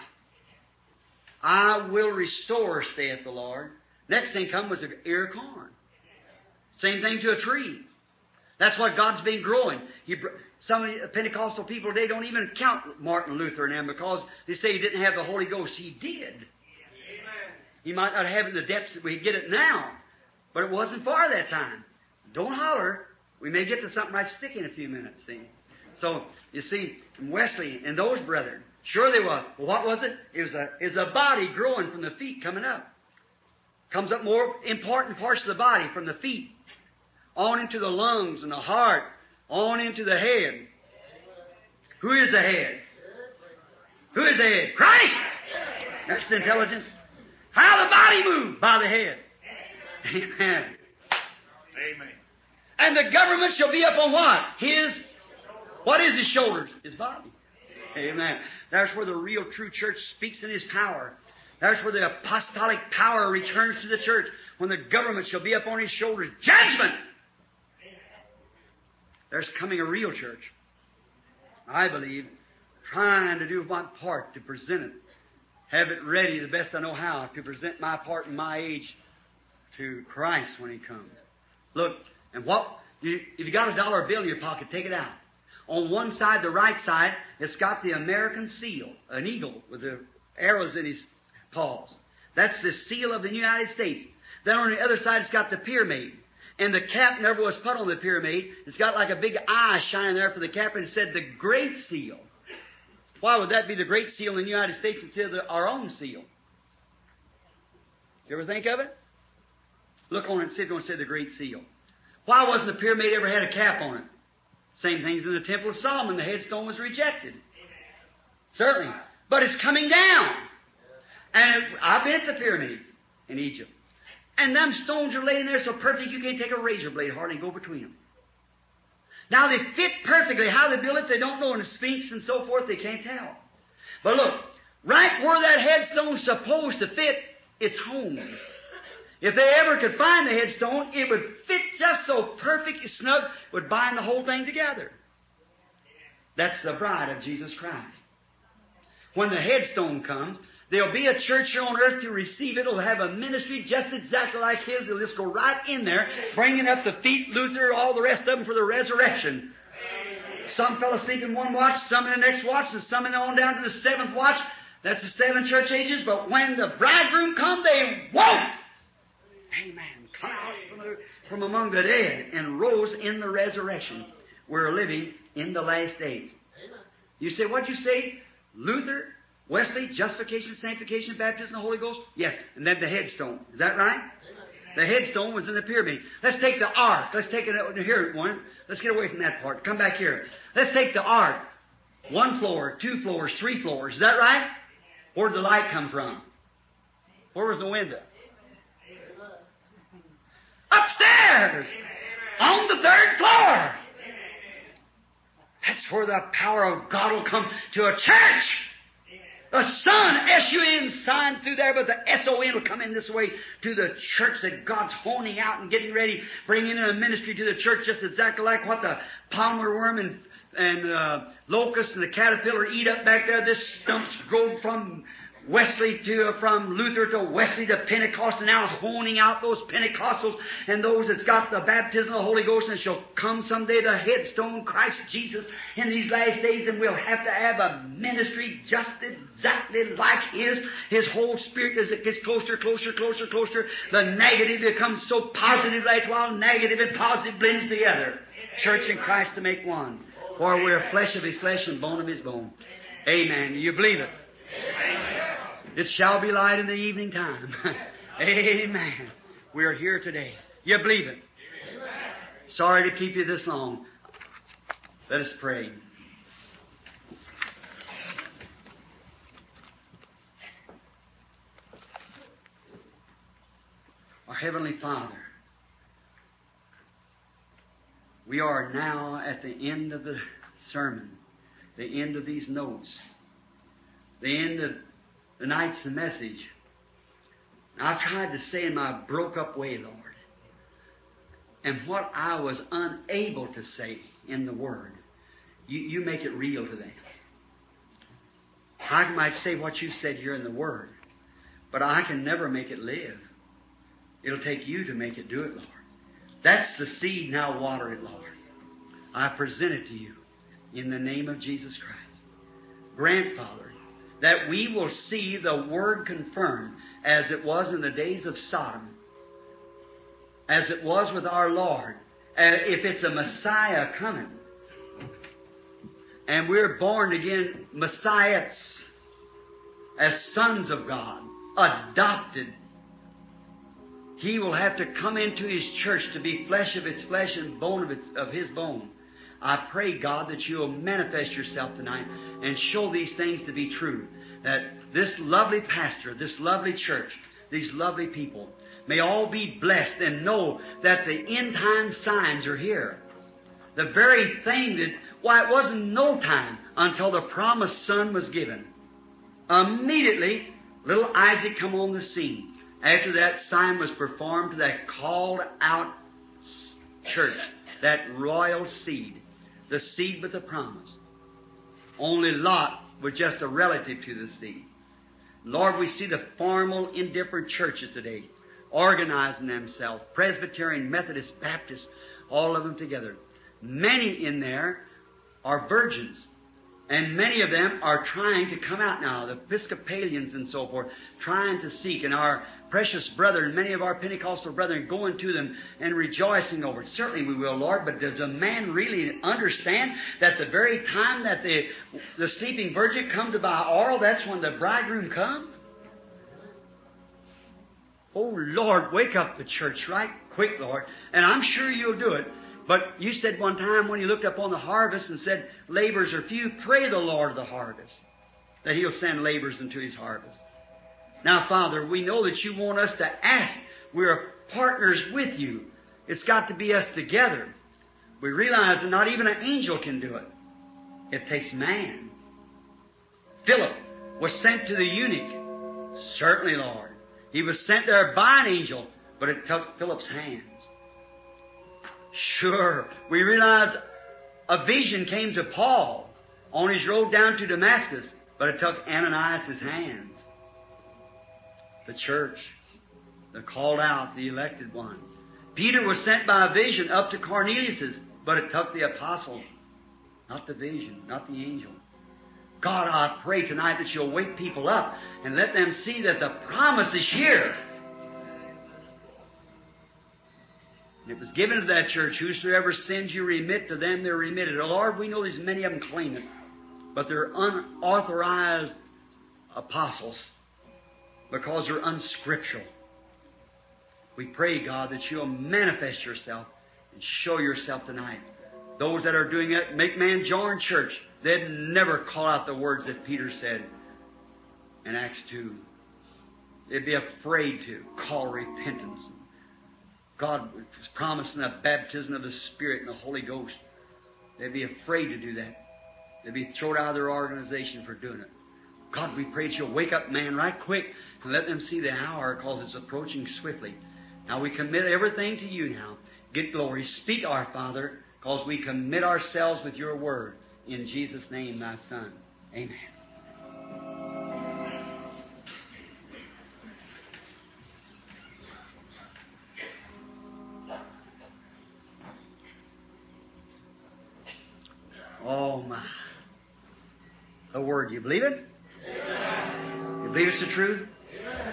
I will restore, saith the Lord. Next thing come was the ear of corn. Same thing to a tree. That's what God's been growing. He, some of the Pentecostal people today don't even count Martin Luther and them because they say he didn't have the Holy Ghost. He did. Amen. He might not have it in the depths that we get it now, but it wasn't for that time. Don't holler. We may get to something right sticky in a few minutes, see. So, you see, Wesley and those brethren, sure they was. Well, what was it? It was a, it was a body growing from the feet coming up. Comes up more important parts of the body from the feet, on into the lungs and the heart, on into the head. Who is the head? Who is the head? Christ! That's the intelligence. How the body moved? By the head. Amen.
Amen.
And the government shall be upon what? His, what is his shoulders? His body. Amen. That's where the real true church speaks in His power. That's where the apostolic power returns to the church. When the government shall be upon His shoulders. Judgment! There's coming a real church. I believe, trying to do my part to present it. Have it ready the best I know how to present my part in my age to Christ when He comes. Look, and what, you, if you got a dollar bill in your pocket, take it out. On one side, the right side, it's got the American seal, an eagle with the arrows in his paws. That's the seal of the United States. Then on the other side, it's got the pyramid. And the cap never was put on the pyramid. It's got like a big eye shining there for the cap, and it said the Great Seal. Why would that be the Great Seal in the United States instead of the, our own seal? You ever think of it? Look on it and see if it don't say the Great Seal. Why wasn't the pyramid ever had a cap on it? Same things in the Temple of Solomon. The headstone was rejected. Certainly. But it's coming down. And I've been at the pyramids in Egypt. And them stones are laying there so perfect you can't take a razor blade hardly and go between them. Now they fit perfectly. How they built it, they don't know. And the Sphinx and so forth, they can't tell. But look, right where that headstone's supposed to fit, it's home. If they ever could find the headstone, it would fit just so perfect, snug, would bind the whole thing together. That's the bride of Jesus Christ. When the headstone comes, there'll be a church here on earth to receive it. It'll have a ministry just exactly like His. It'll just go right in there, bringing up the feet, Luther, all the rest of them for the resurrection. Some fellow sleep in one watch, some in the next watch, and some in on down to the seventh watch. That's the seven church ages. But when the bridegroom comes, they won't. Amen. Come out from, the, from among the dead and rose in the resurrection. We're living in the last days. You say, what'd you say? Luther, Wesley, justification, sanctification, baptism, the Holy Ghost? Yes. And then the headstone. Is that right? The headstone was in the pyramid. Let's take the ark. Let's take it here one. Let's get away from that part. Come back here. Let's take the ark. One floor, two floors, three floors. Is that right? Where'd the light come from? Where was the window? Upstairs! On the third floor! That's where the power of God will come to a church. The Son, S U N, signed through there, but the S O N will come in this way to the church that God's honing out and getting ready, bringing in a ministry to the church just exactly like what the palmer worm and, and uh, locust and the caterpillar eat up back there. This stumps grow from Wesley to, from Luther to Wesley to Pentecost, and now honing out those Pentecostals and those that's got the baptism of the Holy Ghost, and shall come someday the headstone, Christ Jesus, in these last days, and we'll have to have a ministry just exactly like His. His whole Spirit, as it gets closer, closer, closer, closer, the negative becomes so positive, that's while negative and positive blends together. Church and Christ to make one. For we're flesh of His flesh and bone of His bone. Amen. You believe it? Amen. It shall be light in the evening time. Amen. We are here today. You believe it? Amen. Sorry to keep you this long. Let us pray. Our Heavenly Father, we are now at the end of the sermon, the end of these notes, the end of the night's message. I've tried to say in my broke-up way, Lord, and what I was unable to say in the Word, you, you make it real to them. I might say what you said here in the Word, but I can never make it live. It'll take you to make it do it, Lord. That's the seed. Now water it, Lord. I present it to you in the name of Jesus Christ. Grant, Father, that we will see the Word confirmed as it was in the days of Sodom, as it was with our Lord. Uh, if it's a Messiah coming, and we're born again Messiahs, as sons of God, adopted, He will have to come into His church to be flesh of its flesh and bone of, its, of His bone. I pray, God, that You will manifest Yourself tonight and show these things to be true. That this lovely pastor, this lovely church, these lovely people may all be blessed and know that the end time signs are here. The very thing that, why, it wasn't no time until the promised Son was given. Immediately, little Isaac come on the scene. After that sign was performed to that called out church, that royal seed, the seed with the promise. Only Lot was just a relative to the seed. Lord, we see the formal, indifferent churches today organizing themselves, Presbyterian, Methodist, Baptist, all of them together. Many in there are virgins, and many of them are trying to come out now, the Episcopalians and so forth, trying to seek, and our precious brethren, many of our Pentecostal brethren, going to them and rejoicing over it. Certainly we will, Lord, but does a man really understand that the very time that the, the sleeping virgin come to buy oil, that's when the bridegroom comes? Oh, Lord, wake up the church right quick, Lord, and I'm sure You'll do it. But You said one time when You looked up on the harvest and said, labors are few, pray the Lord of the harvest, that He'll send labors into His harvest. Now, Father, we know that You want us to ask. We're partners with You. It's got to be us together. We realize that not even an angel can do it. It takes man. Philip was sent to the eunuch. Certainly, Lord. He was sent there by an angel, but it took Philip's hands. Sure, we realize a vision came to Paul on his road down to Damascus, but it took Ananias' hands. The church, the called out, the elected one. Peter was sent by a vision up to Cornelius', but it took the apostle, not the vision, not the angel. God, I pray tonight that You'll wake people up and let them see that the promise is here. And it was given to that church, whosoever sins You remit, to them they're remitted. Oh, Lord, we know there's many of them claim it, but they're unauthorized apostles because they're unscriptural. We pray, God, that You'll manifest Yourself and show Yourself tonight. Those that are doing it, make man join church. They'd never call out the words that Peter said in Acts two. They'd be afraid to call repentance. God was promising a baptism of the Spirit and the Holy Ghost. They'd be afraid to do that. They'd be thrown out of their organization for doing it. God, we pray that You'll wake up man right quick and let them see the hour, because it's approaching swiftly. Now we commit everything to You now. Get glory. Speak, our Father, because we commit ourselves with Your word. In Jesus' name, Thy Son. Amen. Oh, my. The Word, you believe it? Amen. You believe it's the truth? Amen.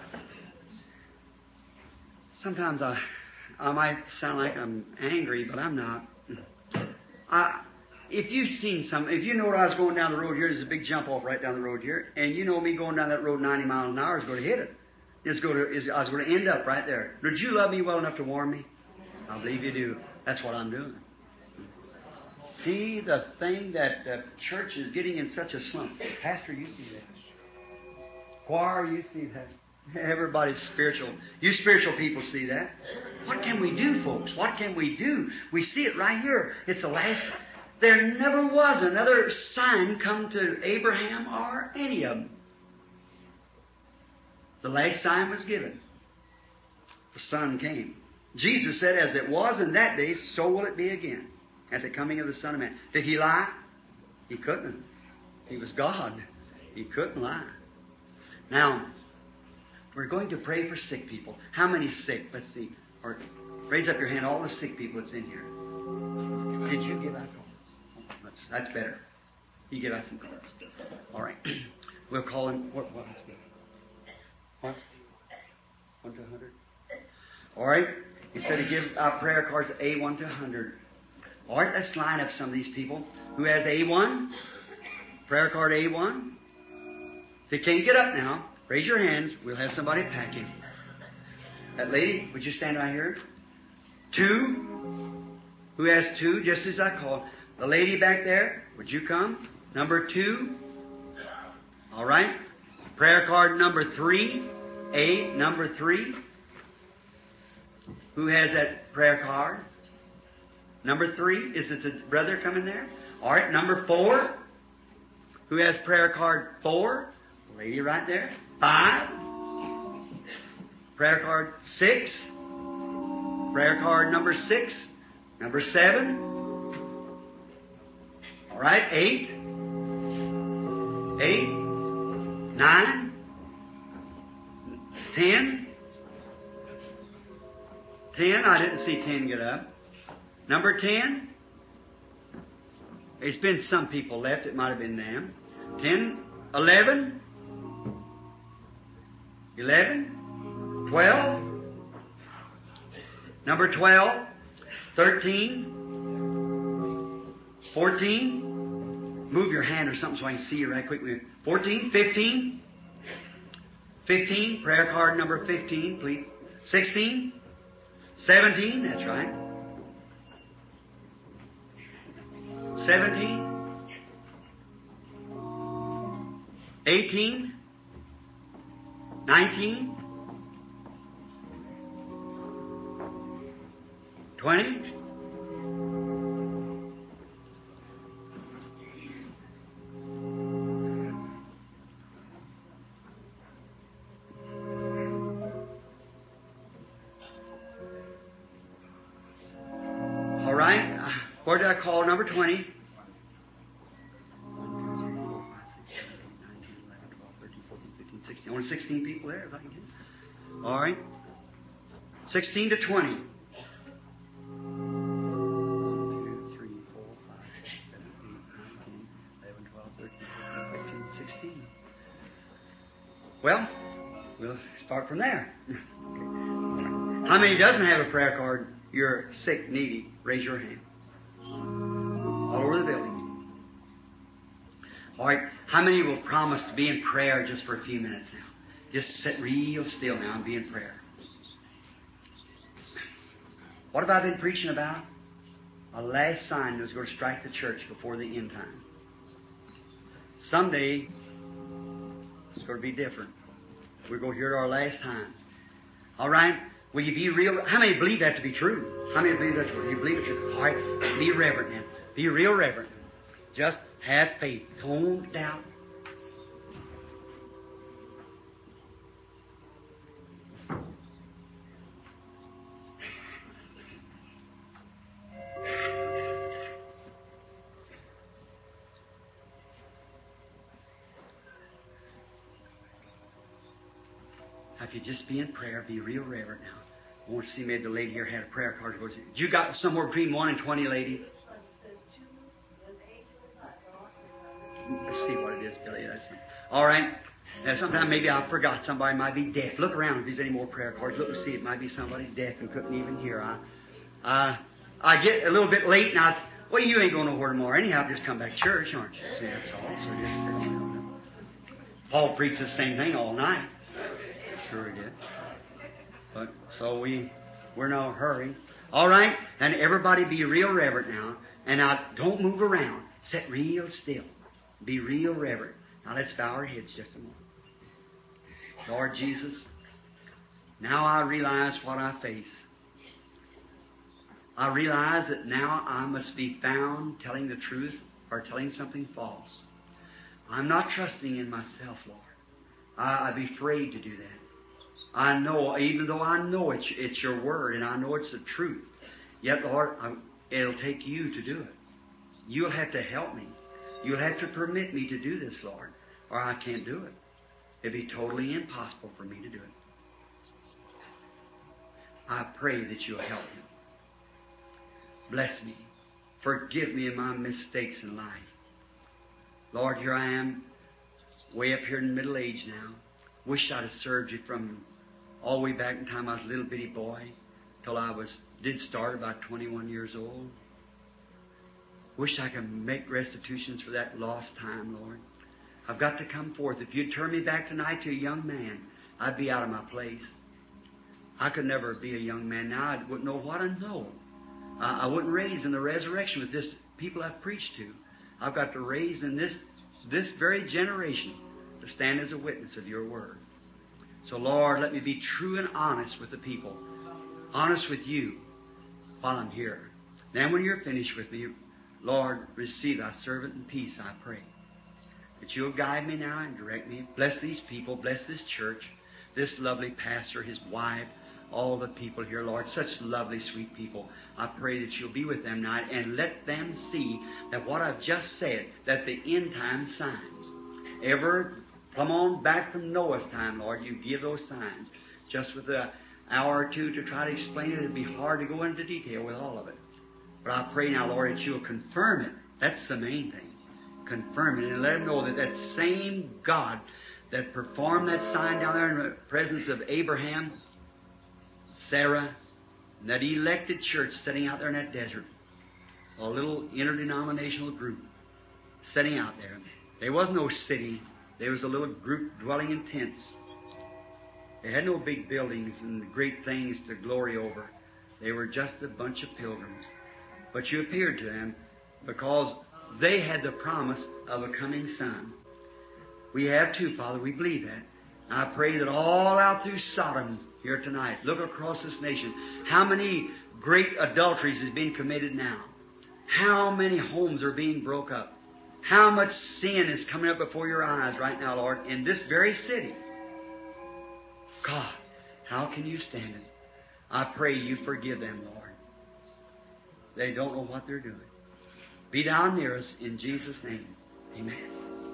Sometimes I, I might sound like I'm angry, but I'm not. I, if you've seen some, if you know where I was going down the road here, there's a big jump off right down the road here, and you know me going down that road ninety miles an hour is going to hit it. It's going to, is, I was going to end up right there. Did you love me well enough to warn me? I believe you do. That's what I'm doing. See the thing that the church is getting in such a slump. Pastor, you see that. Choir, you see that. Everybody's spiritual. You spiritual people see that. What can we do, folks? What can we do? We see it right here. It's the last. There never was another sign come to Abraham or any of them. The last sign was given. The Son came. Jesus said, as it was in that day, so will it be again at the coming of the Son of Man. Did He lie? He couldn't. He was God. He couldn't lie. Now, we're going to pray for sick people. How many sick? Let's see. Or Raise up your hand, all the sick people that's in here. Did you give out cards? That's, that's better. You give out some cards. All right. We'll call him. What? What? What? One to a hundred. All right. He said to give out prayer cards A one to a hundred. All right. Let's line up some of these people. Who has A one? Prayer card A one. If you can't get up now, raise your hands. We'll have somebody pack him. That lady, would you stand right here? Two. Who has two? Just as I called. The lady back there, would you come? Number two. All right. Prayer card number three. A, number three. Who has that prayer card? Number three. Is it the brother coming there? All right. Number four. Who has prayer card four? The lady right there. Five. Prayer card six. Prayer card number six. Number seven. All right. Eight. Eight. Nine. Ten. Ten. I didn't see ten get up. Number ten. There's been some people left. It might have been them. Ten. Eleven. Eleven. Twelve. Number twelve. Thirteen. Fourteen. Move your hand or something so I can see you right quick. Fourteen. Fifteen. Fifteen. Prayer card number fifteen, please. Sixteen. Seventeen. That's right. Seventeen. Eighteen. Nineteen. Twenty. All right. Where did I call number twenty? Only sixteen people there, as I can get. All right. sixteen to twenty. one, two, three, four, five, six, seven, eight, nine, ten, eleven, twelve, thirteen, fourteen, fifteen, sixteen. Well, we'll start from there. Okay. How many doesn't have a prayer card? You're sick, needy. Raise your hand. All over the building. All right. How many will promise to be in prayer just for a few minutes now? Just sit real still now and be in prayer. What have I been preaching about? A last sign that was going to strike the church before the end time. Someday, it's going to be different. We're going to hear it our last time. All right? Will you be real? How many believe that to be true? How many believe that's true? You believe it's true? All right. Be reverent now. Be real reverent. Just have faith. Don't doubt. If you just be in prayer, be real reverent now. I want to see maybe the lady here had a prayer card. Did you got somewhere between one and twenty, lady? Let's see what it is, Billy. That's all right. Now, sometime maybe I forgot. Somebody might be deaf. Look around if there's any more prayer cards. Look and see. It might be somebody deaf and couldn't even hear. I, uh, I get a little bit late, and I, well, you ain't going nowhere tomorrow anyhow. Just come back to church, aren't you? See, that's all. So just sit down. Paul preached the same thing all night. Sure he did. But so we we're in no hurry. All right, and everybody be real reverent now, and now don't move around. Sit real still. Be real reverent. Now let's bow our heads just a moment. Lord Jesus, now I realize what I face. I realize that now I must be found telling the truth or telling something false. I'm not trusting in myself, Lord. I, I'd be afraid to do that. I know, even though I know it's, it's your word and I know it's the truth, yet, Lord, I, it'll take you to do it. You'll have to help me. You'll have to permit me to do this, Lord, or I can't do it. It'd be totally impossible for me to do it. I pray that you'll help him. Bless me. Forgive me of my mistakes in life. Lord, here I am, way up here in middle age now. Wish I'd have served you from all the way back in time I was a little bitty boy till I was did start about twenty-one years old. Wish I could make restitutions for that lost time, Lord. I've got to come forth. If you'd turn me back tonight to a young man, I'd be out of my place. I could never be a young man now. I wouldn't know what I know. I, I wouldn't raise in the resurrection with this people I've preached to. I've got to raise in this this very generation to stand as a witness of your word. So, Lord, let me be true and honest with the people. Honest with you while I'm here. Then when you're finished with me, Lord, receive thy servant in peace, I pray. That you'll guide me now and direct me. Bless these people. Bless this church. This lovely pastor, his wife, all the people here, Lord. Such lovely, sweet people. I pray that you'll be with them now and let them see that what I've just said, that the end time signs, ever come on back from Noah's time, Lord, you give those signs. Just with an hour or two to try to explain it, it'd be hard to go into detail with all of it. But I pray now, Lord, that you'll confirm it. That's the main thing. Confirm it and let them know that that same God that performed that sign down there in the presence of Abraham, Sarah, and that elected church sitting out there in that desert, a little interdenominational group sitting out there. There was no city. There was a little group dwelling in tents. They had no big buildings and great things to glory over. They were just a bunch of pilgrims. But you appeared to them because they had the promise of a coming Son. We have too, Father. We believe that. I pray that all out through Sodom here tonight, look across this nation, how many great adulteries is being committed now? How many homes are being broke up? How much sin is coming up before your eyes right now, Lord, in this very city? God, how can you stand it? I pray you forgive them, Lord. They don't know what they're doing. Be down near us in Jesus' name. Amen.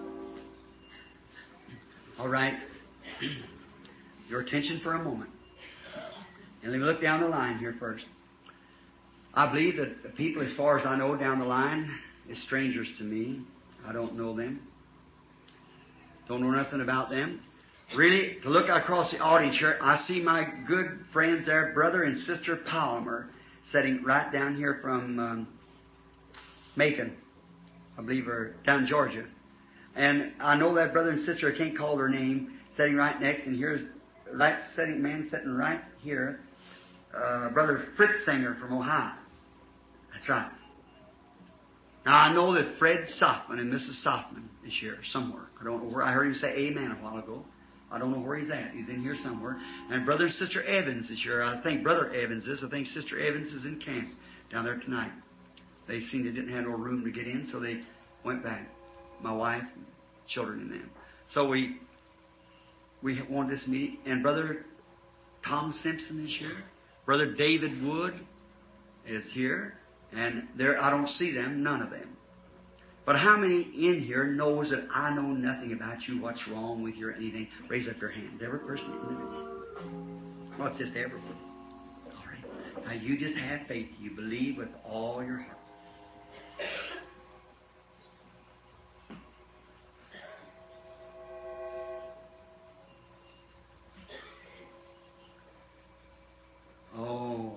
All right. Your attention for a moment. And let me look down the line here first. I believe that the people, as far as I know down the line, is strangers to me. I don't know them. Don't know nothing about them. Really, to look across the audience here, I see my good friends there, Brother and Sister Palmer, sitting right down here from um, Macon, I believe, or down in Georgia. And I know that brother and sister, I can't call their name, sitting right next, and here's that sitting man sitting right here, uh, Brother Fritz Singer from Ohio. That's right. Now I know that Fred Softman and Missus Softman is here somewhere. I don't know where. I heard him say amen a while ago. I don't know where he's at. He's in here somewhere. And Brother and Sister Evans is here. I think Brother Evans is. I think Sister Evans is in camp down there tonight. They seen they didn't have no room to get in, so they went back. My wife, and children, and them. So we we wanted this meeting. And Brother Tom Simpson is here. Brother David Wood is here. And there, I don't see them, none of them. But how many in here knows that I know nothing about you, what's wrong with you or anything? Raise up your hands. Every person. Well, it's just everyone. All right. Now you just have faith. You believe with all your heart. Oh.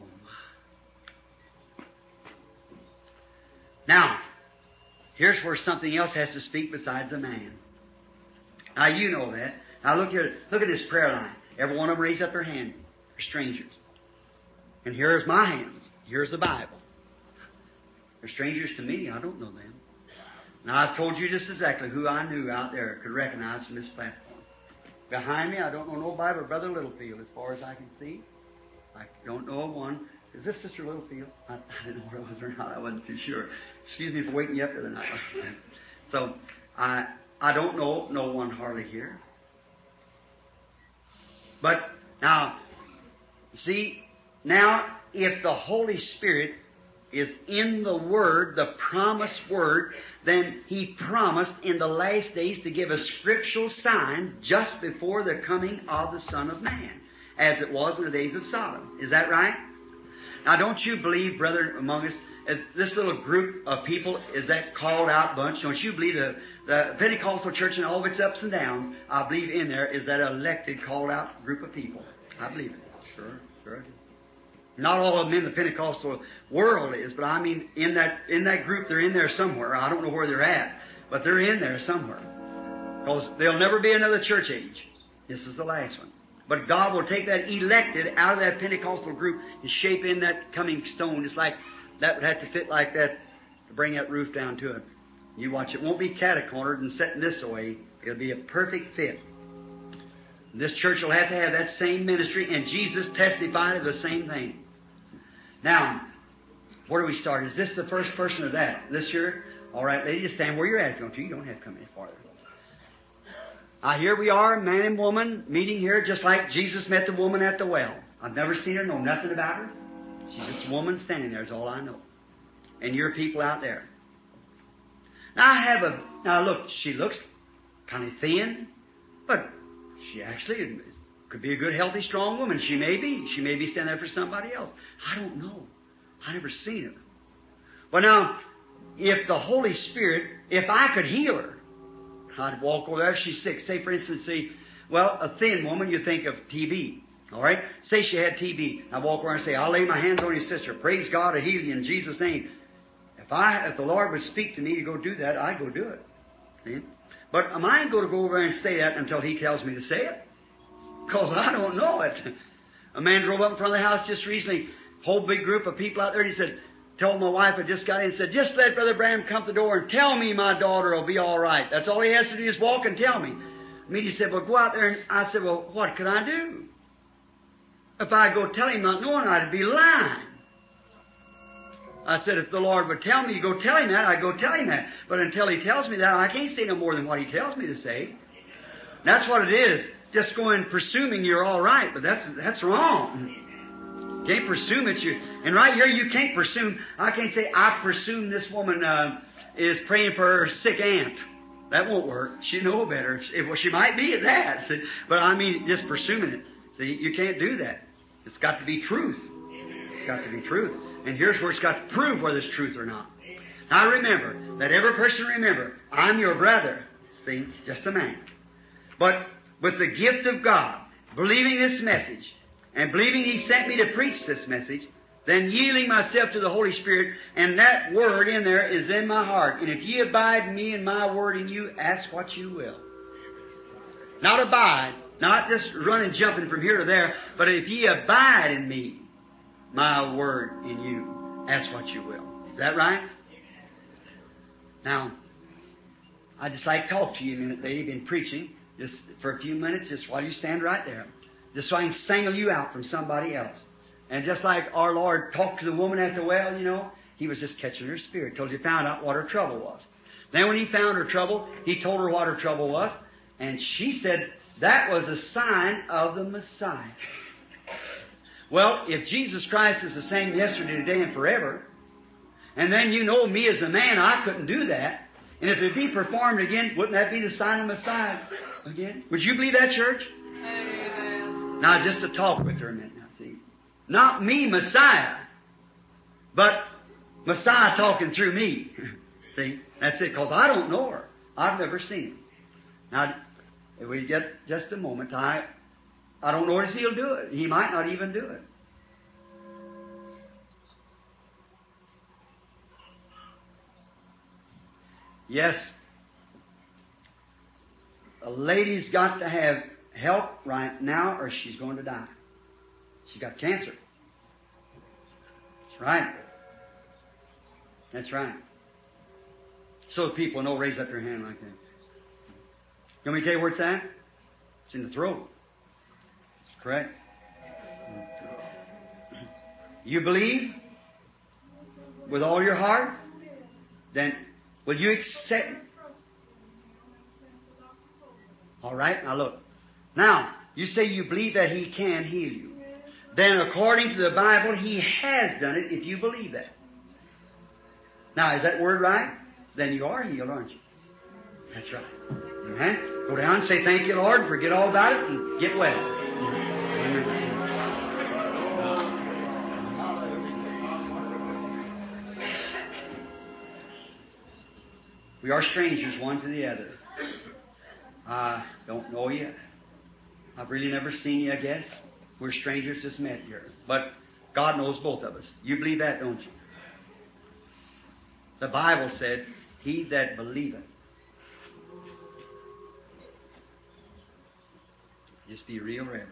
Now, here's where something else has to speak besides a man. Now, you know that. Now, look here. Look at this prayer line. Every one of them raise up their hand. They're strangers. And here's my hands. Here's the Bible. They're strangers to me. I don't know them. Now, I've told you just exactly who I knew out there could recognize from this platform. Behind me, I don't know nobody but Brother Littlefield, as far as I can see. I don't know of one. Is this Sister Littlefield? I, I didn't know where it was or not. I wasn't too sure. Excuse me for waking you up the other night. So, I I don't know no one hardly here. But, now, see, now, if the Holy Spirit is in the Word, the promised Word, then He promised in the last days to give a scriptural sign just before the coming of the Son of Man. as it was in the days of Sodom. Is that right? Now, don't you believe, brother, among us, if this little group of people is that called out bunch? Don't you believe the, the Pentecostal church and all of its ups and downs, I believe in there is that elected, called out group of people. I believe it. Sure, sure. Not all of them in the Pentecostal world is, but I mean in that in that group, they're in there somewhere. I don't know where they're at, but they're in there somewhere. Because there'll never be another church age. This is the last one. But God will take that elected out of that Pentecostal group and shape in that coming stone. It's like that would have to fit like that to bring that roof down to it. You watch, it won't be catacornered and set in this way. It'll be a perfect fit. This church will have to have that same ministry, and Jesus testified of the same thing. Now, where do we start? Is this the first person or that? This year? All right, lady, just stand where you're at. Don't you? You don't have to come any farther. Now, here we are, man and woman, meeting here just like Jesus met the woman at the well. I've never seen her, know nothing about her. She's just a woman standing there is all I know. And you're people out there. Now, I have a... Now, look, she looks kind of thin, but she actually could be a good, healthy, strong woman. She may be. She may be standing there for somebody else. I don't know. I've never seen her. But now, if the Holy Spirit, if I could heal her, I'd walk over there if she's sick. Say, for instance, see, well, a thin woman, you think of T B. All right? Say she had T B. I walk over and say, I'll lay my hands on your sister. Praise God to heal you in Jesus' name. If I, if the Lord would speak to me to go do that, I'd go do it. See? But am I going to go over and say that until He tells me to say it? Because I don't know it. A man drove up in front of the house just recently, whole big group of people out there, and he said, told my wife, I just got in and said, just let Brother Branham come to the door and tell me my daughter will be all right. That's all he has to do is walk and tell me. I mean, he said, well, go out there. And I said, well, what can I do? If I go tell him not knowing, I'd be lying. I said, if the Lord would tell me to go tell him that, I'd go tell him that. But until He tells me that, I can't say no more than what He tells me to say. That's what it is. Just going presuming you're all right, but that's that's wrong. You can't presume it. You, and right here, you can't presume. I can't say, I presume this woman uh, is praying for her sick aunt. That won't work. She know better. She, well, she might be at that. See? But I mean, just presuming it. See, you can't do that. It's got to be truth. It's got to be truth. And here's where it's got to prove whether it's truth or not. Now remember, that every person remember, I'm your brother. See, just a man. But with the gift of God, believing this message, and believing He sent me to preach this message, then yielding myself to the Holy Spirit, and that word in there is in my heart. And if ye abide in me and my word in you, ask what you will. Not abide, not just running, jumping from here to there, but if ye abide in me, my word in you, ask what you will. Is that right? Now, I'd just like to talk to you a minute, lady. Been preaching just for a few minutes, just while you stand right there. Just so I can single you out from somebody else. And just like our Lord talked to the woman at the well, you know, He was just catching her spirit till He found out what her trouble was. Then when He found her trouble, He told her what her trouble was. And she said that was a sign of the Messiah. Well, if Jesus Christ is the same yesterday, today, and forever, and then you know me as a man, I couldn't do that. And if it be performed again, wouldn't that be the sign of Messiah again? Would you believe that, church? Amen. Now, just to talk with her a minute now, see. Not me, Messiah, but Messiah talking through me. See, that's it, because I don't know her. I've never seen Him. Now, if we get just a moment, I... I don't know if He'll do it. He might not even do it. Yes, a lady's got to have help right now or she's going to die. She's got cancer. That's right. That's right. So people know, raise up your hand like that. You want me to tell you where it's at? It's in the throat. Correct. You believe with all your heart, then will you accept? All right, now look. Now, you say you believe that He can heal you. Then according to the Bible, He has done it if you believe that. Now, is that word right? Then you are healed, aren't you? That's right. Amen. Go down and say, thank you, Lord, forget all about it and get well. Remember. We are strangers one to the other. I don't know you. I've really never seen you, I guess. We're strangers just met here. But God knows both of us. You believe that, don't you? The Bible said, he that believeth. Just be real reverent.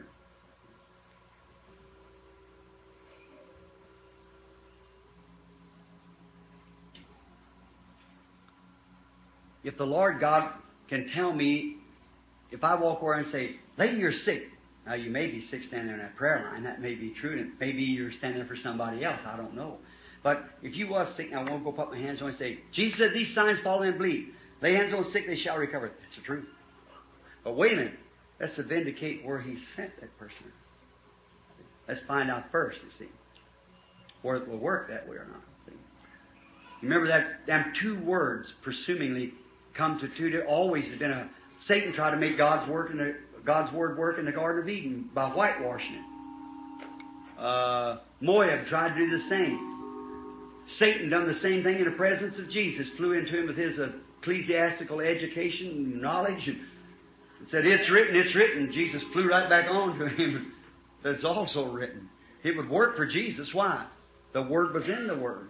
If the Lord God can tell me, if I walk over and say, lady, you're sick. Now, you may be sick standing there in that prayer line. That may be true. And maybe you're standing there for somebody else. I don't know. But if you was sick, I won't go put my hands on and say, Jesus said, these signs follow and bleed. Lay hands on the sick, they shall recover. That's the truth. But wait a minute. That's to vindicate where He sent that person. Let's find out first, you see, whether it will work that way or not. See? Remember that them two words, presumingly, come to two. There always has been a Satan tried to make God's work in the, God's word work in the Garden of Eden by whitewashing it. Uh, Moab tried to do the same. Satan done the same thing in the presence of Jesus. Flew into him with his ecclesiastical education and knowledge and said, "It's written, it's written." Jesus flew right back on to him and said, "It's also written." It would work for Jesus. Why? The Word was in the Word.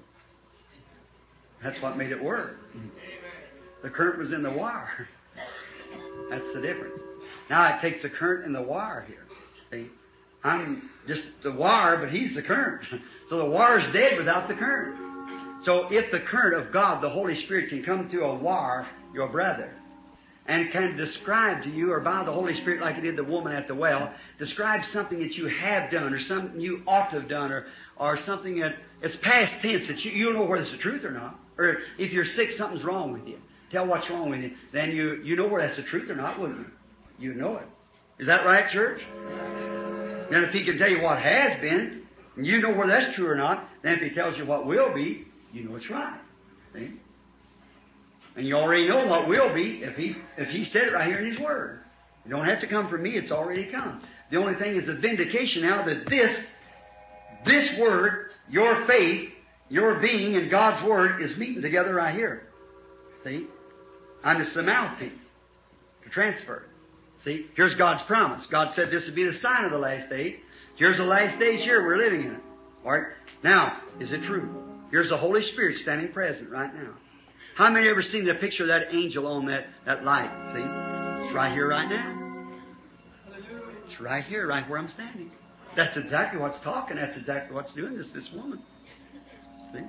That's what made it work. The current was in the wire. That's the difference. Now it takes the current and the wire here. See? I'm just the wire, but He's the current. So the wire's dead without the current. So if the current of God, the Holy Spirit, can come through a wire, your brother, and can describe to you, or by the Holy Spirit, like He did the woman at the well, describe something that you have done, or something you ought to have done, or, or something that it's past tense, that you, you don't know whether it's the truth or not. Or if you're sick, something's wrong with you. Tell what's wrong with you. Then you, you know whether that's the truth or not, wouldn't you? You know it. Is that right, church? Then if He can tell you what has been, and you know whether that's true or not, then if He tells you what will be, you know it's right. See? And you already know what will be if He if He said it right here in His Word. You don't have to come from me, it's already come. The only thing is the vindication now that this, this Word, your faith, your being, and God's Word is meeting together right here. See? I'm just the mouthpiece to transfer it. See? Here's God's promise. God said this would be the sign of the last day. Here's the last days here. We're living in it. All right? Now, is it true? Here's the Holy Spirit standing present right now. How many ever seen the picture of that angel on that, that light? See? It's right here, right now. It's right here, right where I'm standing. That's exactly what's talking. That's exactly what's doing this, this woman. See?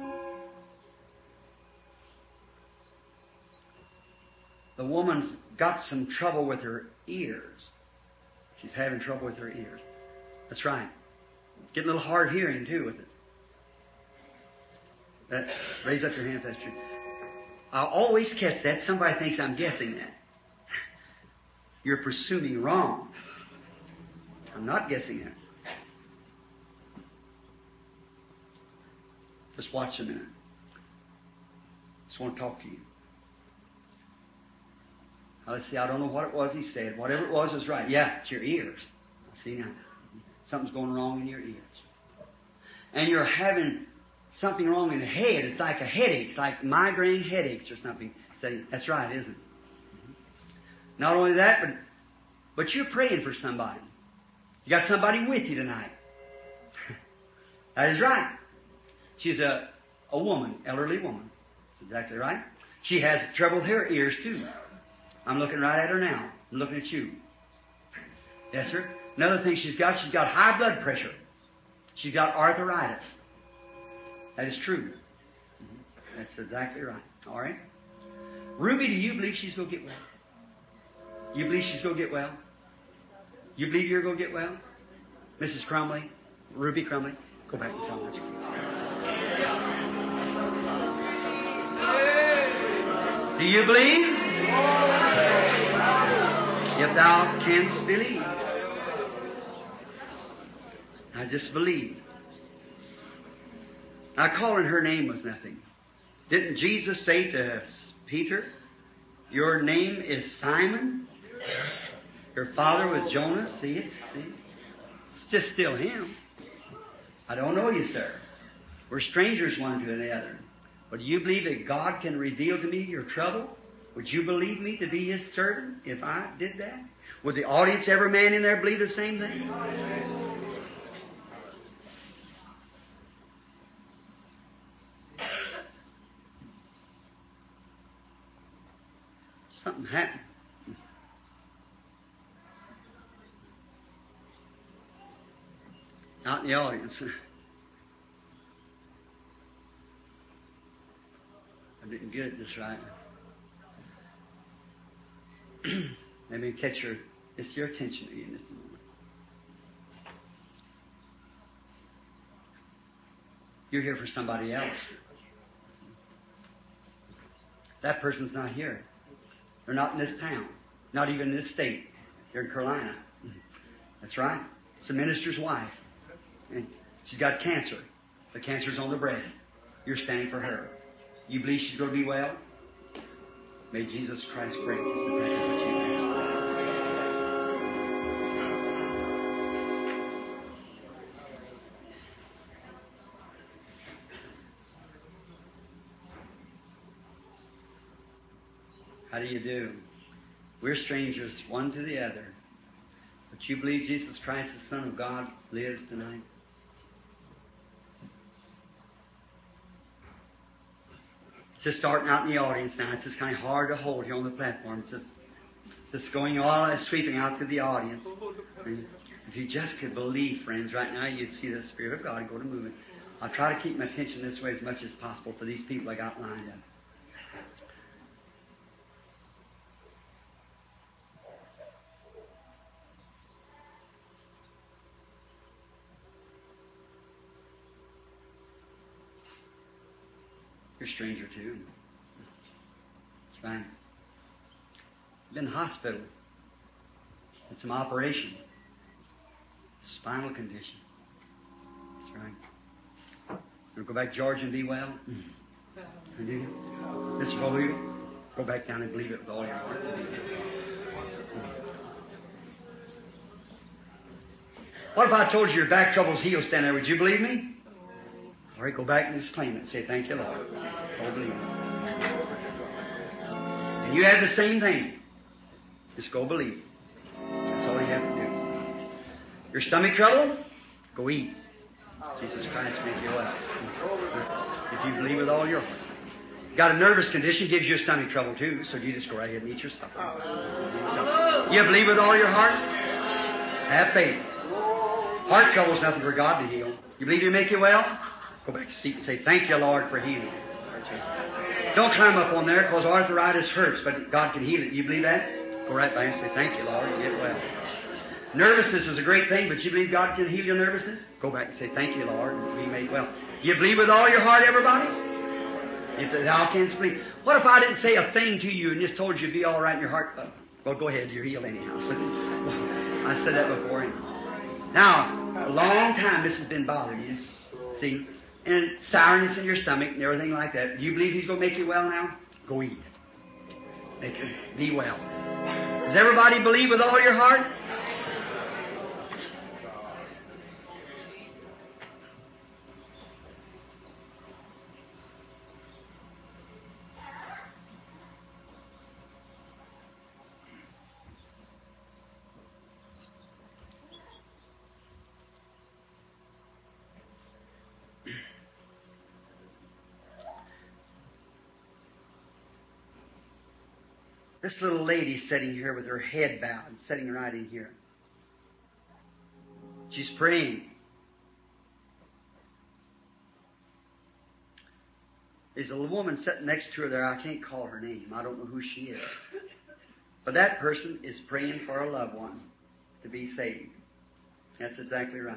The woman's got some trouble with her ears. She's having trouble with her ears. That's right. Getting a little hard hearing, too, with it. That, raise up your hand if that's true. I always catch that. Somebody thinks I'm guessing that. You're presuming wrong. I'm not guessing it. Just watch a minute. Just want to talk to you. Now, let's see, I don't know what it was he said. Whatever it was was right. Yeah, it's your ears. See now, something's going wrong in your ears. And you're having something wrong in the head. It's like a headache. It's like migraine headaches or something. Say, that's right, isn't it? Not only that, but but you're praying for somebody. You got somebody with you tonight. That is right. She's a, a woman, elderly woman. That's exactly right. She has trouble with her ears, too. I'm looking right at her now. I'm looking at you. Yes, sir. Another thing she's got, she's got high blood pressure. She's got arthritis. That is true. That's exactly right. All right. Ruby, do you believe she's going to get well? You believe she's going to get well? You believe you're going to get well? Missus Crumley? Ruby Crumley? Go back and tell them that's right. Do you believe? If thou canst believe. I just believe. Now, calling her name was nothing. Didn't Jesus say to Peter, your name is Simon? Your father was Jonas? See, it's, see? It's just still him. I don't know you, sir. We're strangers one to the other. Well, do you believe that God can reveal to me your trouble? Would you believe me to be His servant if I did that? Would the audience, every man in there, believe the same thing? Something happened. Out in the audience. I didn't get it just right. Let me catch your, it's your attention again in just a moment. You're here for somebody else. That person's not here. They're not in this town. Not even in this state. They're in Carolina. That's right. It's the minister's wife. And she's got cancer. The cancer's on the breast. You're standing for her. You believe she's going to be well? May Jesus Christ break this. If that's what you ask for. How do you do? We're strangers one to the other. But you believe Jesus Christ, the Son of God, lives tonight? It's just starting out in the audience now. It's just kind of hard to hold here on the platform. It's just, just going all and sweeping out to the audience. And if you just could believe, friends, right now, you'd see the Spirit of God go to moving. I'll try to keep my attention this way as much as possible for these people I got lined up. You're a stranger too. That's right. You've been in the hospital. Had some operation. Spinal condition. That's right. You want to go back to Georgia and be well? And do you? Mister Bowie, go back down and believe it with all your heart. What if I told you your back trouble's healed? Stand there. Would you believe me? All right, go back and just claim it and say, thank you, Lord. Oh, believe it. And you have the same thing. Just go believe it. That's all you have to do. Your stomach trouble? Go eat. Jesus Christ make you well. If you believe with all your heart. Got a nervous condition, gives you a stomach trouble too, so you just go right ahead and eat your supper. You believe with all your heart? Have faith. Heart trouble is nothing for God to heal. You believe He'll make you well? Go back to seat and say, thank you, Lord, for healing. Don't climb up on there because arthritis hurts, but God can heal it. You believe that? Go right by and say, thank you, Lord, and get well. Nervousness is a great thing, but you believe God can heal your nervousness? Go back and say, thank you, Lord, and be made well. You believe with all your heart, everybody? If thou canst believe. What if I didn't say a thing to you and just told you to be all right in your heart? Well, go ahead, you're healed anyhow. So, I said that before. Now, a long time this has been bothering you. See? And sourness in your stomach and everything like that. Do you believe He's going to make you well now? Go eat. Make you be well. Does everybody believe with all your heart? This little lady sitting here with her head bowed, sitting right in here. She's praying. There's a woman sitting next to her there. I can't call her name. I don't know who she is. But that person is praying for a loved one to be saved. That's exactly right.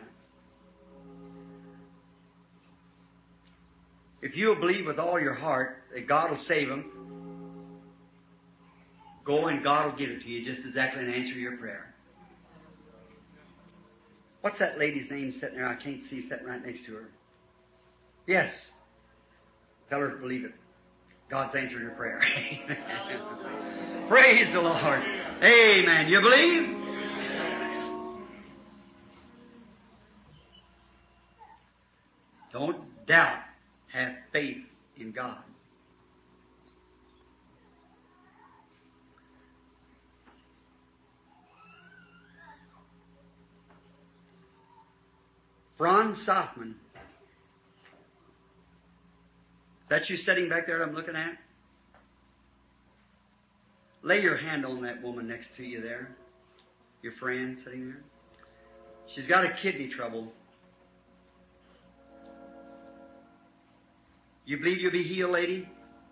If you'll believe with all your heart that God will save them, go and God will give it to you just exactly and answer your prayer. What's that lady's name sitting there? I can't see sitting right next to her. Yes. Tell her to believe it. God's answered her prayer. Praise the Lord. Amen. You believe? Don't doubt. Have faith in God. Franz Softman. Is that you sitting back there I'm looking at? Lay your hand on that woman next to you there. Your friend sitting there. She's got a kidney trouble. You believe you'll be healed, lady?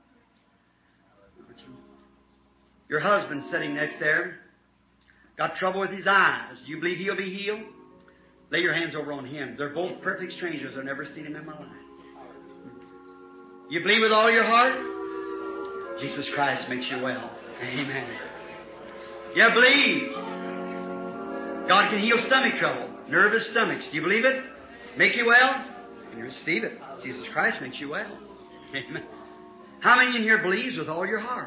Your husband sitting next there. Got trouble with his eyes. You believe he'll be healed? Lay your hands over on him. They're both perfect strangers. I've never seen him in my life. You believe with all your heart? Jesus Christ makes you well. Amen. You believe God can heal stomach trouble, nervous stomachs. Do you believe it? Make you well? And you receive it. Jesus Christ makes you well. Amen. How many in here believes with all your heart?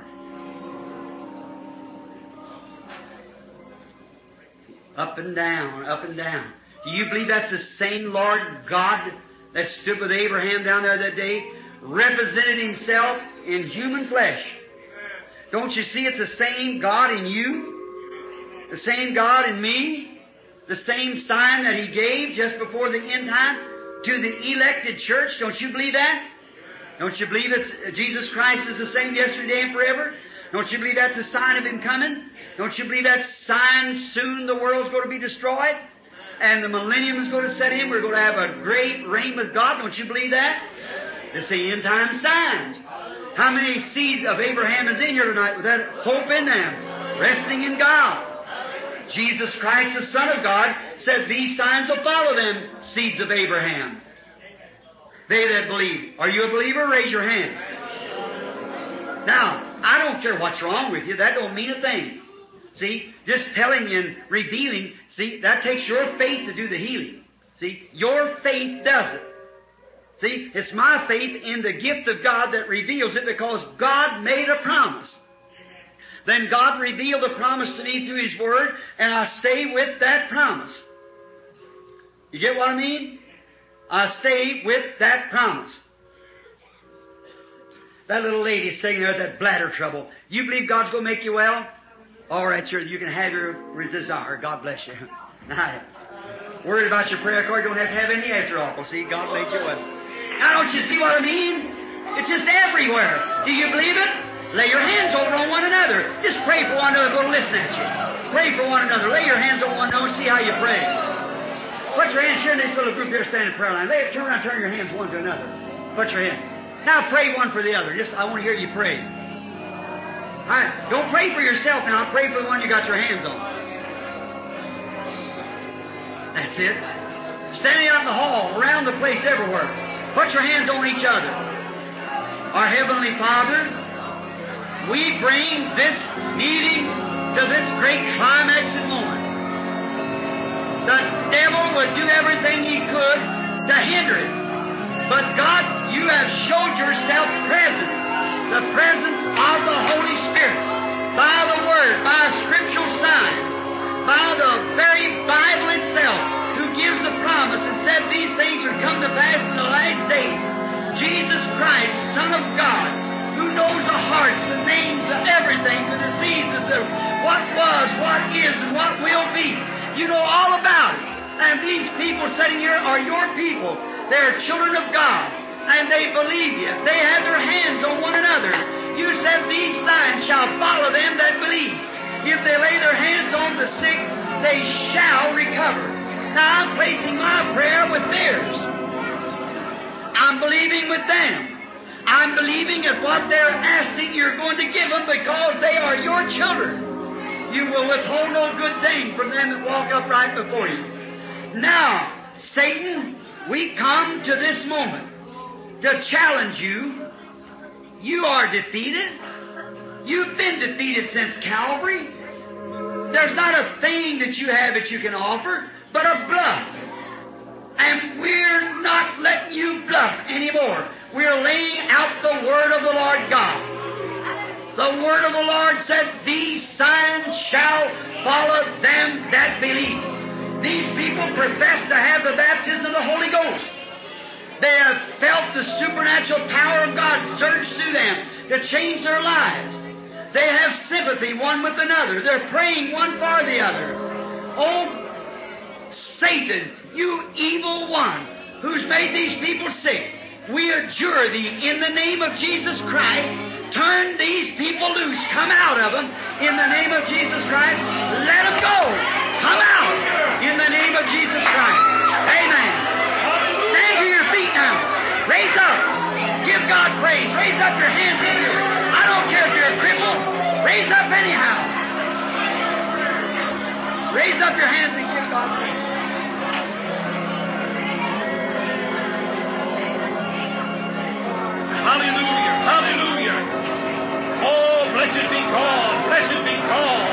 Up and down, up and down. Do you believe that's the same Lord God that stood with Abraham down there that day, represented Himself in human flesh? Don't you see it's the same God in you? The same God in me? The same sign that He gave just before the end time to the elected church? Don't you believe that? Don't you believe that Jesus Christ is the same yesterday and forever? Don't you believe that's a sign of Him coming? Don't you believe that sign soon the world's going to be destroyed? And the millennium is going to set in. We're going to have a great reign with God. Don't you believe that? It's the end time signs. How many seeds of Abraham is in here tonight with that hope in them? Resting in God. Jesus Christ, the Son of God, said these signs will follow them, seeds of Abraham. They that believe. Are you a believer? Raise your hand. Now, I don't care what's wrong with you. That don't mean a thing. See, just telling you and revealing, see, that takes your faith to do the healing. See, your faith does it. See, it's my faith in the gift of God that reveals it because God made a promise. Then God revealed the promise to me through His Word, and I stay with that promise. You get what I mean? I stay with that promise. That little lady sitting there with that bladder trouble. You believe God's going to make you well? All right, sure, you can have your desire. God bless you. Now, worried about your prayer card, you don't have to have any after all. See, God made you well. Now, don't you see what I mean? It's just everywhere. Do you believe it? Lay your hands over on one another. Just pray for one another. Go to listen at you. Pray for one another. Lay your hands on one another. See how you pray. Put your hands here in this little group here standing in prayer line. Lay it, turn around, turn your hands one to another. Put your hand. Now pray one for the other. Just, I want to hear you pray. All right. Don't pray for yourself now. Pray for the one you got your hands on. That's it. Standing out in the hall, around the place, everywhere. Put your hands on each other. Our Heavenly Father, we bring this meeting to this great climax and moment. The devil would do everything he could to hinder it. But God, you have showed yourself present. The presence of the Holy Spirit. By the Word, by scriptural signs, by the very Bible itself, who gives the promise and said these things would come to pass in the last days. Jesus Christ, Son of God, who knows the hearts, the names of everything, the diseases of what was, what is, and what will be. You know all about it. And these people sitting here are your people. They're children of God. And they believe you. They have their hands on one another. You said these signs shall follow them that believe. If they lay their hands on the sick, they shall recover. Now I'm placing my prayer with theirs. I'm believing with them. I'm believing that what they're asking you're going to give them because they are your children. You will withhold no good thing from them that walk upright before you. Now, Satan, we come to this moment to challenge you. You are defeated. You've been defeated since Calvary. There's not a thing that you have that you can offer but a bluff. And we're not letting you bluff anymore. We're laying out the Word of the Lord God. The Word of the Lord said, these signs shall follow them that believe. These people profess to have the baptism of the Holy Ghost. They have felt the supernatural power of God surge through them to change their lives. They have sympathy one with another. They're praying one for the other. Oh, Satan, you evil one who's made these people sick, we adjure thee in the name of Jesus Christ. Turn these people loose. Come out of them in the name of Jesus Christ. Let them go. Come out in the name of Jesus Christ. Amen. Stand to your feet now. Raise up. Give God praise. Raise up your hands in here. I don't care if you're a cripple. Raise up anyhow. Raise up your hands and give God praise.
Hallelujah. Hallelujah. Oh, blessed be God. Blessed be God.